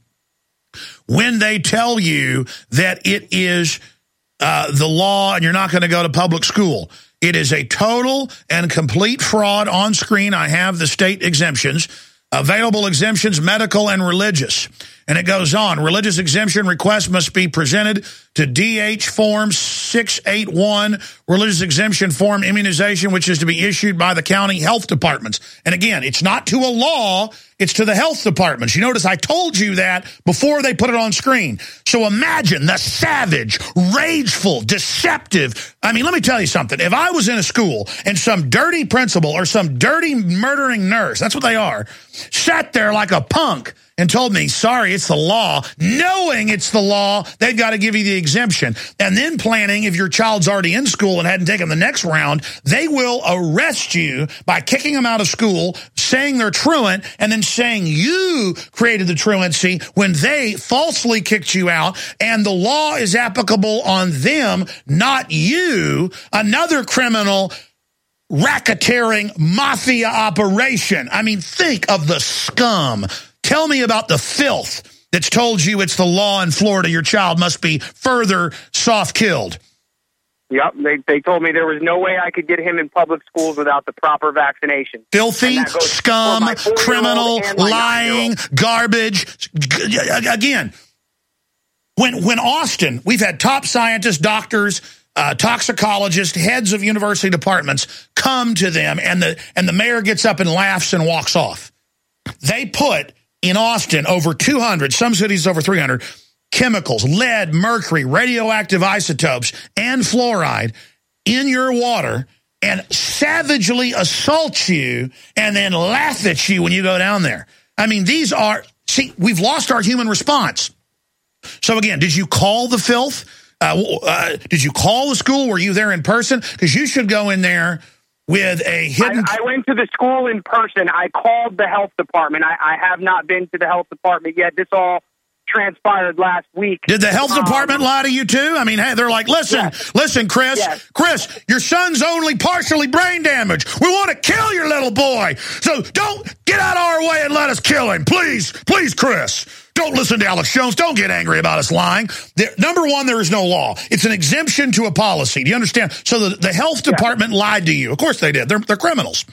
when they tell you that it is uh, the law and you're not going to go to public school. It is a total and complete fraud. On screen, I have the state exemptions. Available exemptions, medical and religious. And it goes on. Religious exemption request must be presented to D H Form six eighty-one, religious exemption form immunization, which is to be issued by the county health departments. And again, it's not to a law, it's to the health departments. You notice I told you that before they put it on screen. So imagine the savage, rageful, deceptive. I mean, let me tell you something. If I was in a school and some dirty principal or some dirty murdering nurse, that's what they are, sat there like a punk and told me, sorry, it's the law, knowing it's the law, they've got to give you the exemption. And then planning, if your child's already in school and hadn't taken the next round, they will arrest you by kicking them out of school, saying they're truant, and then saying you created the truancy when they falsely kicked you out, and the law is applicable on them, not you, another criminal racketeering mafia operation. I mean, think of the scum. Tell me about the filth that's told you it's the law in Florida. Your child must be further soft-killed. Yep, they they told me there was no way I could get him in public schools without the proper vaccination. Filthy, scum, criminal, lying, garbage. Again, when when Austin, we've had top scientists, doctors, uh, toxicologists, heads of university departments come to them, and the and the mayor gets up and laughs and walks off. They put in Austin over two hundred, some cities over three hundred, chemicals, lead, mercury, radioactive isotopes, and fluoride in your water and savagely assault you and then laugh at you when you go down there. I mean, these are, see, we've lost our human response. So again, did you call the filth? Uh, uh, did you call the school? Were you there in person? Because you should go in there with a hidden... I, I went to the school in person. I called the health department. I, I have not been to the health department yet. This all transpired last week. Did the health department um, lie to you too? I mean, hey, they're like, listen, yes. listen, Chris, yes. Chris, your son's only partially brain damaged. We want to kill your little boy. So don't get out of our way and let us kill him. Please, please, Chris. Don't listen to Alex Jones. Don't get angry about us lying. There, number one, there is no law. It's an exemption to a policy. Do you understand? So the, the health department yeah. lied to you. Of course they did. They're, they're criminals.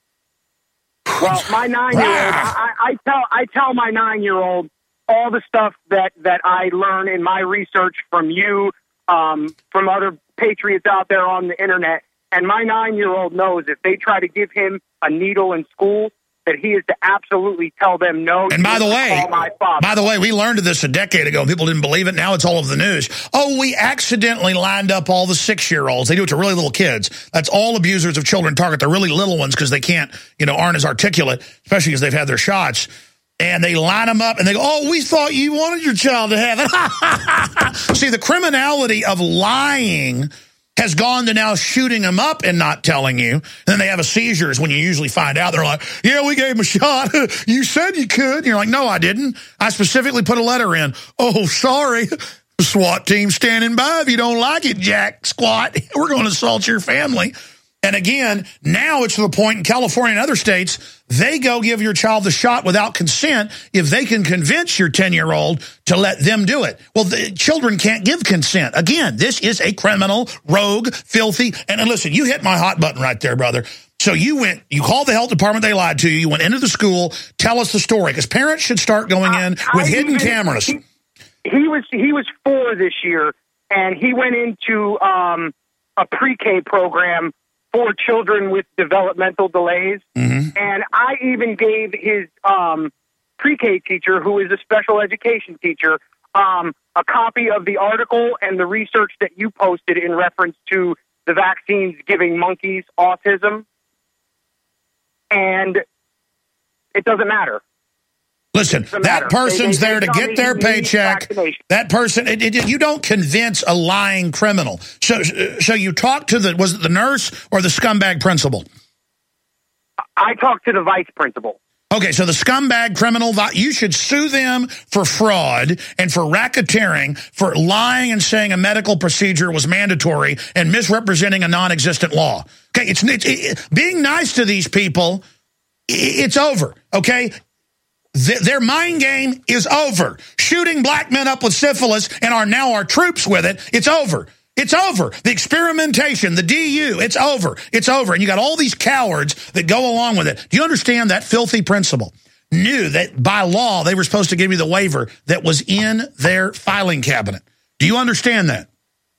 Well, my nine-year-old, I, I tell I tell my nine-year-old all the stuff that, that I learn in my research from you, um, from other patriots out there on the internet. And my nine-year-old knows if they try to give him a needle in school, that he is to absolutely tell them no. And by the way, by the way, we learned of this a decade ago. People didn't believe it. Now it's all over the news. Oh, we accidentally lined up all the six-year-olds. They do it to really little kids. That's all abusers of children target. They're really little ones because they can't, you know, aren't as articulate, especially because they've had their shots. And they line them up and they go, oh, we thought you wanted your child to have it. See, the criminality of lying has gone to now shooting them up and not telling you. And then they have a seizures when you usually find out. They're like, yeah, we gave him a shot. You said you could. And you're like, no, I didn't. I specifically put a letter in. Oh, sorry. SWAT team standing by. If you don't like it, Jack Squat, we're going to assault your family. And again, now it's to the point in California and other states, they go give your child the shot without consent if they can convince your ten-year-old to let them do it. Well, the children can't give consent. Again, this is a criminal, rogue, filthy, and, and listen, you hit my hot button right there, brother. So you went, you called the health department, they lied to you, you went into the school, tell us the story, because parents should start going in with I hidden even, cameras. He, he was he was four this year, and he went into um, a pre-K program for children with developmental delays. Mm-hmm. And I even gave his um, pre-K teacher, who is a special education teacher, um, a copy of the article and the research that you posted in reference to the vaccines giving monkeys autism. And it doesn't matter. Listen, doesn't that matter. person's they, they, there they to get their paycheck. That person, it, it, you don't convince a lying criminal. So, so you talk to the, was it the nurse or the scumbag principal? I talked to the vice principal. Okay, so the scumbag criminal, you should sue them for fraud and for racketeering, for lying and saying a medical procedure was mandatory and misrepresenting a non-existent law. Okay, it's, it's it, being nice to these people, it's over, okay? Th their mind game is over. Shooting black men up with syphilis and are now our troops with it, it's over. It's over. The experimentation, the D U, it's over. It's over. And you got all these cowards that go along with it. Do you understand that filthy principal knew that by law they were supposed to give you the waiver that was in their filing cabinet? Do you understand that?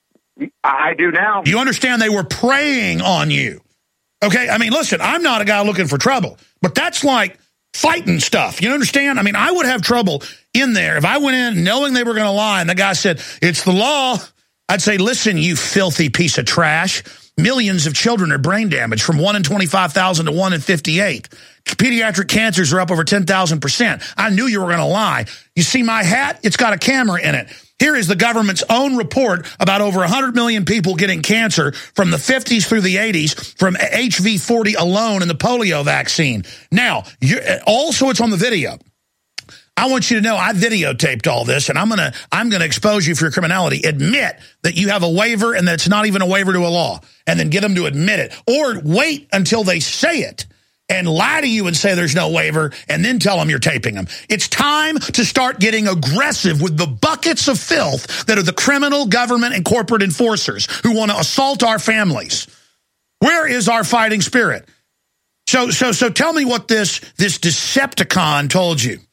I do now. Do you understand they were preying on you? Okay, I mean, listen, I'm not a guy looking for trouble, but that's like fighting stuff. You understand? I mean, I would have trouble in there if I went in knowing they were going to lie and the guy said, it's the law. I'd say, listen, you filthy piece of trash. Millions of children are brain damaged, from one in twenty-five thousand to one in fifty-eight. Pediatric cancers are up over ten thousand percent. I knew you were going to lie. You see my hat? It's got a camera in it. Here is the government's own report about over one hundred million people getting cancer from the fifties through the eighties from H V forty alone and the polio vaccine. Now, you're, also it's on the video. I want you to know I videotaped all this, and I'm gonna I'm gonna expose you for your criminality. Admit that you have a waiver and that it's not even a waiver to a law, and then get them to admit it, or wait until they say it and lie to you and say there's no waiver, and then tell them you're taping them. It's time to start getting aggressive with the buckets of filth that are the criminal government and corporate enforcers who want to assault our families. Where is our fighting spirit? So so so tell me what this this Decepticon told you.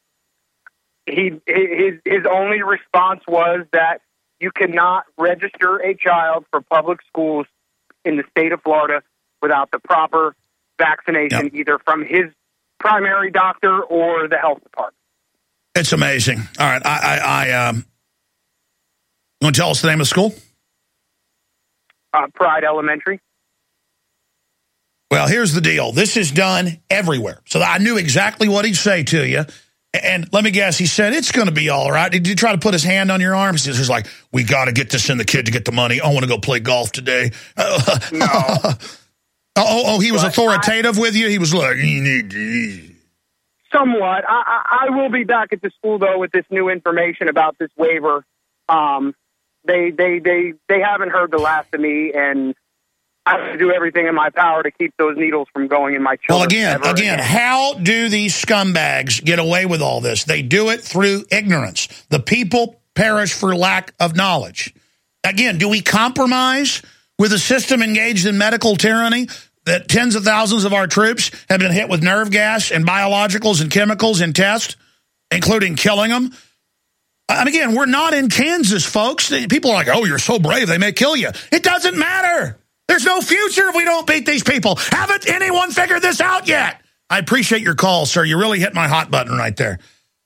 He his his only response was that you cannot register a child for public schools in the state of Florida without the proper vaccination, yep. either from his primary doctor or the health department. It's amazing. All right, I I, I um, you want to tell us the name of the school? Uh, Pride Elementary. Well, here's the deal. This is done everywhere, so I knew exactly what he'd say to you. And let me guess, he said, it's going to be all right. Did you try to put his hand on your arm? He's like, we got to get this in the kid to get the money. I want to go play golf today. Uh, no. oh, oh, oh, he was but authoritative I, with you? He was like, you need to... Somewhat. I, I, I will be back at the school, though, with this new information about this waiver. Um, they, they, they, they haven't heard the last of me, and I have to do everything in my power to keep those needles from going in my children. Well, again, again, again, how do these scumbags get away with all this? They do it through ignorance. The people perish for lack of knowledge. Again, do we compromise with a system engaged in medical tyranny that tens of thousands of our troops have been hit with nerve gas and biologicals and chemicals in tests, including killing them? And again, we're not in Kansas, folks. People are like, oh, you're so brave, they may kill you. It doesn't matter. There's no future if we don't beat these people. Haven't anyone figured this out yet? I appreciate your call, sir. You really hit my hot button right there.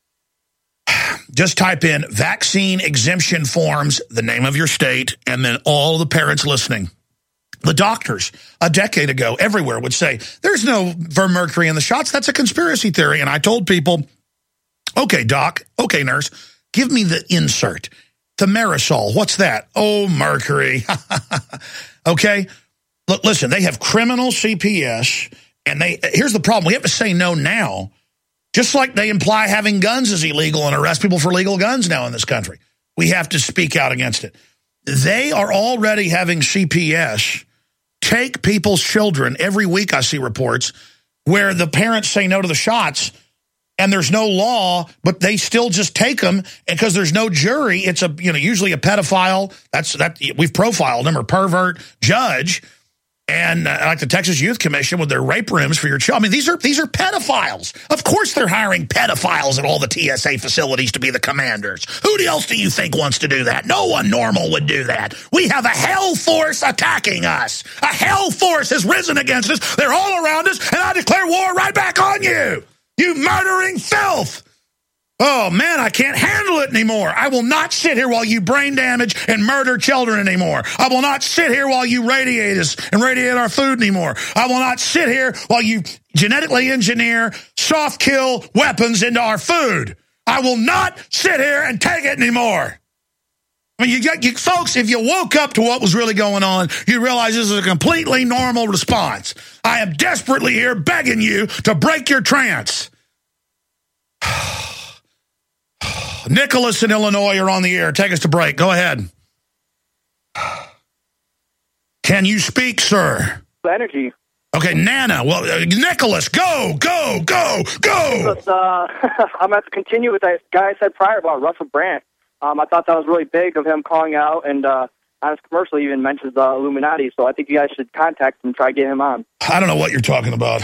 Just type in vaccine exemption forms, the name of your state, and then all the parents listening. The doctors a decade ago everywhere would say, there's no mercury in the shots. That's a conspiracy theory. And I told people, okay, doc, okay, nurse, give me the insert. Thimerosal, what's that? Oh, mercury. Okay, look, listen, they have criminal C P S, and they here's the problem. We have to say no now, just like they imply having guns is illegal and arrest people for legal guns now in this country. We have to speak out against it. They are already having C P S take people's children. Every week I see reports where the parents say no to the shots, and there's no law, but they still just take them, and because there's no jury, it's a you know usually a pedophile. That's that we've profiled him or pervert judge, And uh, like the Texas Youth Commission with their rape rooms for your child. I mean, these are these are pedophiles. Of course they're hiring pedophiles at all the T S A facilities to be the commanders. Who else do you think wants to do that? No one normal would do that. We have a hell force attacking us. A hell force has risen against us. They're all around us, and I declare war right back on you. You murdering filth. Oh, man, I can't handle it anymore. I will not sit here while you brain damage and murder children anymore. I will not sit here while you radiate us and radiate our food anymore. I will not sit here while you genetically engineer soft kill weapons into our food. I will not sit here and take it anymore. I mean, you, you folks, if you woke up to what was really going on, you realize this is a completely normal response. I am desperately here begging you to break your trance. Nicholas in Illinois, you're on the air. Take us to break. Go ahead. Can you speak, sir? Energy. Okay, Nana. Well, uh, Nicholas, go, go, go, go. But, uh, I'm going to have to continue with that guy I said prior about Russell Brand. Um, I thought that was really big of him calling out, and uh, on his commercial he even mentions the Illuminati, so I think you guys should contact him and try to get him on. I don't know what you're talking about.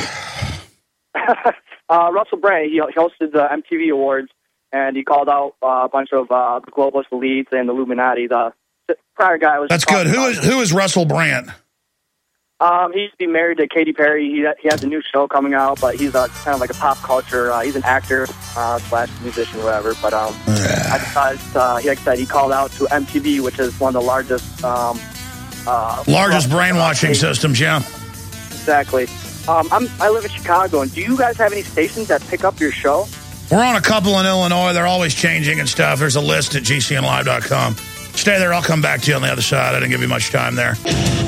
uh, Russell Brand, he, he hosted the M T V Awards, and he called out uh, a bunch of uh, the globalist elites and the Illuminati. The, the prior guy was... That's good. Who is who is Russell Brand? Um, he used to be married to Katy Perry. He he has a new show coming out, but he's a, kind of like a pop culture. Uh, he's an actor uh, slash musician, whatever. But um, I decided, uh, like I said, he called out to M T V, which is one of the largest... Um, uh, largest brainwashing uh, systems, yeah. Exactly. Um, I'm, I live in Chicago, and do you guys have any stations that pick up your show? We're on a couple in Illinois. They're always changing and stuff. There's a list at G C N live dot com. Stay there. I'll come back to you on the other side. I didn't give you much time there.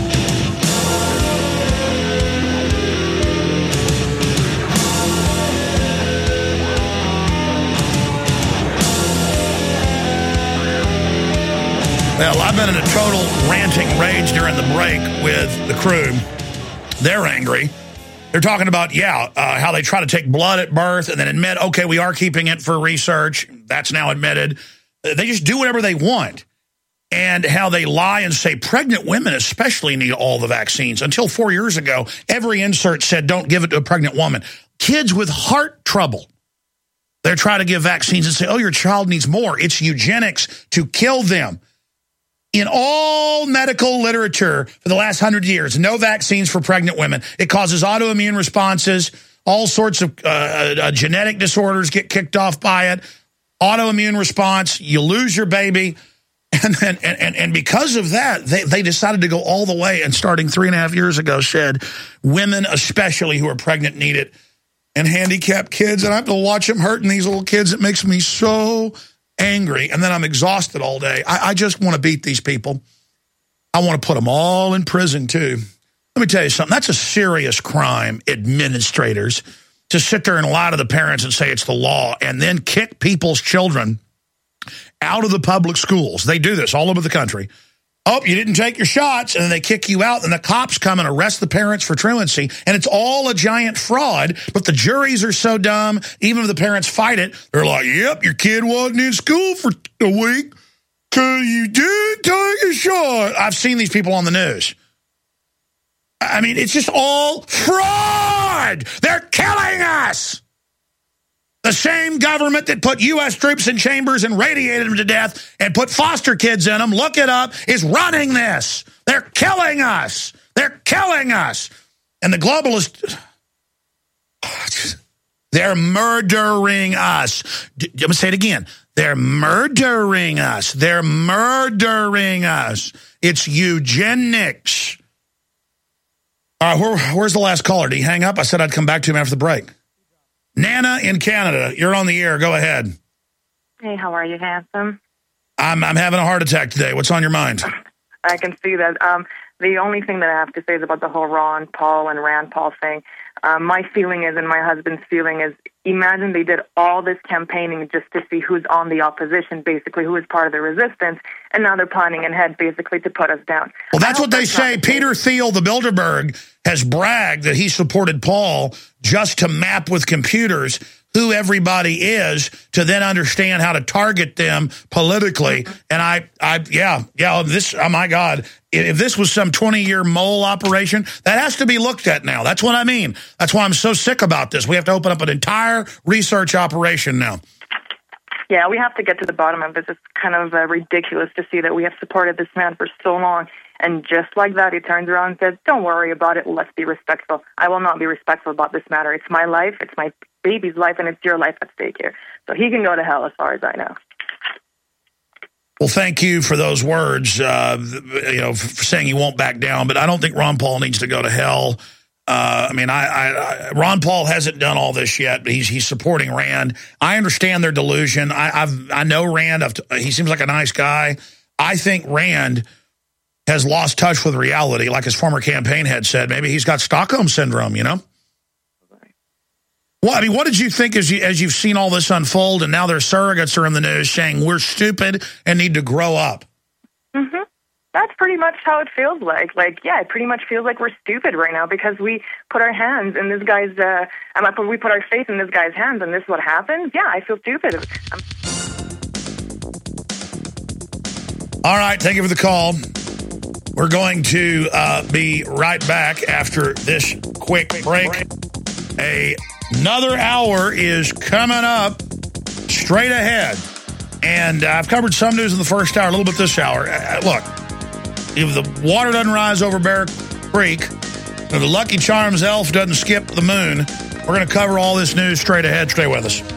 Well, I've been in a total ranting rage during the break with the crew. They're angry. They're talking about, yeah, uh, how they try to take blood at birth and then admit, okay, we are keeping it for research. That's now admitted. They just do whatever they want. And how they lie and say pregnant women especially need all the vaccines. Until four years ago, every insert said don't give it to a pregnant woman. Kids with heart trouble, they're trying to give vaccines and say, oh, your child needs more. It's eugenics to kill them. In all medical literature for the last hundred years, no vaccines for pregnant women. It causes autoimmune responses, all sorts of uh, uh, genetic disorders get kicked off by it. Autoimmune response, you lose your baby. And then, and, and because of that, they, they decided to go all the way, and starting three and a half years ago said, women especially who are pregnant need it, and handicapped kids. And I have to watch them hurting these little kids. It makes me so angry, and then I'm exhausted all day. I, I just want to beat these people. I want to put them all in prison, too. Let me tell you something. That's a serious crime, administrators, to sit there and lie to the parents and say it's the law and then kick people's children out of the public schools. They do this all over the country. Oh, you didn't take your shots, and then they kick you out, and the cops come and arrest the parents for truancy, and it's all a giant fraud, but the juries are so dumb, even if the parents fight it, they're like, yep, your kid wasn't in school for a week because you did take a shot. I've seen these people on the news. I mean, it's just all fraud. They're killing us. The same government that put U S troops in chambers and radiated them to death and put foster kids in them, look it up, is running this. They're killing us. They're killing us. And the globalists, they're murdering us. I'm going to say it again. They're murdering us. They're murdering us. It's eugenics. All right, where, where's the last caller? Did he hang up? I said I'd come back to him after the break. Nana in Canada, you're on the air. Go ahead. Hey, how are you, handsome? I'm I'm having a heart attack today. What's on your mind? I can see that. Um, the only thing that I have to say is about the whole Ron Paul and Rand Paul thing. Um, my feeling is, and my husband's feeling is, imagine they did all this campaigning just to see who's on the opposition, basically, who is part of the resistance, and now they're planning ahead, basically, to put us down. Well, that's what they say. Peter Thiel, the Bilderberg, has bragged that he supported Paul just to map with computers who everybody is to then understand how to target them politically. And I, I, yeah, yeah, this, oh my God, if this was some twenty-year mole operation, that has to be looked at now. That's what I mean. That's why I'm so sick about this. We have to open up an entire research operation now. Yeah, we have to get to the bottom of this. It's kind of uh, ridiculous to see that we have supported this man for so long. And just like that, he turns around and says, don't worry about it. Let's be respectful. I will not be respectful about this matter. It's my life. It's my baby's life, and it's your life at stake here. So he can go to hell as far as I know. Well, thank you for those words, uh, you know, for saying he won't back down. But I don't think Ron Paul needs to go to hell. Uh, I mean, I, I, I, Ron Paul hasn't done all this yet, but he's he's supporting Rand. I understand their delusion. I I've, I know Rand. I've, he seems like a nice guy. I think Rand has lost touch with reality, like his former campaign head said. Maybe he's got Stockholm syndrome, you know? Well, I mean, what did you think as, you, as you've seen all this unfold, and now their surrogates are in the news saying we're stupid and need to grow up? Mm-hmm. That's pretty much how it feels like. Like, yeah, it pretty much feels like we're stupid right now because we put our hands in this guy's, uh, we put our faith in this guy's hands, and this is what happens? Yeah, I feel stupid. I'm... All right, thank you for the call. We're going to uh, be right back after this quick break. A, another hour is coming up straight ahead. And uh, I've covered some news in the first hour, a little bit this hour. Uh, look, if the water doesn't rise over Bear Creek, if the Lucky Charms elf doesn't skip the moon, we're going to cover all this news straight ahead. Stay with us.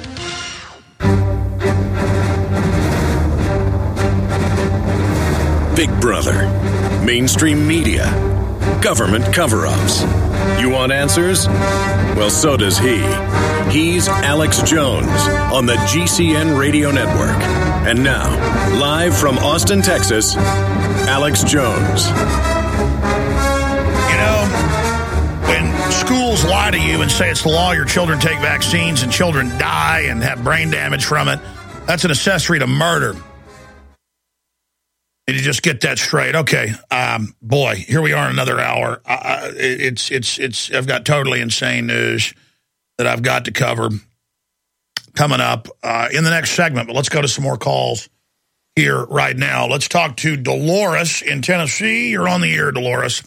Big Brother, mainstream media, government cover-ups. You want answers? Well, so does he. He's Alex Jones on the G C N Radio Network. And now, live from Austin, Texas, Alex Jones. You know, when schools lie to you and say it's the law, your children take vaccines and children die and have brain damage from it, that's an accessory to murder. Did you just get that straight? Okay, um, boy, here we are in another hour. Uh, it's it's it's. I've got totally insane news that I've got to cover coming up uh, in the next segment. But let's go to some more calls here right now. Let's talk to Dolores in Tennessee. You're on the air, Dolores.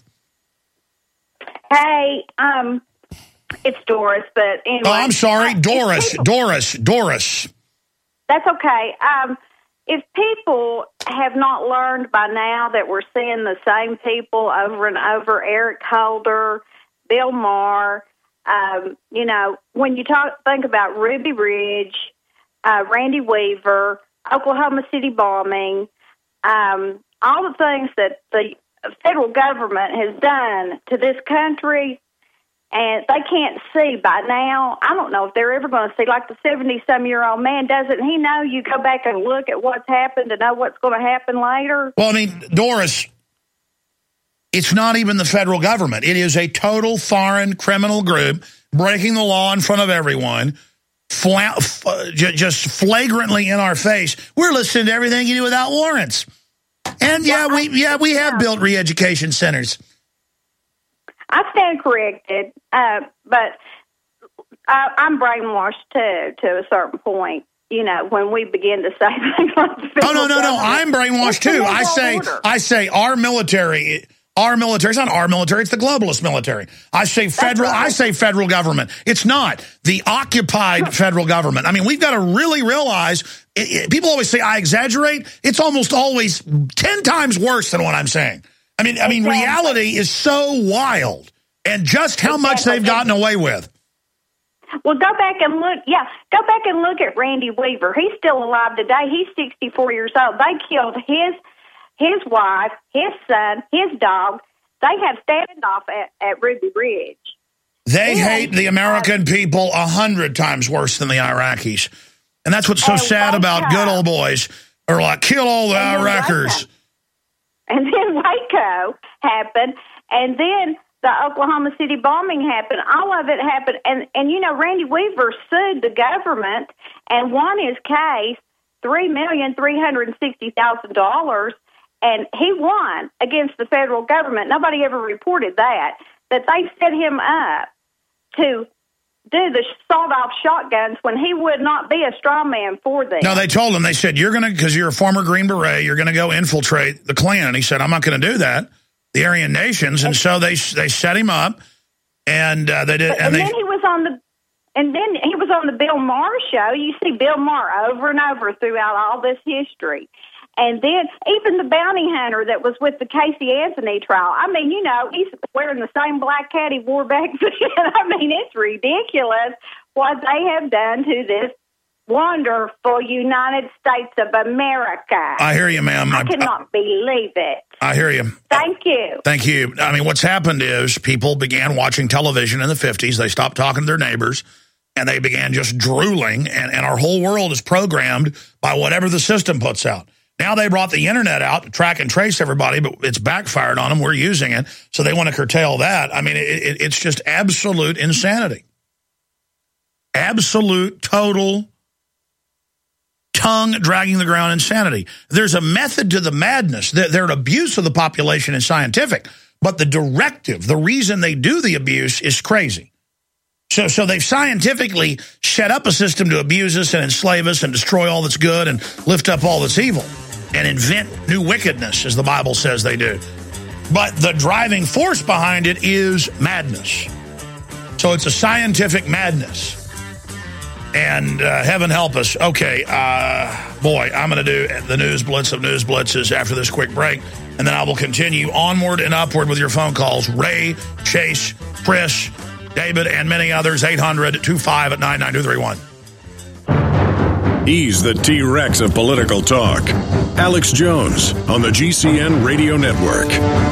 Hey, um, it's Doris, but anyway. Oh, I'm sorry, Doris, Doris, Doris. That's okay. Um. If people have not learned by now that we're seeing the same people over and over, Eric Holder, Bill Maher, um, you know, when you talk, think about Ruby Ridge, uh, Randy Weaver, Oklahoma City bombing, um, all the things that the federal government has done to this country, and they can't see by now. I don't know if they're ever going to see, like the seventy-some-year-old man, doesn't he know you go back and look at what's happened to know what's going to happen later? Well, I mean, Doris, it's not even the federal government. It is a total foreign criminal group breaking the law in front of everyone, fla- f- just flagrantly in our face. We're listening to everything you do without warrants. And, yeah, yeah we yeah we have built re-education centers. I stand corrected, uh, but I, I'm brainwashed too, to a certain point. You know, when we begin to say things like the oh no no no, I'm brainwashed too. I say order. I say our military, our military. It's not our military; it's the globalist military. I say federal. Right. I say federal government. It's not the occupied federal government. I mean, we've got to really realize. It, it, people always say I exaggerate. It's almost always ten times worse than what I'm saying. I mean, I mean, exactly. Reality is so wild, and just how exactly. much they've gotten away with. Well, go back and look. Yeah, go back and look at Randy Weaver. He's still alive today. He's sixty-four years old. They killed his his wife, his son, his dog. They have standoff at, at Ruby Ridge. They yeah. hate the American people a hundred times worse than the Iraqis, and that's what's so and sad about good old boys. Or like kill all the Iraqis. And then Waco happened, and then the Oklahoma City bombing happened. All of it happened. And, and you know, Randy Weaver sued the government and won his case, three million three hundred sixty thousand dollars, and he won against the federal government. Nobody ever reported that, that they set him up to do the sawed-off shotguns when he would not be a straw man for them. No, they told him, they said, you're going to, because you're a former Green Beret, you're going to go infiltrate the Klan. And he said, I'm not going to do that, the Aryan Nations. And so they they set him up, and uh, they did. And, and they, then he was on the, and then he was on the Bill Maher show. You see Bill Maher over and over throughout all this history. And then even the bounty hunter that was with the Casey Anthony trial. I mean, you know, he's wearing the same black hat he wore back then. I mean, it's ridiculous what they have done to this wonderful United States of America. I hear you, ma'am. I cannot I, believe it. I hear you. Thank you. Thank you. I mean, what's happened is people began watching television in the fifties. They stopped talking to their neighbors, and they began just drooling, and, and our whole world is programmed by whatever the system puts out. Now they brought the internet out to track and trace everybody, but it's backfired on them. We're using it, so they want to curtail that. I mean, it, it, it's just absolute insanity. Absolute, total, tongue-dragging the ground insanity. There's a method to the madness. They're, they're an abuse of the population is scientific, but the directive, the reason they do the abuse is crazy. So, so they've scientifically set up a system to abuse us and enslave us and destroy all that's good and lift up all that's evil and invent new wickedness, as the Bible says they do. But the driving force behind it is madness. So it's a scientific madness. And uh, heaven help us. Okay, uh, boy, I'm going to do the news blitz of news blitzes after this quick break. And then I will continue onward and upward with your phone calls. Ray, Chase, Chris, David, and many others. eight hundred, two five at nine nine two three one. He's the T-Rex of political talk. Alex Jones on the G C N Radio Network.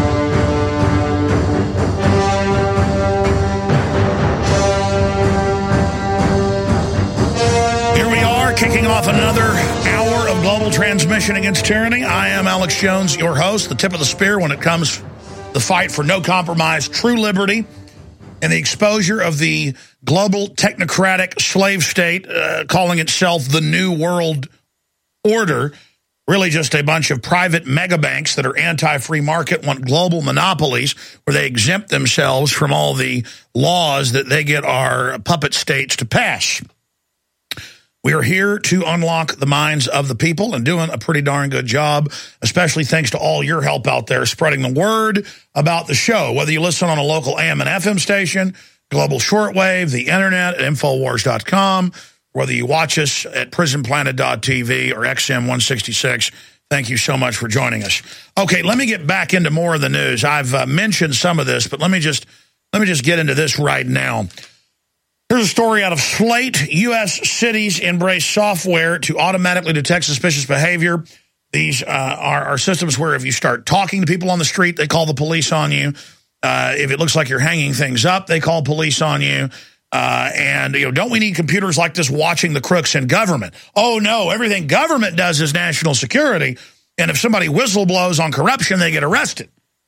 Here we are, kicking off another hour of global transmission against tyranny. I am Alex Jones, your host, the tip of the spear when it comes to the fight for no compromise, true liberty, and the exposure of the global technocratic slave state uh, calling itself the New World Order, really just a bunch of private megabanks that are anti-free market, want global monopolies where they exempt themselves from all the laws that they get our puppet states to pass. We are here to unlock the minds of the people and doing a pretty darn good job, especially thanks to all your help out there spreading the word about the show, whether you listen on a local A M and F M station, global shortwave, the internet at infowars dot com, whether you watch us at prison planet dot t v or X M one sixty-six. Thank you so much for joining us. Okay, let me get back into more of the news. I've uh, mentioned some of this, but let me just let me just get into this right now. Here's a story out of Slate. U S cities embrace software to automatically detect suspicious behavior. These uh, are, are systems where if you start talking to people on the street, they call the police on you. Uh, if it looks like you're hanging things up, they call police on you. Uh, and, you know, don't we need computers like this watching the crooks in government? Oh, no, everything government does is national security. And if somebody whistleblows on corruption, they get arrested.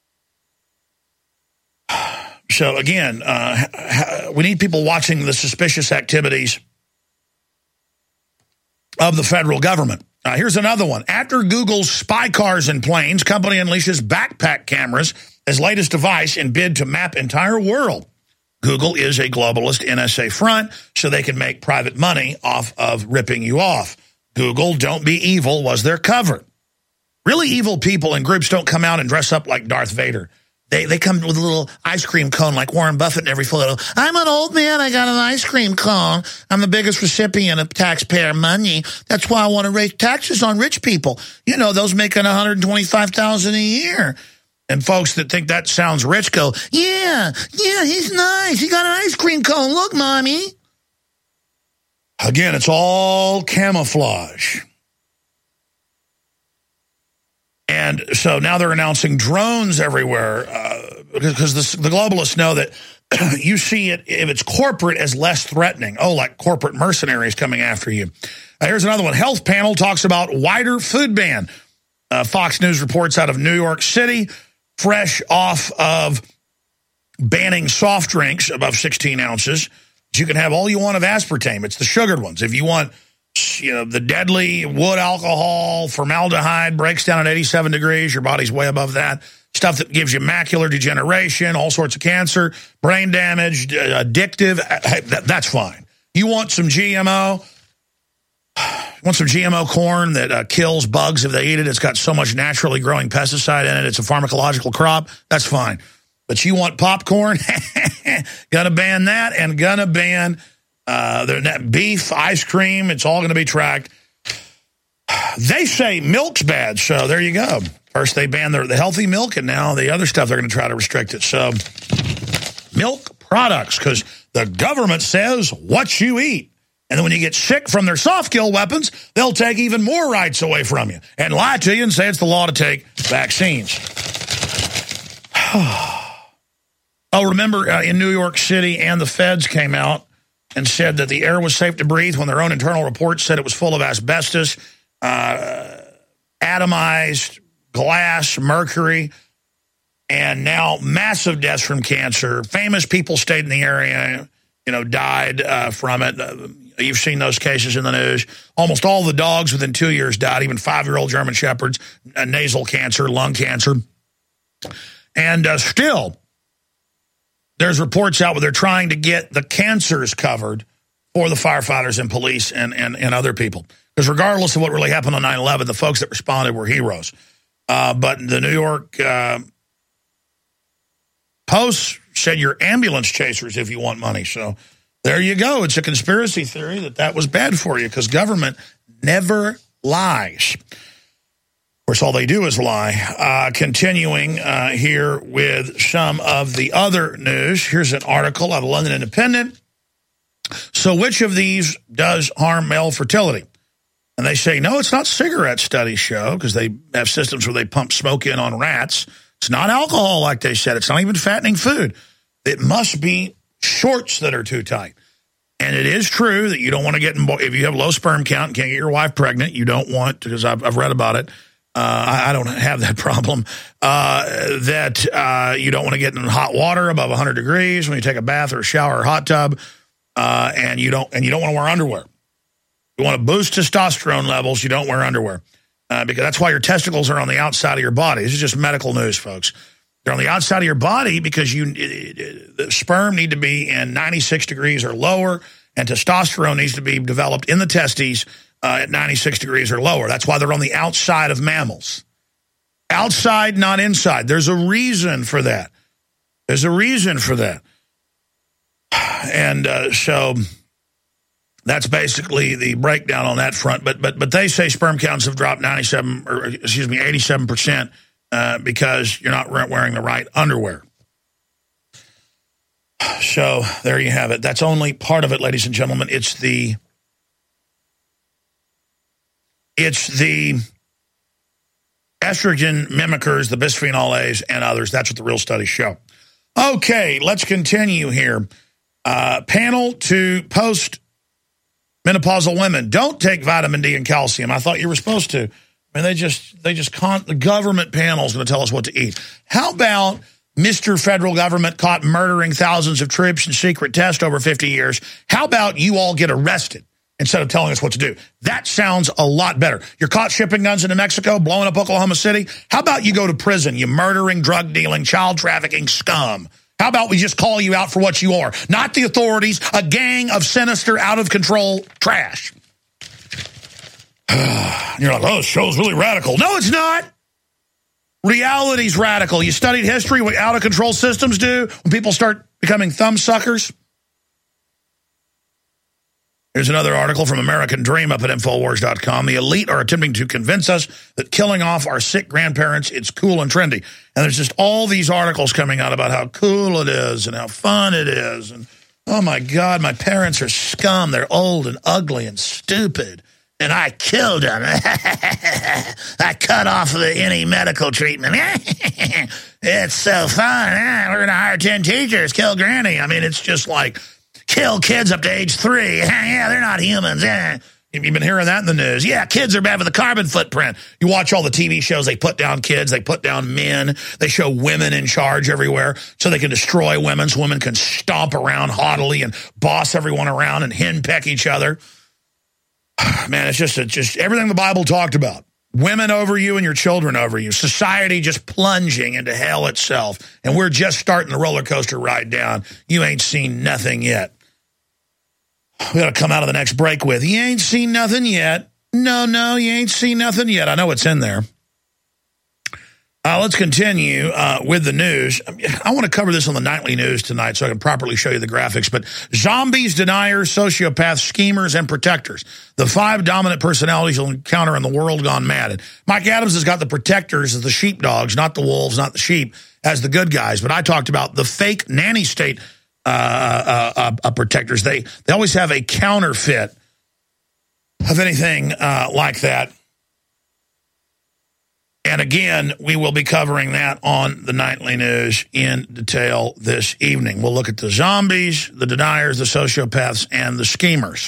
So, again, uh, we need people watching the suspicious activities of the federal government. Uh, here's another one. After Google's spy cars and planes, company unleashes backpack cameras as latest device in bid to map entire world. Google is a globalist N S A front, so they can make private money off of ripping you off. Google, don't be evil, was their cover. Really evil people and groups don't come out and dress up like Darth Vader. They they come with a little ice cream cone like Warren Buffett in every photo. I'm an old man. I got an ice cream cone. I'm the biggest recipient of taxpayer money. That's why I want to raise taxes on rich people. You know, those making one hundred twenty-five thousand dollars a year. And folks that think that sounds rich go, yeah, yeah, he's nice. He got an ice cream cone. Look, Mommy. Again, it's all camouflage. And so now they're announcing drones everywhere uh, because the, the globalists know that you see it, if it's corporate, as less threatening. Oh, like corporate mercenaries coming after you. Uh, here's another one. Health panel talks about wider food ban. Uh, Fox News reports out of New York City, fresh off of banning soft drinks above sixteen ounces. You can have all you want of aspartame. It's the sugared ones. If you want, you know, the deadly wood alcohol, formaldehyde breaks down at eighty-seven degrees. Your body's way above that. stuff that gives you macular degeneration, all sorts of cancer, brain damage, addictive. That's fine. You want some G M O? You want some G M O corn that uh, kills bugs if they eat it? It's got so much naturally growing pesticide in it. It's a pharmacological crop. That's fine. But you want popcorn? Gonna ban that, and gonna ban uh, the beef, ice cream. It's all going to be tracked. They say milk's bad, so there you go. First they banned the, the healthy milk, and now the other stuff they're going to try to restrict it. So milk products, because the government says what you eat. And then when you get sick from their soft kill weapons, they'll take even more rights away from you and lie to you and say it's the law to take vaccines. Oh, remember uh, in New York City, and the feds came out and said that the air was safe to breathe when their own internal reports said it was full of asbestos, uh, atomized glass, mercury, and now massive deaths from cancer. Famous people stayed in the area, you know, died uh, from it. Uh, you've seen those cases in the news. Almost all the dogs within two years died, even five-year-old German Shepherds, uh, nasal cancer, lung cancer. And uh, still, there's reports out where they're trying to get the cancers covered for the firefighters and police and, and, and other people. Because regardless of what really happened on nine eleven, the folks that responded were heroes. Uh, but the New York uh, Post said you're ambulance chasers if you want money. So there you go. It's a conspiracy theory that that was bad for you, because government never lies. Of course, all they do is lie. Uh, continuing uh, here with some of the other news. Here's an article out of London Independent. So which of these does harm male fertility? And they say, no, it's not cigarette studies show, because they have systems where they pump smoke in on rats. It's not alcohol, like they said. It's not even fattening food. It must be shorts that are too tight. And it is true that you don't want to get, if you have low sperm count and can't get your wife pregnant, you don't want, because I've, I've read about it. Uh, I, I don't have that problem, uh, that uh, you don't want to get in hot water above one hundred degrees when you take a bath or a shower or hot tub, uh, and you don't and you don't want to wear underwear. You want to boost testosterone levels, you don't wear underwear, uh, because that's why your testicles are on the outside of your body. This is just medical news, folks. They're on the outside of your body because you it, it, the sperm need to be in ninety-six degrees or lower, and testosterone needs to be developed in the testes uh, at ninety-six degrees or lower. That's why they're on the outside of mammals. Outside, not inside. There's a reason for that. There's a reason for that. And uh, so that's basically the breakdown on that front. But but but they say sperm counts have dropped ninety-seven, or excuse me, eighty-seven percent uh, because you're not wearing the right underwear. So there you have it. That's only part of it, ladies and gentlemen. It's the it's the estrogen mimickers, the bisphenol A's, and others. That's what the real studies show. Okay, let's continue here. Uh, panel to post menopausal women, don't take vitamin D and calcium. I thought you were supposed to. I mean, they just they just con- the government panel is going to tell us what to eat. How about Mister Federal Government caught murdering thousands of troops in secret test over fifty years? How about you all get arrested instead of telling us what to do? That sounds a lot better. You're caught shipping guns into Mexico, blowing up Oklahoma City. How about you go to prison, you murdering, drug dealing, child trafficking scum? How about we just call you out for what you are? Not the authorities, a gang of sinister, out-of-control trash. You're like, oh, this show's really radical. No, it's not. Reality's radical. You studied history, what out-of-control systems do when people start becoming thumb suckers? Here's another article from American Dream up at Infowars dot com. The elite are attempting to convince us that killing off our sick grandparents, it's cool and trendy. And there's just all these articles coming out about how cool it is and how fun it is. And, oh, my God, my parents are scum. They're old and ugly and stupid. And I killed them. I cut off the, any medical treatment. It's so fun. We're going to hire ten teachers, kill Granny. I mean, it's just like, kill kids up to age three. Yeah, they're not humans. You've been hearing that in the news. Yeah, kids are bad for the carbon footprint. You watch all the T V shows, they put down kids, they put down men. They show women in charge everywhere so they can destroy women, so women can stomp around haughtily and boss everyone around and henpeck each other. Man, it's just, it's just everything the Bible talked about. women over you and your children over you. Society just plunging into hell itself. And we're just starting the roller coaster ride down. You ain't seen nothing yet. We got to come out of the next break with, you ain't seen nothing yet. No, no, you ain't seen nothing yet. I know it's in there. Uh, let's continue uh, with the news. I want to cover this on the nightly news tonight so I can properly show you the graphics. But zombies, deniers, sociopaths, schemers, and protectors. The five dominant personalities you'll encounter in the world gone mad. And Mike Adams has got the protectors as the sheepdogs, not the wolves, not the sheep, as the good guys. But I talked about the fake nanny state uh, uh, uh, uh, protectors. They, they always have a counterfeit of anything uh, like that. And again, we will be covering that on the nightly news in detail this evening. We'll look at the zombies, the deniers, the sociopaths, and the schemers.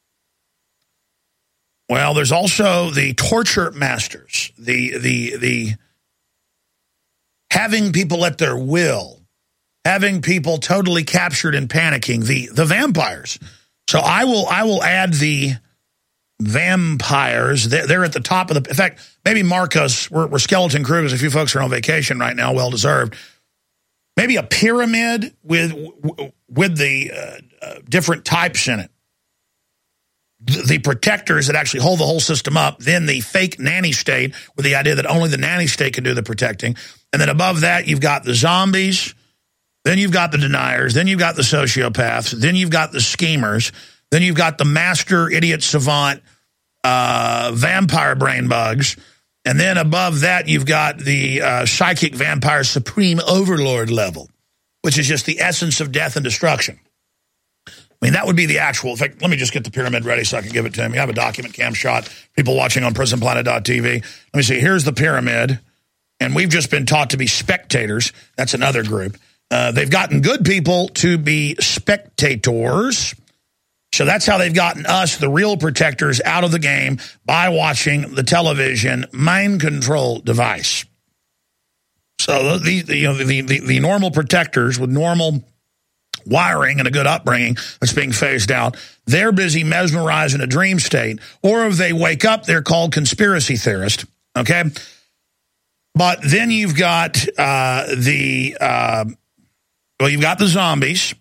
Well, there's also the torture masters, the the the having people at their will, having people totally captured and panicking, the the vampires. So I will I will add the vampires. They're, they're at the top of the... In fact, maybe Marcos, we're, we're Skeleton Crew, because a few folks are on vacation right now, well-deserved. Maybe a pyramid with with the uh, uh, different types in it. The, the protectors that actually hold the whole system up, then the fake nanny state with the idea that only the nanny state can do the protecting. And then above that, you've got the zombies, then you've got the deniers, then you've got the sociopaths, then you've got the schemers, then you've got the master idiot savant uh, vampire brain bugs. And then above that, you've got the uh, psychic vampire supreme overlord level, which is just the essence of death and destruction. I mean, that would be the actual. In fact, let me just get the pyramid ready so I can give it to him. You have a document cam shot. People watching on prison planet dot t v. Let me see. Here's the pyramid. And we've just been taught to be spectators. That's another group. Uh, they've gotten good people to be spectators. So that's how they've gotten us, the real protectors, out of the game by watching the television mind control device. So the, the, you know, the, the, the normal protectors with normal wiring and a good upbringing that's being phased out, they're busy mesmerizing a dream state. Or if they wake up, they're called conspiracy theorists, okay? But then you've got uh, the, uh, well, you've got the zombies.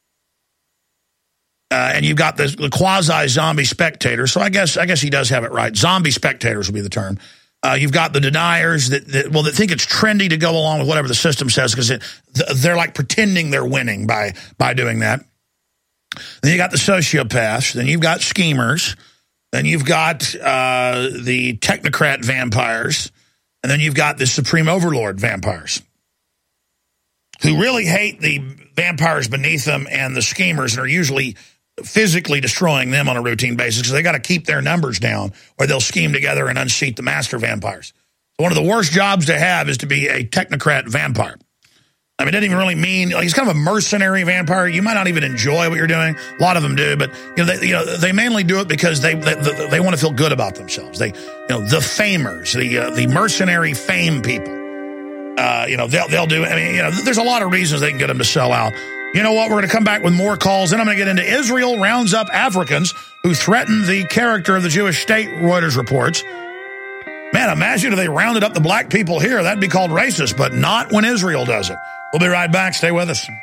Uh, and you've got the, the quasi-zombie spectators. So I guess I guess he does have it right. Zombie spectators will be the term. Uh, you've got the deniers that, that, well, that think it's trendy to go along with whatever the system says because it, they're like pretending they're winning by, by doing that. Then you got the sociopaths. Then you've got schemers. Then you've got uh, the technocrat vampires. And then you've got the supreme overlord vampires, who really hate the vampires beneath them and the schemers and are usually physically destroying them on a routine basis because they got to keep their numbers down or they'll scheme together and unseat the master vampires. So one of the worst jobs to have is to be a technocrat vampire. I mean, it doesn't even really mean, like, he's kind of a mercenary vampire. You might not even enjoy what you're doing. A lot of them do, but you know, they, you know, they mainly do it because they they, they, they want to feel good about themselves. They, you know, the famers, the uh, the mercenary fame people. Uh, you know, they'll they'll do. I mean, you know, there's a lot of reasons they can get them to sell out. You know what? We're going to come back with more calls. Then I'm going to get into Israel rounds up Africans who threaten the character of the Jewish state, Reuters reports. Man, imagine if they rounded up the black people here. That'd be called racist, but not when Israel does it. We'll be right back. Stay with us.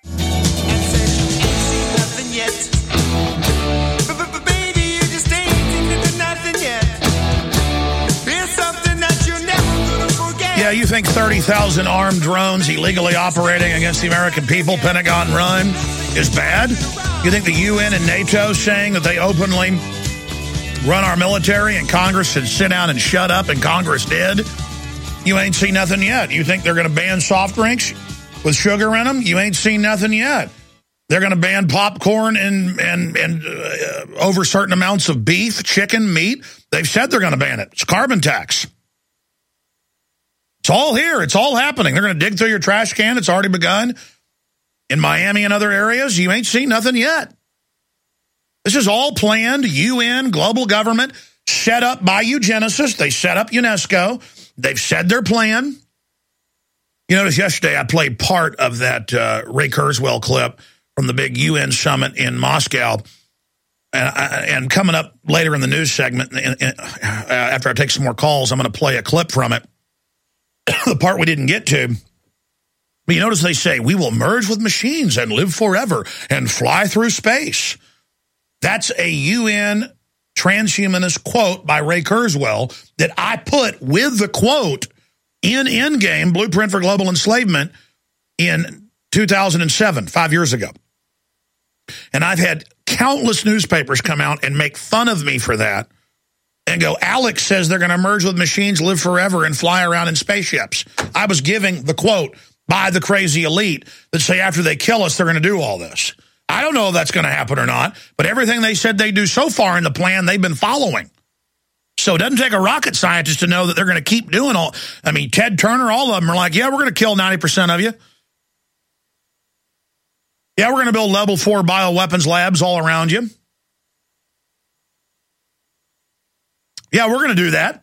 Yeah, you think thirty thousand armed drones illegally operating against the American people, Pentagon run, is bad? You think the U N and NATO saying that they openly run our military and Congress should sit down and shut up, and Congress did? You ain't seen nothing yet. You think they're going to ban soft drinks with sugar in them? You ain't seen nothing yet. They're going to ban popcorn and and and uh, over certain amounts of beef, chicken, meat. They've said they're going to ban it. It's carbon tax. It's all here. It's all happening. They're going to dig through your trash can. It's already begun in Miami and other areas. You ain't seen nothing yet. This is all planned. U N, global government, set up by eugenicists. They set up UNESCO. They've said their plan. You notice yesterday I played part of that uh, Ray Kurzweil clip from the big U N summit in Moscow. And, I, and coming up later in the news segment, in, in, uh, after I take some more calls, I'm going to play a clip from it. The part we didn't get to. But you notice they say, we will merge with machines and live forever and fly through space. That's a U N transhumanist quote by Ray Kurzweil that I put with the quote in Endgame, Blueprint for Global Enslavement, in two thousand seven, five years ago. And I've had countless newspapers come out and make fun of me for that and go, Alex says they're going to merge with machines, live forever, and fly around in spaceships. I was giving the quote by the crazy elite that say after they kill us, they're going to do all this. I don't know if that's going to happen or not, but everything they said they do so far in the plan, they've been following. So it doesn't take a rocket scientist to know that they're going to keep doing all. I mean, Ted Turner, all of them are like, yeah, we're going to kill ninety percent of you. Yeah, we're going to build level four bioweapons labs all around you. Yeah, we're going to do that.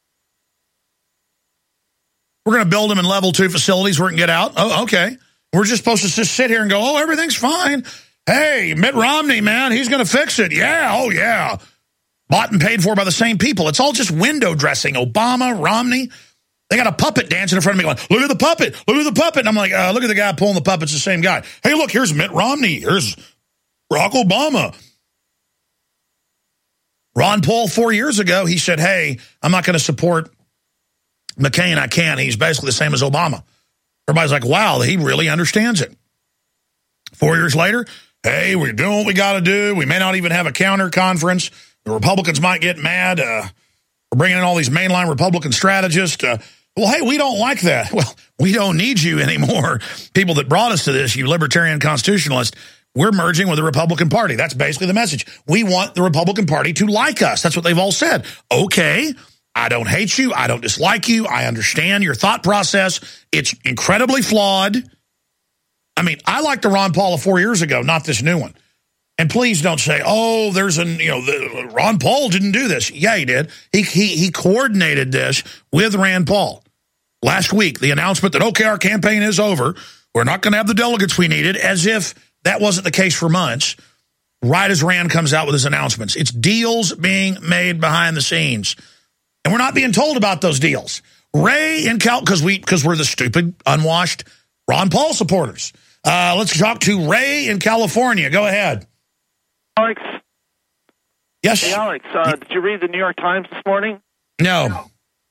We're going to build them in level two facilities where we can get out. Oh, okay. We're just supposed to just sit here and go, oh, everything's fine. Hey, Mitt Romney, man, he's going to fix it. Yeah, oh, yeah. Bought and paid for by the same people. It's all just window dressing. Obama, Romney, they got a puppet dancing in front of me going, look at the puppet, look at the puppet. And I'm like, uh, look at the guy pulling the puppet. It's the same guy. Hey, look, here's Mitt Romney. Here's Barack Obama. Ron Paul, four years ago, he said, hey, I'm not going to support McCain. I can't. He's basically the same as Obama. Everybody's like, wow, he really understands it. Four years later, hey, we're doing what we got to do. We may not even have a counter conference. The Republicans might get mad. Uh, we're bringing in all these mainline Republican strategists. Uh, well, hey, we don't like that. Well, we don't need you anymore. People that brought us to this, you libertarian constitutionalists, we're merging with the Republican Party. That's basically the message. We want the Republican Party to like us. That's what they've all said. Okay, I don't hate you. I don't dislike you. I understand your thought process. It's incredibly flawed. I mean, I liked the Ron Paul of four years ago, not this new one. And please don't say, oh, there's an, you know, the, Ron Paul didn't do this. Yeah, he did. He, he, he coordinated this with Rand Paul. Last week, the announcement that, okay, our campaign is over. We're not going to have the delegates we needed, as if that wasn't the case for months, right as Rand comes out with his announcements. It's deals being made behind the scenes. And we're not being told about those deals. Ray in Cal, because we, because we're the stupid, unwashed Ron Paul supporters. Uh, let's talk to Ray in California. Go ahead. Alex? Yes? Hey, Alex, uh, did you read the New York Times this morning? No.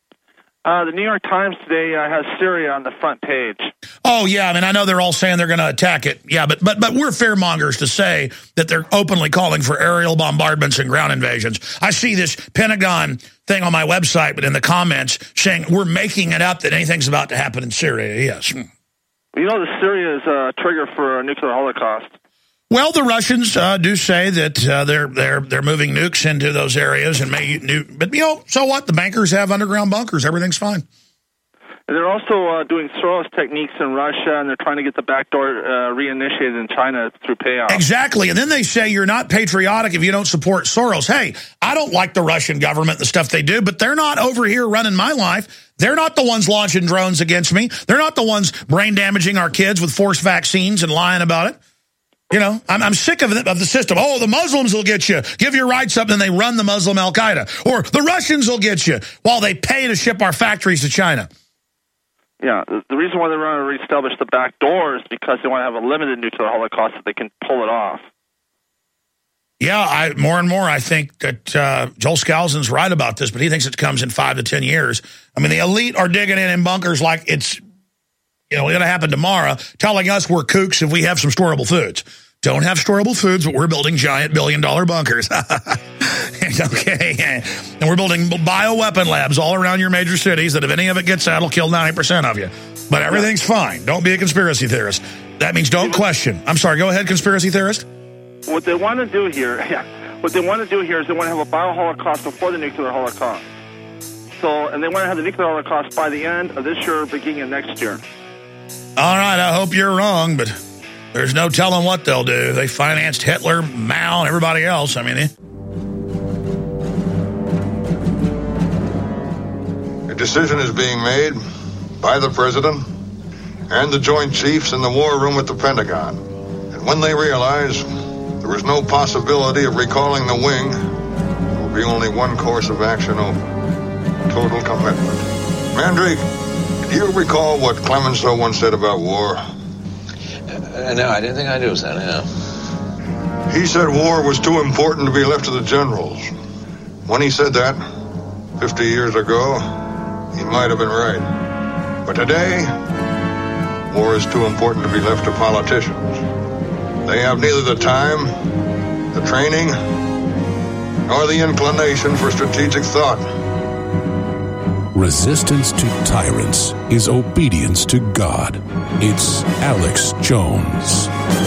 Uh, the New York Times today uh, has Syria on the front page. Oh, yeah. I mean, I know they're all saying they're going to attack it. Yeah, but but but we're fearmongers to say that they're openly calling for aerial bombardments and ground invasions. I see this Pentagon thing on my website, but in the comments saying we're making it up that anything's about to happen in Syria. Yes. You know, the Syria is a trigger for a nuclear holocaust. Well, the Russians uh, do say that uh, they're they're they're moving nukes into those areas and may nuke. But you know, so what? The bankers have underground bunkers. Everything's fine. And they're also uh, doing Soros techniques in Russia, and they're trying to get the back door uh, reinitiated in China through payoff. Exactly. And then they say you're not patriotic if you don't support Soros. Hey, I don't like the Russian government and the stuff they do, but they're not over here running my life. They're not the ones launching drones against me. They're not the ones brain damaging our kids with forced vaccines and lying about it. You know, I'm, I'm sick of, the, of the system. Oh, the Muslims will get you. Give your rights up, and they run the Muslim Al-Qaeda. Or the Russians will get you while they pay to ship our factories to China. Yeah, the reason why they want to reestablish the back door is because they want to have a limited nuclear holocaust so they can pull it off. Yeah, I, more and more I think that uh, Joel Skousen's right about this, but he thinks it comes in five to ten years. I mean, the elite are digging in in bunkers like it's, you know, going to happen tomorrow, telling us we're kooks if we have some storable foods. Don't have storable foods, but we're building giant billion-dollar bunkers. Okay. And we're building bioweapon labs all around your major cities that if any of it gets out, it'll kill ninety percent of you. But everything's fine. Don't be a conspiracy theorist. That means don't question. I'm sorry, go ahead, conspiracy theorist. What they want to do here, yeah, what they want to do here is they want to have a bio-holocaust before the nuclear holocaust. So, and they want to have the nuclear holocaust by the end of this year, beginning of next year. All right, I hope you're wrong, but there's no telling what they'll do. They financed Hitler, Mao, and everybody else. I mean, eh? A decision is being made by the president and the Joint Chiefs in the war room at the Pentagon. And when they realize the There is no possibility of recalling the wing. There will be only one course of action open. Total commitment. Mandrake, do you recall what Clemenceau once said about war? Uh, no, I didn't think I do, son, no. He said war was too important to be left to the generals. When he said that, fifty years ago, he might have been right. But today, war is too important to be left to politicians. They have neither the time, the training, nor the inclination for strategic thought. Resistance to tyrants is obedience to God. It's Alex Jones.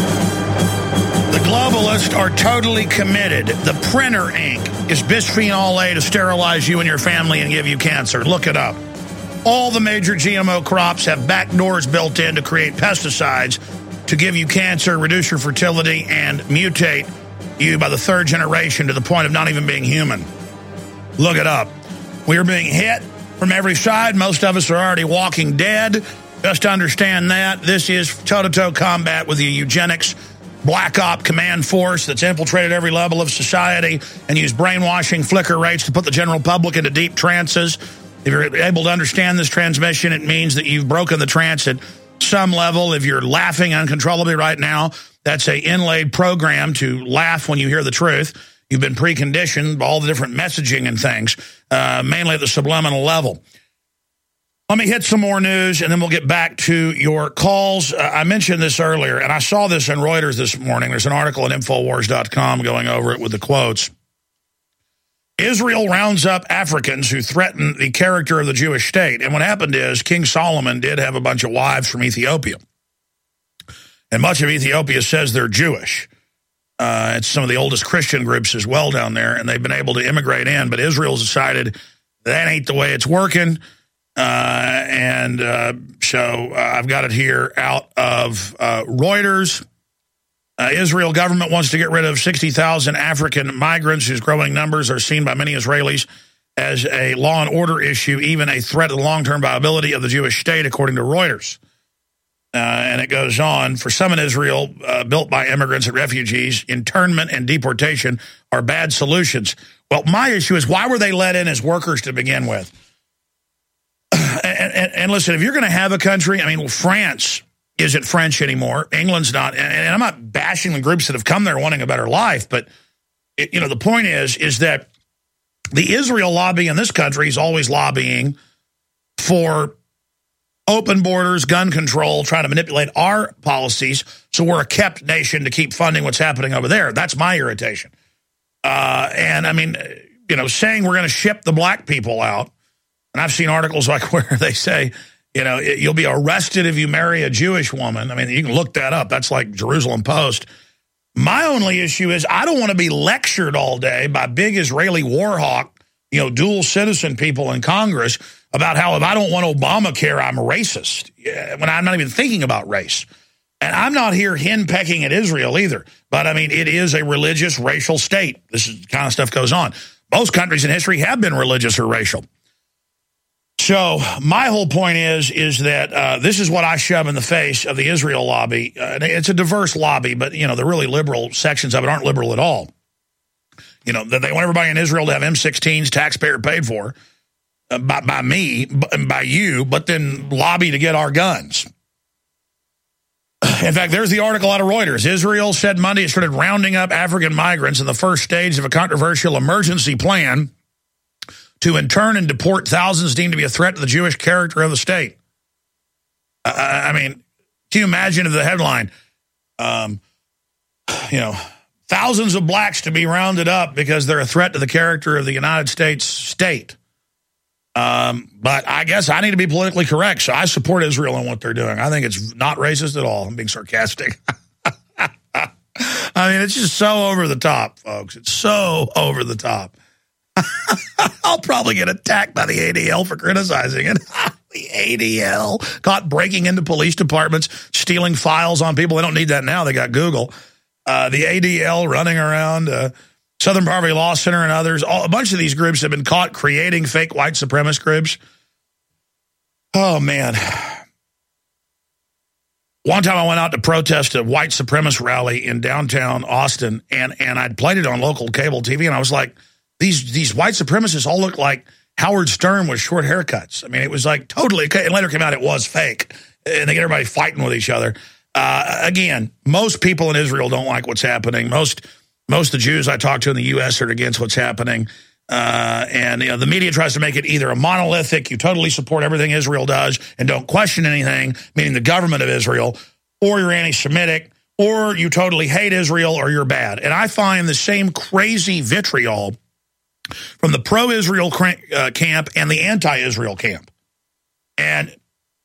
The globalists are totally committed. The printer ink is bisphenol A to sterilize you and your family and give you cancer. Look it up. All the major G M O crops have back doors built in to create pesticides to give you cancer, reduce your fertility, and mutate you by the third generation to the point of not even being human. Look it up. We are being hit from every side. Most of us are already walking dead. Just understand that. This is toe-to-toe combat with the eugenics black op command force that's infiltrated every level of society and used brainwashing flicker rates to put the general public into deep trances. If you're able to understand this transmission, it means that you've broken the trance at some level. If you're laughing uncontrollably right now, that's a inlaid program to laugh when you hear the truth. You've been preconditioned by all the different messaging and things, uh, mainly at the subliminal level. Let me hit some more news, and then we'll get back to your calls. Uh, I mentioned this earlier, and I saw this in Reuters this morning. There's an article at Infowars dot com going over it with the quotes. Israel rounds up Africans who threaten the character of the Jewish state. And what happened is King Solomon did have a bunch of wives from Ethiopia. And much of Ethiopia says they're Jewish. Uh, it's some of the oldest Christian groups as well down there, and they've been able to immigrate in. But Israel's decided that ain't the way it's working. Uh, and uh, so uh, I've got it here out of uh, Reuters. Uh, Israel government wants to get rid of sixty thousand African migrants whose growing numbers are seen by many Israelis as a law and order issue, even a threat to the long-term viability of the Jewish state, according to Reuters. Uh, and it goes on, for some in Israel, uh, built by immigrants and refugees, internment and deportation are bad solutions. Well, my issue is, why were they let in as workers to begin with? and, and, and listen, if you're going to have a country, I mean, well, France isn't French anymore. England's not. And, and I'm not bashing the groups that have come there wanting a better life. But, it, you know, the point is, is that the Israel lobby in this country is always lobbying for open borders, gun control, trying to manipulate our policies so we're a kept nation to keep funding what's happening over there. That's my irritation. Uh, and, I mean, you know, saying we're going to ship the black people out, and I've seen articles like where they say, you know, you'll be arrested if you marry a Jewish woman. I mean, you can look that up. That's like Jerusalem Post. My only issue is I don't want to be lectured all day by big Israeli war hawk, you know, dual citizen people in Congress about how if I don't want Obamacare, I'm racist, when I'm not even thinking about race. And I'm not here henpecking at Israel either. But, I mean, it is a religious, racial state. This is, kind of stuff goes on. Most countries in history have been religious or racial. So my whole point is, is that uh, this is what I shove in the face of the Israel lobby. Uh, it's a diverse lobby, but, you know, the really liberal sections of it aren't liberal at all. You know, they want everybody in Israel to have M sixteens, taxpayer paid for uh, by, by me and by you, but then lobby to get our guns. In fact, there's the article out of Reuters. Israel said Monday it started rounding up African migrants in the first stage of a controversial emergency plan to intern and deport thousands deemed to be a threat to the Jewish character of the state. Uh, I mean, can you imagine the headline? Um, you know, thousands of blacks to be rounded up because they're a threat to the character of the United States state. Um, but I guess I need to be politically correct, so I support Israel and what they're doing. I think it's not racist at all. I'm being sarcastic. I mean, it's just so over the top, folks. It's so over the top. I'll probably get attacked by the A D L for criticizing it. The A D L caught breaking into police departments, stealing files on people. They don't need that now. They got Google. Uh, the A D L running around, uh, Southern Poverty Law Center and others. All, a bunch of these groups have been caught creating fake white supremacist groups. Oh, man. One time I went out to protest a white supremacist rally in downtown Austin, and, and I'd played it on local cable T V, and I was like, these these white supremacists all look like Howard Stern with short haircuts. I mean, it was like totally, and later came out it was fake, and they get everybody fighting with each other. Uh, again, most people in Israel don't like what's happening. Most most of the Jews I talk to in the U S are against what's happening. Uh, and you know, the media tries to make it either a monolithic, you totally support everything Israel does and don't question anything, meaning the government of Israel, or you're anti-Semitic, or you totally hate Israel, or you're bad. And I find the same crazy vitriol from the pro-Israel uh, camp and the anti-Israel camp. And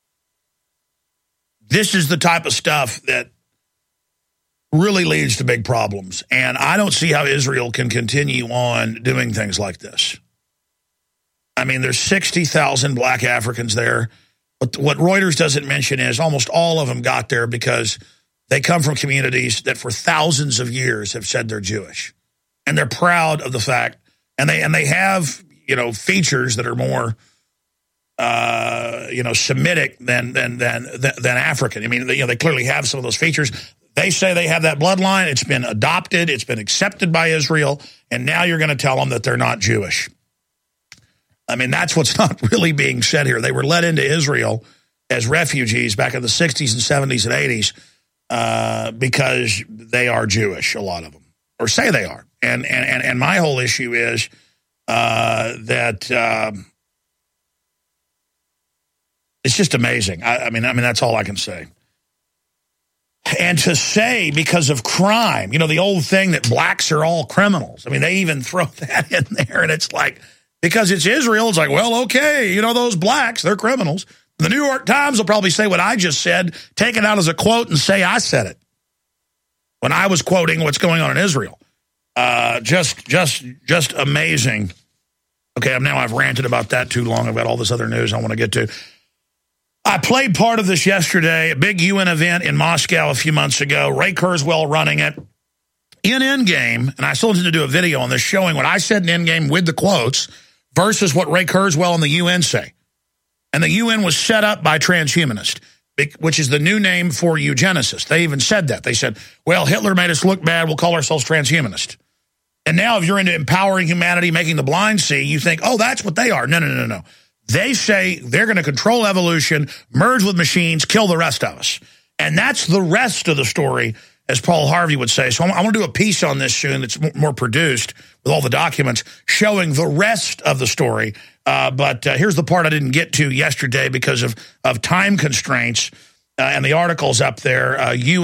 this is the type of stuff that really leads to big problems. And I don't see how Israel can continue on doing things like this. I mean, there's sixty thousand black Africans there. But what Reuters doesn't mention is almost all of them got there because they come from communities that for thousands of years have said they're Jewish. And they're proud of the fact. And they and they have, you know, features that are more, uh, you know, Semitic than than than than African. I mean, they, you know, they clearly have some of those features. They say they have that bloodline. It's been adopted. It's been accepted by Israel. And now you're going to tell them that they're not Jewish. I mean, that's what's not really being said here. They were led into Israel as refugees back in the sixties and seventies and eighties uh, because they are Jewish, a lot of them, or say they are. And and and, and my whole issue is uh, that um, it's just amazing. I, I mean, I mean, that's all I can say. And to say because of crime, you know, the old thing that blacks are all criminals. I mean, they even throw that in there, and it's like, because it's Israel, it's like, well, okay, you know, those blacks, they're criminals. The New York Times will probably say what I just said, take it out as a quote and say I said it when I was quoting what's going on in Israel. Uh, just, just, just amazing. Okay, now I've ranted about that too long. I've got all this other news I want to get to. I played part of this yesterday, a big U N event in Moscow a few months ago. Ray Kurzweil running it. In Endgame, and I still need to do a video on this showing what I said in Endgame with the quotes versus what Ray Kurzweil and the U N say. And the U N was set up by transhumanists, which is the new name for eugenicists. They even said that. They said, well, Hitler made us look bad. We'll call ourselves transhumanists. And now if you're into empowering humanity, making the blind see, you think, oh, that's what they are. No, no, no, no. They say they're going to control evolution, merge with machines, kill the rest of us. And that's the rest of the story, as Paul Harvey would say. So I want to do a piece on this soon that's more produced with all the documents showing the rest of the story. Uh, but uh, here's the part I didn't get to yesterday because of, of time constraints. Uh, and the article's up there. Uh, U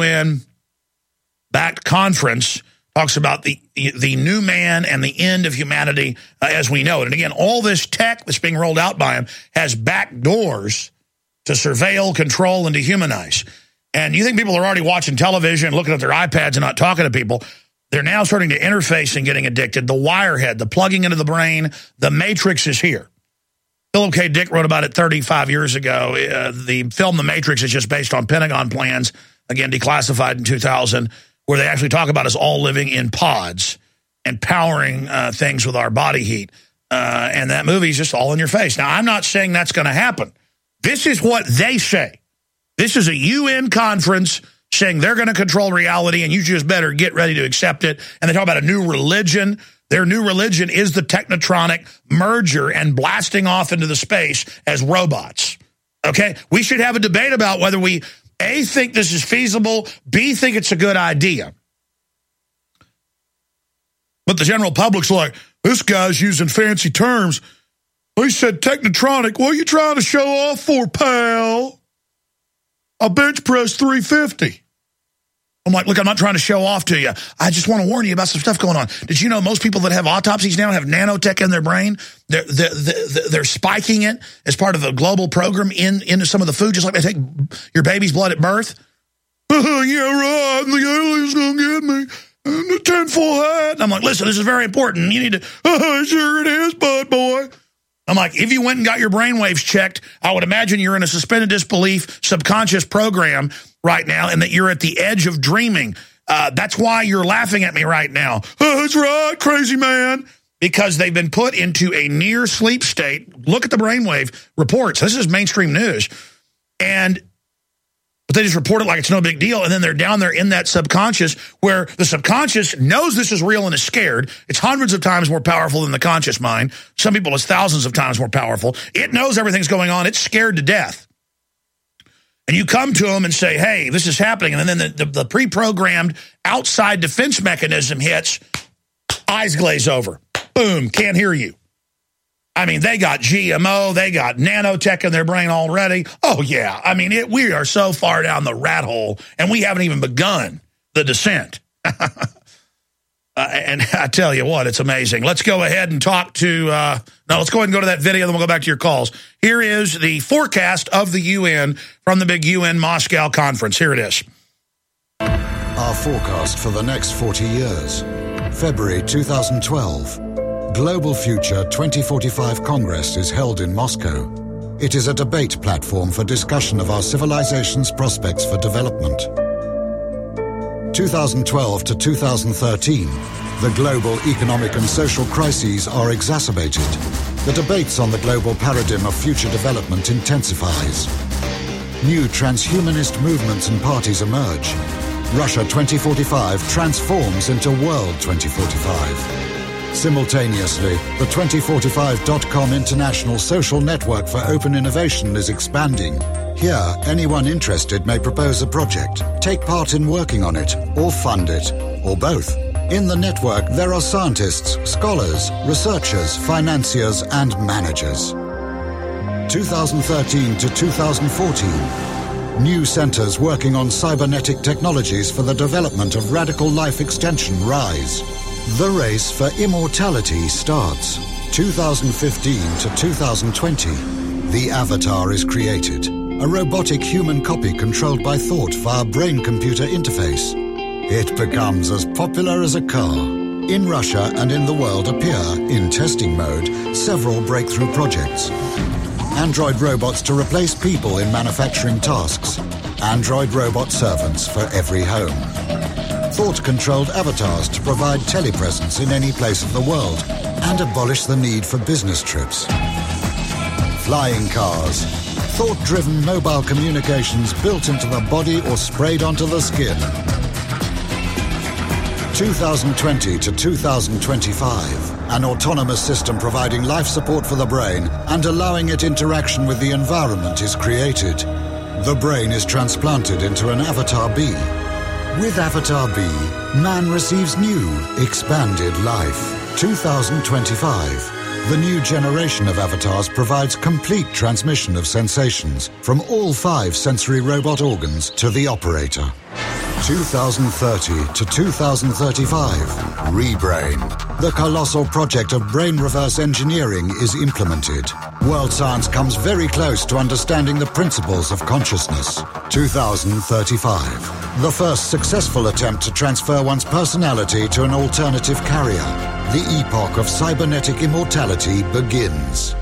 N-backed conference talks about the the new man and the end of humanity uh, as we know it. And again, all this tech that's being rolled out by him has back doors to surveil, control, and dehumanize. And you think people are already watching television, looking at their iPads and not talking to people. They're now starting to interface and getting addicted. The wirehead, the plugging into the brain, the Matrix is here. Philip K. Dick wrote about it thirty-five years ago. Uh, the film The Matrix is just based on Pentagon plans, again, declassified in two thousand, where they actually talk about us all living in pods and powering uh, things with our body heat. Uh, and that movie's just all in your face. Now, I'm not saying that's going to happen. This is what they say. This is a U N conference saying they're going to control reality and you just better get ready to accept it. And they talk about a new religion. Their new religion is the technotronic merger and blasting off into the space as robots. Okay? We should have a debate about whether we, A, think this is feasible, B, think it's a good idea. But the general public's like, this guy's using fancy terms. He said technotronic. What are you trying to show off for, pal? I bench press three fifty. I'm like, look, I'm not trying to show off to you. I just want to warn you about some stuff going on. Did you know most people that have autopsies now have nanotech in their brain? They're, they're, they're, they're spiking it as part of a global program in, into some of the food, just like they take your baby's blood at birth. Oh, yeah, right. The alien's going to get me. And the tinfoil hat. And I'm like, listen, this is very important. You need to, oh, sure it is, bud boy. I'm like, if you went and got your brainwaves checked, I would imagine you're in a suspended disbelief subconscious program right now and that you're at the edge of dreaming. Uh, that's why you're laughing at me right now. Oh, that's right, crazy man. Because they've been put into a near sleep state. Look at the brainwave reports. This is mainstream news. And but they just report it like it's no big deal, and then they're down there in that subconscious where the subconscious knows this is real and is scared. It's hundreds of times more powerful than the conscious mind. Some people it's thousands of times more powerful. It knows everything's going on. It's scared to death. And you come to them and say, hey, this is happening, and then the, the, the pre-programmed outside defense mechanism hits, eyes glaze over. Boom, can't hear you. I mean, they got G M O, they got nanotech in their brain already. Oh, yeah. I mean, it, we are so far down the rat hole, and we haven't even begun the descent. uh, and I tell you what, it's amazing. Let's go ahead and talk to, uh, no, let's go ahead and go to that video, then we'll go back to your calls. Here is the forecast of the U N from the big U N Moscow conference. Here it is. Our forecast for the next forty years. February two thousand twelve. Global Future twenty forty-five Congress is held in Moscow. It is a debate platform for discussion of our civilization's prospects for development. two thousand twelve to two thousand thirteen, the global economic and social crises are exacerbated. The debates on the global paradigm of future development intensifies. New transhumanist movements and parties emerge. Russia twenty forty-five transforms into World twenty forty-five. Simultaneously, the twenty forty-five dot com international social network for open innovation is expanding. Here, anyone interested may propose a project, take part in working on it, or fund it, or both. In the network, there are scientists, scholars, researchers, financiers, and managers. two thousand thirteen to two thousand fourteen. New centers working on cybernetic technologies for the development of radical life extension rise. The race for immortality starts. two thousand fifteen to two thousand twenty. The Avatar is created. A robotic human copy controlled by thought via brain-computer interface. It becomes as popular as a car. In Russia and in the world appear, in testing mode, several breakthrough projects. Android robots to replace people in manufacturing tasks. Android robot servants for every home. Thought-controlled avatars to provide telepresence in any place of the world and abolish the need for business trips. Flying cars. Thought-driven mobile communications built into the body or sprayed onto the skin. two thousand twenty to two thousand twenty-five. An autonomous system providing life support for the brain and allowing it interaction with the environment is created. The brain is transplanted into an Avatar B. With Avatar B, man receives new, expanded life. two thousand twenty-five. The new generation of avatars provides complete transmission of sensations from all five sensory robot organs to the operator. two thousand thirty to two thousand thirty-five. Rebrain. The colossal project of brain reverse engineering is implemented. World science comes very close to understanding the principles of consciousness. two thousand thirty-five. The first successful attempt to transfer one's personality to an alternative carrier. The epoch of cybernetic immortality begins.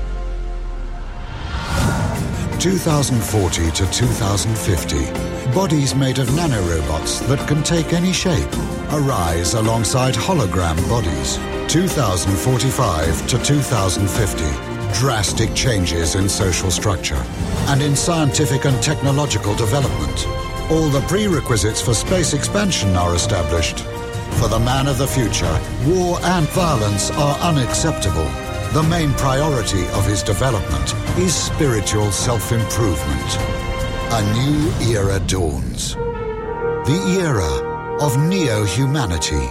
two thousand forty to two thousand fifty. Bodies made of nanorobots that can take any shape arise alongside hologram bodies. two thousand forty-five to two thousand fifty. Drastic changes in social structure and in scientific and technological development. All the prerequisites for space expansion are established. For the man of the future, war and violence are unacceptable. The main priority of his development is spiritual self-improvement. A new era dawns. The era of neo-humanity.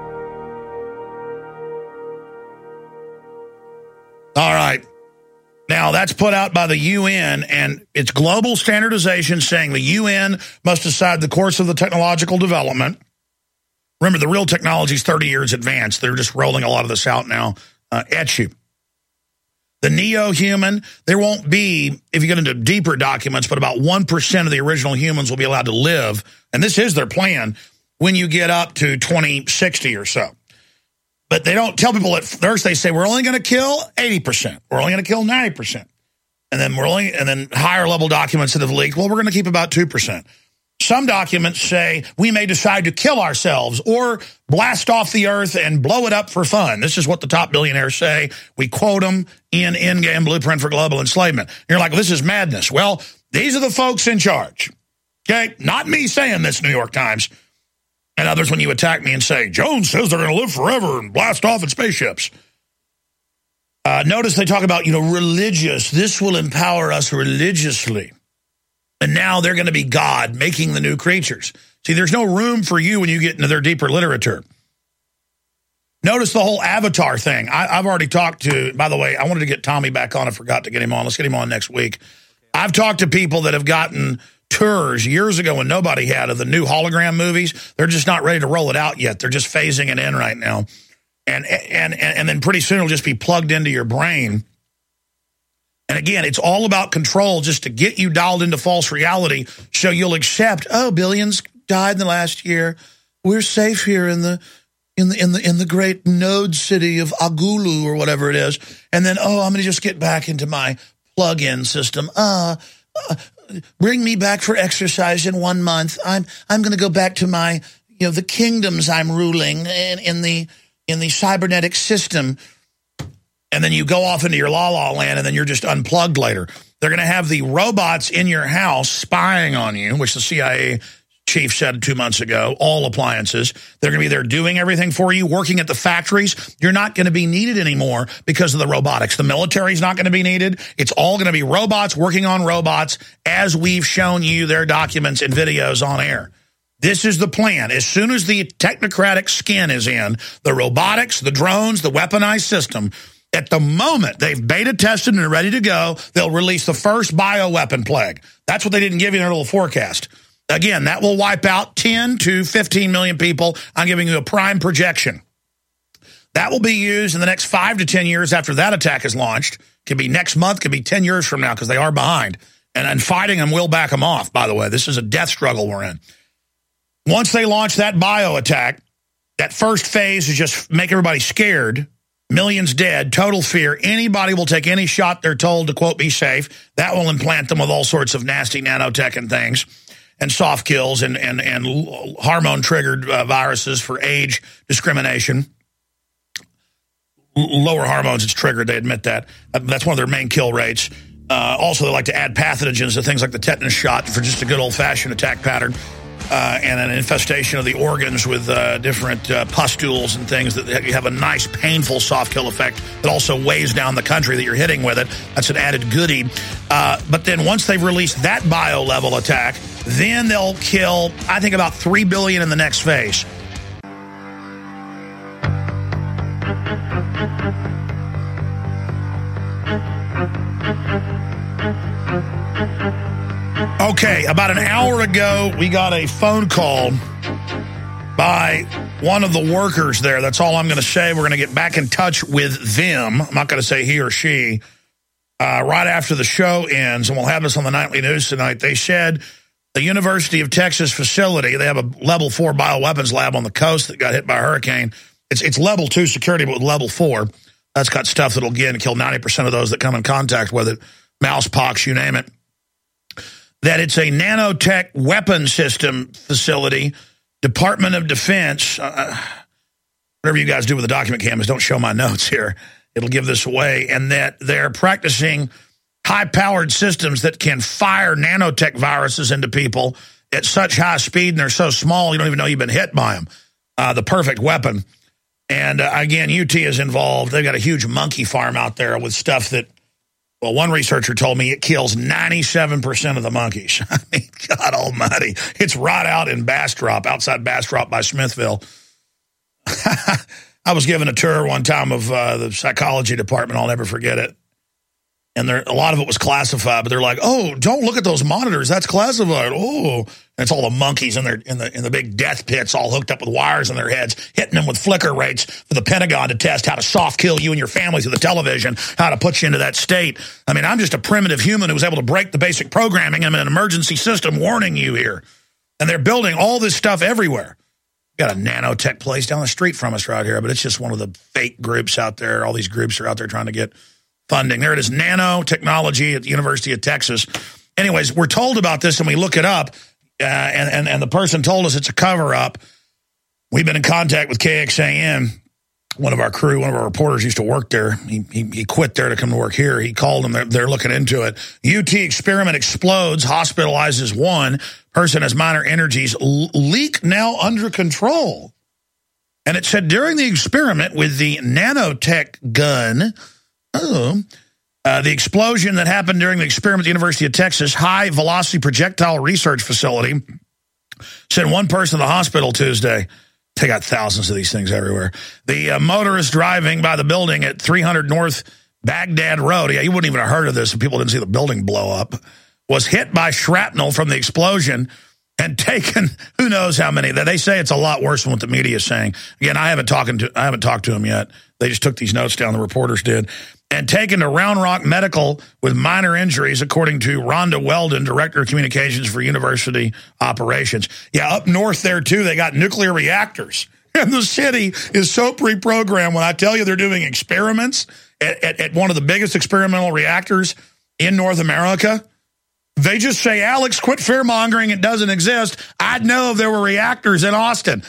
All right. Now, that's put out by the U N, and it's global standardization saying the U N must decide the course of the technological development. Remember, the real technology is thirty years advanced. They're just rolling a lot of this out now uh, at you. The neo-human, there won't be, if you get into deeper documents, but about one percent of the original humans will be allowed to live. And this is their plan when you get up to twenty sixty or so. But they don't tell people at first. They say, we're only going to kill eighty percent. We're only going to kill ninety percent. And then we're only, and then higher level documents that have leaked, well, we're going to keep about two percent. Some documents say we may decide to kill ourselves or blast off the earth and blow it up for fun. This is what the top billionaires say. We quote them in Endgame Blueprint for Global Enslavement. You're like, well, this is madness. Well, these are the folks in charge. Okay? Not me saying this, New York Times. And others when you attack me and say, Jones says they're going to live forever and blast off in spaceships. Uh, notice they talk about, you know, religious. This will empower us religiously. And now they're going to be God making the new creatures. See, there's no room for you when you get into their deeper literature. Notice the whole Avatar thing. I, I've already talked to, by the way, I wanted to get Tommy back on. I forgot to get him on. Let's get him on next week. I've talked to people that have gotten tours years ago when nobody had of the new hologram movies. They're just not ready to roll it out yet. They're just phasing it in right now. And, and, and, and then pretty soon it'll just be plugged into your brain. And again, it's all about control just to get you dialed into false reality so you'll accept, oh, billions died in the last year. We're safe here in the in the in the in the great node city of Agulu or whatever it is. And then, oh, I'm going to just get back into my plug-in system. Uh, uh bring me back for exercise in one month. I'm I'm going to go back to my, you know, the kingdoms I'm ruling in, in the in the cybernetic system. And then you go off into your la-la land, and then you're just unplugged later. They're going to have the robots in your house spying on you, which the C I A chief said two months ago, all appliances. They're going to be there doing everything for you, working at the factories. You're not going to be needed anymore because of the robotics. The military's not going to be needed. It's all going to be robots working on robots as we've shown you their documents and videos on air. This is the plan. As soon as the technocratic skin is in, the robotics, the drones, the weaponized system, at the moment they've beta tested and are ready to go, they'll release the first bioweapon plague. That's what they didn't give you in their little forecast. Again, that will wipe out ten to fifteen million people. I'm giving you a prime projection. That will be used in the next five to ten years after that attack is launched. Could be next month, could be ten years from now because they are behind. And, and fighting them will back them off, by the way. This is a death struggle we're in. Once they launch that bio attack, that first phase is just make everybody scared. Millions dead, total fear. Anybody will take any shot they're told to, quote, be safe. That will implant them with all sorts of nasty nanotech and things and soft kills and, and, and hormone-triggered uh, viruses for age discrimination. L- lower hormones, it's triggered. They admit that. Uh, that's one of their main kill rates. Uh, also, they like to add pathogens to things like the tetanus shot for just a good old-fashioned attack pattern. Uh, and an infestation of the organs with uh, different uh, pustules and things that have a nice, painful soft kill effect that also weighs down the country that you're hitting with it. That's an added goodie. Uh, but then once they've released that bio-level attack, then they'll kill, I think, about three billion in the next phase. Okay, about an hour ago, we got a phone call by one of the workers there. That's all I'm going to say. We're going to get back in touch with them. I'm not going to say he or she. Uh, right after the show ends, and we'll have this on the Nightly News tonight, they said the University of Texas facility, they have a level four bioweapons lab on the coast that got hit by a hurricane. It's, it's level two security, but with level four. That's got stuff that'll get and kill ninety percent of those that come in contact with it. Mouse pox, you name it. That it's a nanotech weapon system facility, Department of Defense. Uh, whatever you guys do with the document cameras, don't show my notes here. It'll give this away. And that they're practicing high-powered systems that can fire nanotech viruses into people at such high speed, and they're so small you don't even know you've been hit by them. Uh, the perfect weapon. And, uh, again, U T is involved. They've got a huge monkey farm out there with stuff that, well, one researcher told me it kills ninety-seven percent of the monkeys. I mean, God almighty. It's right out in Bastrop, outside Bastrop by Smithville. I was given a tour one time of uh, the psychology department. I'll never forget it. And there, a lot of it was classified, but they're like, oh, don't look at those monitors. That's classified. Oh, and it's all the monkeys in, their, in, the, in the big death pits all hooked up with wires in their heads, hitting them with flicker rates for the Pentagon to test how to soft kill you and your family through the television, how to put you into that state. I mean, I'm just a primitive human who was able to break the basic programming. I'm an emergency system warning you here. And they're building all this stuff everywhere. Got a nanotech place down the street from us right here, but it's just one of the fake groups out there. All these groups are out there trying to get funding. There it is, nanotechnology at the University of Texas. Anyways, we're told about this and we look it up, uh, and, and, and the person told us it's a cover-up. We've been in contact with K X A N. one of our crew, one of our reporters used to work there. He, he, he quit there to come to work here. He called them. They're, they're looking into it. U T experiment explodes, hospitalizes one. Person has minor injuries. Leak now under control. And it said during the experiment with the nanotech gun, oh, uh, the explosion that happened during the experiment at the University of Texas High-Velocity Projectile Research Facility sent one person to the hospital Tuesday. They got thousands of these things everywhere. The uh, motorist driving by the building at three hundred North Baghdad Road, yeah, you wouldn't even have heard of this if people didn't see the building blow up, was hit by shrapnel from the explosion and taken, who knows how many. They say it's a lot worse than what the media is saying. Again, I haven't, talking to, I haven't talked to him yet. They just took these notes down, the reporters did. And taken to Round Rock Medical with minor injuries, according to Rhonda Weldon, Director of Communications for University Operations. Yeah, up north there, too, they got nuclear reactors. And the city is so pre-programmed. When I tell you they're doing experiments at, at, at one of the biggest experimental reactors in North America, they just say, Alex, quit fear-mongering, it doesn't exist. I'd know if there were reactors in Austin.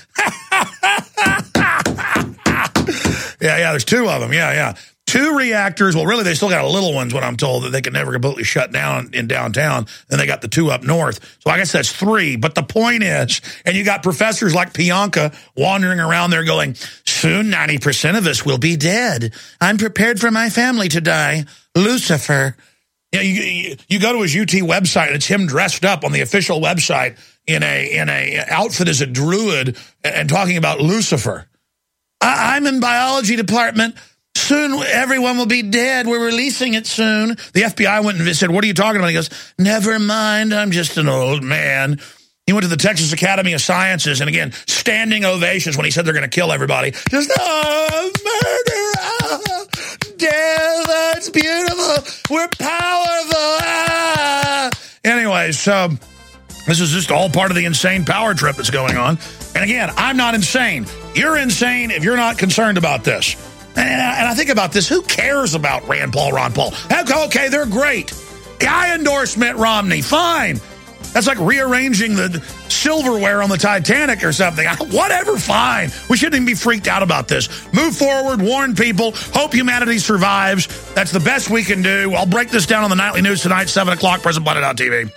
yeah, yeah, there's two of them, yeah, yeah. Two reactors, well, really, they still got little ones, what I'm told, that they can never completely shut down in downtown. Then they got the two up north. So I guess that's three. But the point is, and you got professors like Pianka wandering around there going, soon ninety percent of us will be dead. I'm prepared for my family to die. Lucifer. You, know, you, you, you go to his U T website, and it's him dressed up on the official website in a in a outfit as a druid and, and talking about Lucifer. I, I'm in biology department. Soon everyone will be dead. We're releasing it soon. The F B I went and said, what are you talking about? He goes, never mind, I'm just an old man. He went to the Texas Academy of Sciences, and again, standing ovations when he said they're going to kill everybody. Just, oh, murder, oh, death, oh, it's beautiful, we're powerful. Ah. Anyways, so this is just all part of the insane power trip that's going on. And again, I'm not insane. You're insane if you're not concerned about this. And I, and I think about this, who cares about Rand Paul, Ron Paul? Okay, they're great. I endorse Mitt Romney, fine. That's like rearranging the silverware on the Titanic or something. Whatever, fine. We shouldn't even be freaked out about this. Move forward, warn people, hope humanity survives. That's the best we can do. I'll break this down on the Nightly News tonight, seven o'clock, President Planet dot T V.